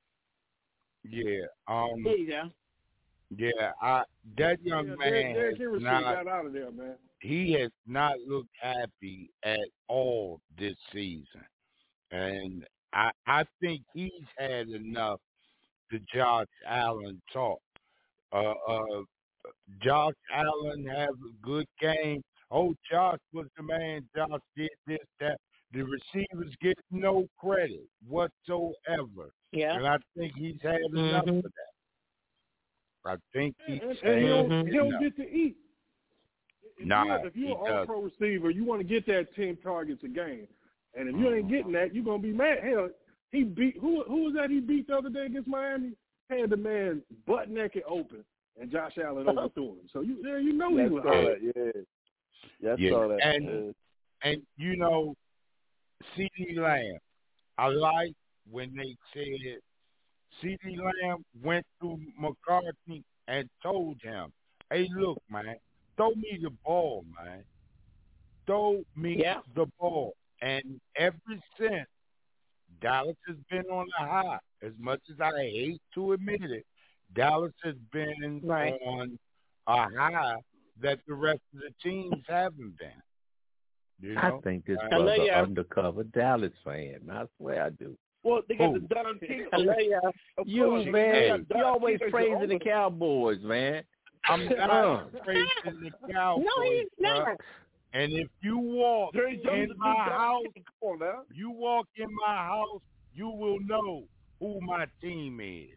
Yeah. Um. There you go. Yeah. I that young Yeah, man Derek, Derek has Henry should not. have got out of there, man. He has not looked happy at all this season, and I I think he's had enough to Josh Allen talk. Uh, uh, Josh Allen has a good game. Oh, Josh was the man. Josh did this, that. The receivers get no credit whatsoever. Yeah. And I think he's had enough Mhm. of that. I think he's And, had and he don't, enough. he don't get to eat. If Nah, you're, if he you're an doesn't. all-pro receiver, you want to get that ten targets a game. And if you ain't getting that, you're going to be mad. Hell, he beat – who who was that he beat the other day against Miami? Had the man butt naked open, and Josh Allen overthrew him. So, you yeah, you know he That's was all hot. that, yeah. Yeah, I Yeah, saw that. and yeah. and you know, CeeDee Lamb. I like when they said CeeDee Lamb went to McCarthy and told him, "Hey, look, man, throw me the ball, man. Throw me Yeah. the ball." And ever since, Dallas has been on the high. As much as I hate to admit it, Dallas has been Right. on a high that the rest of the teams haven't been. You I know? think this I brother love ya. undercover Dallas fan. I swear I do. Well, they got Who? the Don King. I love y'all. Of You course, man, they got you Don always King as your praising the owner. Cowboys, man. I'm Uh. not praising the Cowboys. No, he's bruh. not. And if you walk Jerry Jones in is my Don house, King. Come on now. you walk in my house, you will know who my team is.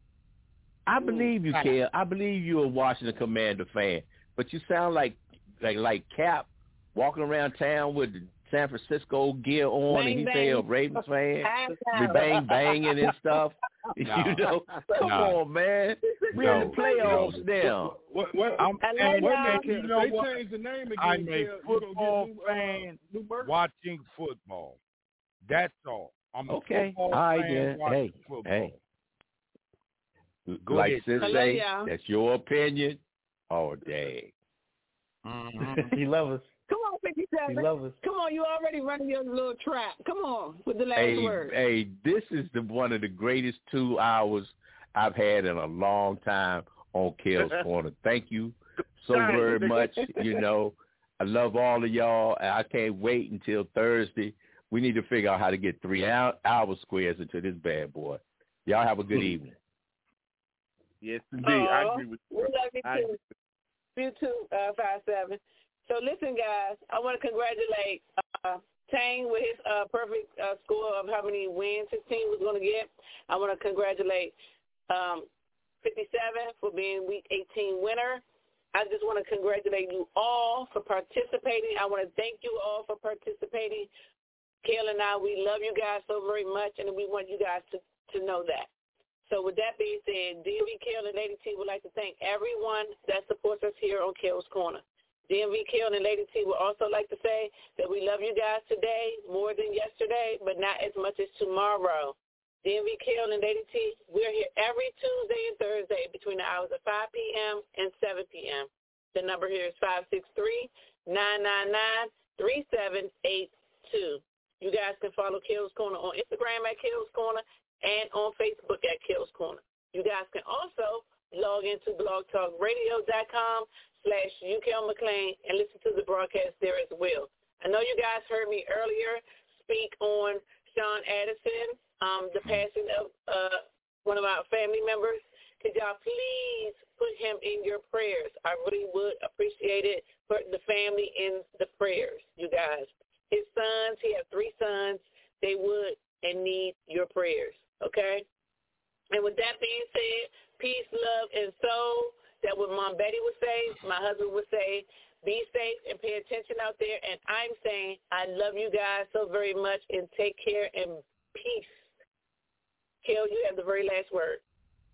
I believe you, Fact. Kel. I believe you're a Washington Commander fan, but you sound like like like Cap walking around town with the San Francisco gear on, Bang, and he bang. say a Ravens fan, I be know. bang banging and stuff. No. You know, come No. on, man. We're in No. the playoffs now. What, what, I'm, I love and, y'all. and you know they what? change the name again, I'm a Kel, you gonna football get new, uh, fan new merch? watching football. That's all. I'm a Okay. football All right, fan then. watching Hey, football. hey. Go like ahead. Sis I love say, y'all. that's your opinion. Oh, dang. Mhm. He love us. Come on, He fifty-seven. love us. Come on, you already running your little trap. Come on, with the last Hey, word. hey, this is the one of the greatest two hours I've had in a long time on Kel's Corner. Thank you so very much. You know, I love all of y'all. and I can't wait until Thursday. We need to figure out how to get three hour, hour squares into this bad boy. Y'all have a good evening. Yes, indeed. I agree with We you. love you I too. You too, uh, five seven. So listen, guys, I want to congratulate uh, Tang with his uh, perfect uh, score of how many wins his team was going to get. I want to congratulate um, fifty-seven for being Week eighteen winner. I just want to congratulate you all for participating. I want to thank you all for participating. Kel and I, we love you guys so very much, and we want you guys to, to know that. So with that being said, D M V Kel and Lady T would like to thank everyone that supports us here on Kel's Corner. D M V Kel and Lady T would also like to say that we love you guys today more than yesterday, but not as much as tomorrow. D M V Kel and Lady T, we're here every Tuesday and Thursday between the hours of five p.m. and seven p.m. The number here is five six three, nine nine nine, three seven eight two. You guys can follow Kel's Corner on Instagram at Kel's Corner and on Facebook at Kel's Corner. You guys can also log into blogtalkradio.com slash UKel McLean and listen to the broadcast there as well. I know you guys heard me earlier speak on Sean Addison, um, the passing of uh, one of our family members. Could y'all please put him in your prayers? I really would appreciate it. Put the family in the prayers, you guys. His sons, he has three sons. They would and need your prayers, okay? And with that being said, peace, love, and soul. That what Mom Betty would say, my husband would say, be safe and pay attention out there. And I'm saying I love you guys so very much, and take care and peace. Kel, you have the very last word.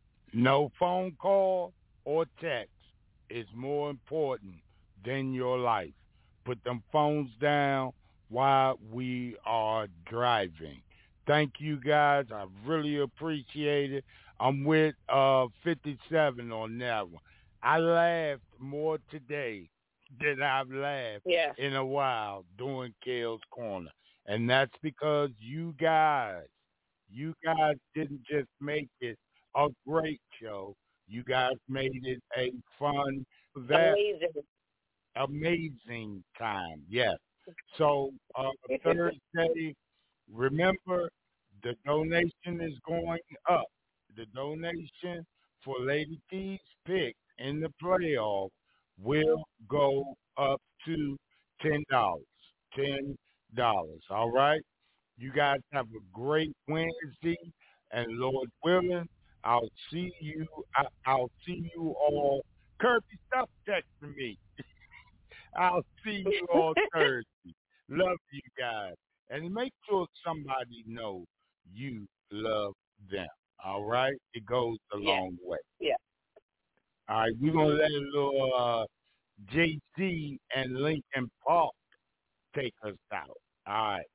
No phone call or text is more important than your life. Put them phones down while we are driving. Thank you, guys. I really appreciate it. I'm with uh, fifty-seven on that one. I laughed more today than I've laughed yeah. in a while doing Kel's Corner. And that's because you guys, you guys didn't just make it a great show. You guys made it a fun, that Amazing. amazing time. Yes. So uh, Thursday, remember, the donation is going up. The donation for Lady T's pick in the playoff will go up to ten dollars. Ten dollars. All right. You guys have a great Wednesday, and Lord willing, I'll see you. I, I'll see you all. Kirby, stop texting me. I'll see you all Thursday. Love you guys, and make sure somebody know you love them. All right, it goes a Yeah. long way. Yeah. All right, we're gonna let a little uh, J C and Lincoln Park take us out. All right.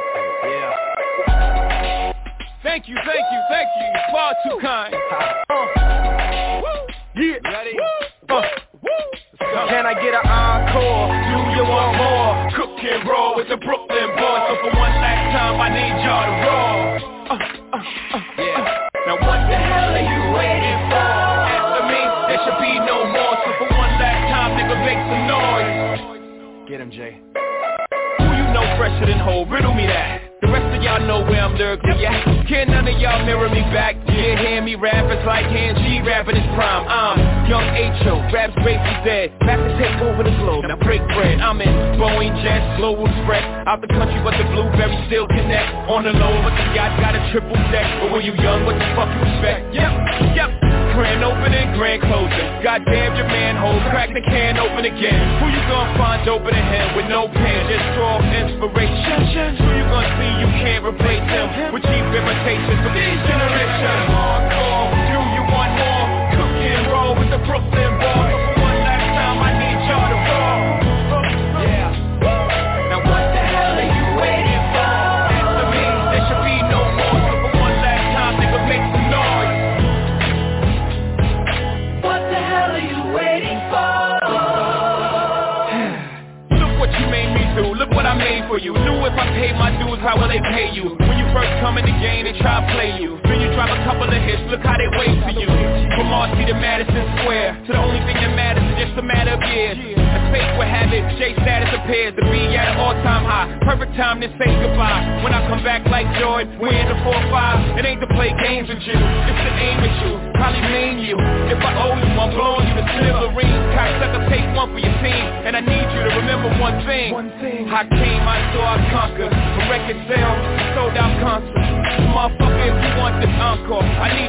Yeah. Thank you, thank you, thank you. Far too kind. Uh, yeah. Ready? Uh, Can I get an encore? Do you want more? Cook and roll with the Brooklyn boys. So for one last time, I need y'all to roll. Uh, uh, uh, yeah. Now what the hell are you waiting for? After me, there should be no more. So for one last time, nigga, make some noise. Get him, Jay. Who you know fresher than Ho? Riddle me that. The rest of y'all know where I'm lyrically at. Can none of y'all mirror me back? Yeah, hear me rap, it's like hand G rapping his prime. I'm young H O, rap's grateful dead. Back to take over the globe, now break bread. I'm in Boeing Jets, global spread. Out the country, but the blueberry still connect. On the low, but the yacht got a triple deck. But when you young, what the fuck you expect? Yep, yep. Grand opening, grand closing. Goddamn your manhole, crack the can open again. Who you gonna find open a hand with no pen? Just draw inspiration. Who you gonna see you can't replace him with cheap imitations for these generations? Hardcore, do you want more? Cook and roll with the Brooklyn boys. For one last time, I need y'all to roll. Yeah. Now what the hell are you waiting for? Answer me, there should be no more. So for one last time, nigga, make some noise. What the hell are you waiting for? Look what you made me do, look what I made for you. Knew if I paid my dues, how will they pay you? When you first come in the game, they try to play you. Then you drop a couple of hits, look how they wait for you. From Marcy to Madison Square, to the only thing that matters is just a matter of years. As fate would have it, J status appears to be at an all-time high. Perfect time to say goodbye. When I come back like Jordan, we in the four five. It ain't to play games with you, it's to aim at you. Probably name you. If I owe you, I'm blowing you to smithereens. Cocksucker, take one for your team. And I need you to remember one thing. One thing. I came, I saw, I conquered. From record sales, sold out concerts. Motherfucker, if you want this encore, I need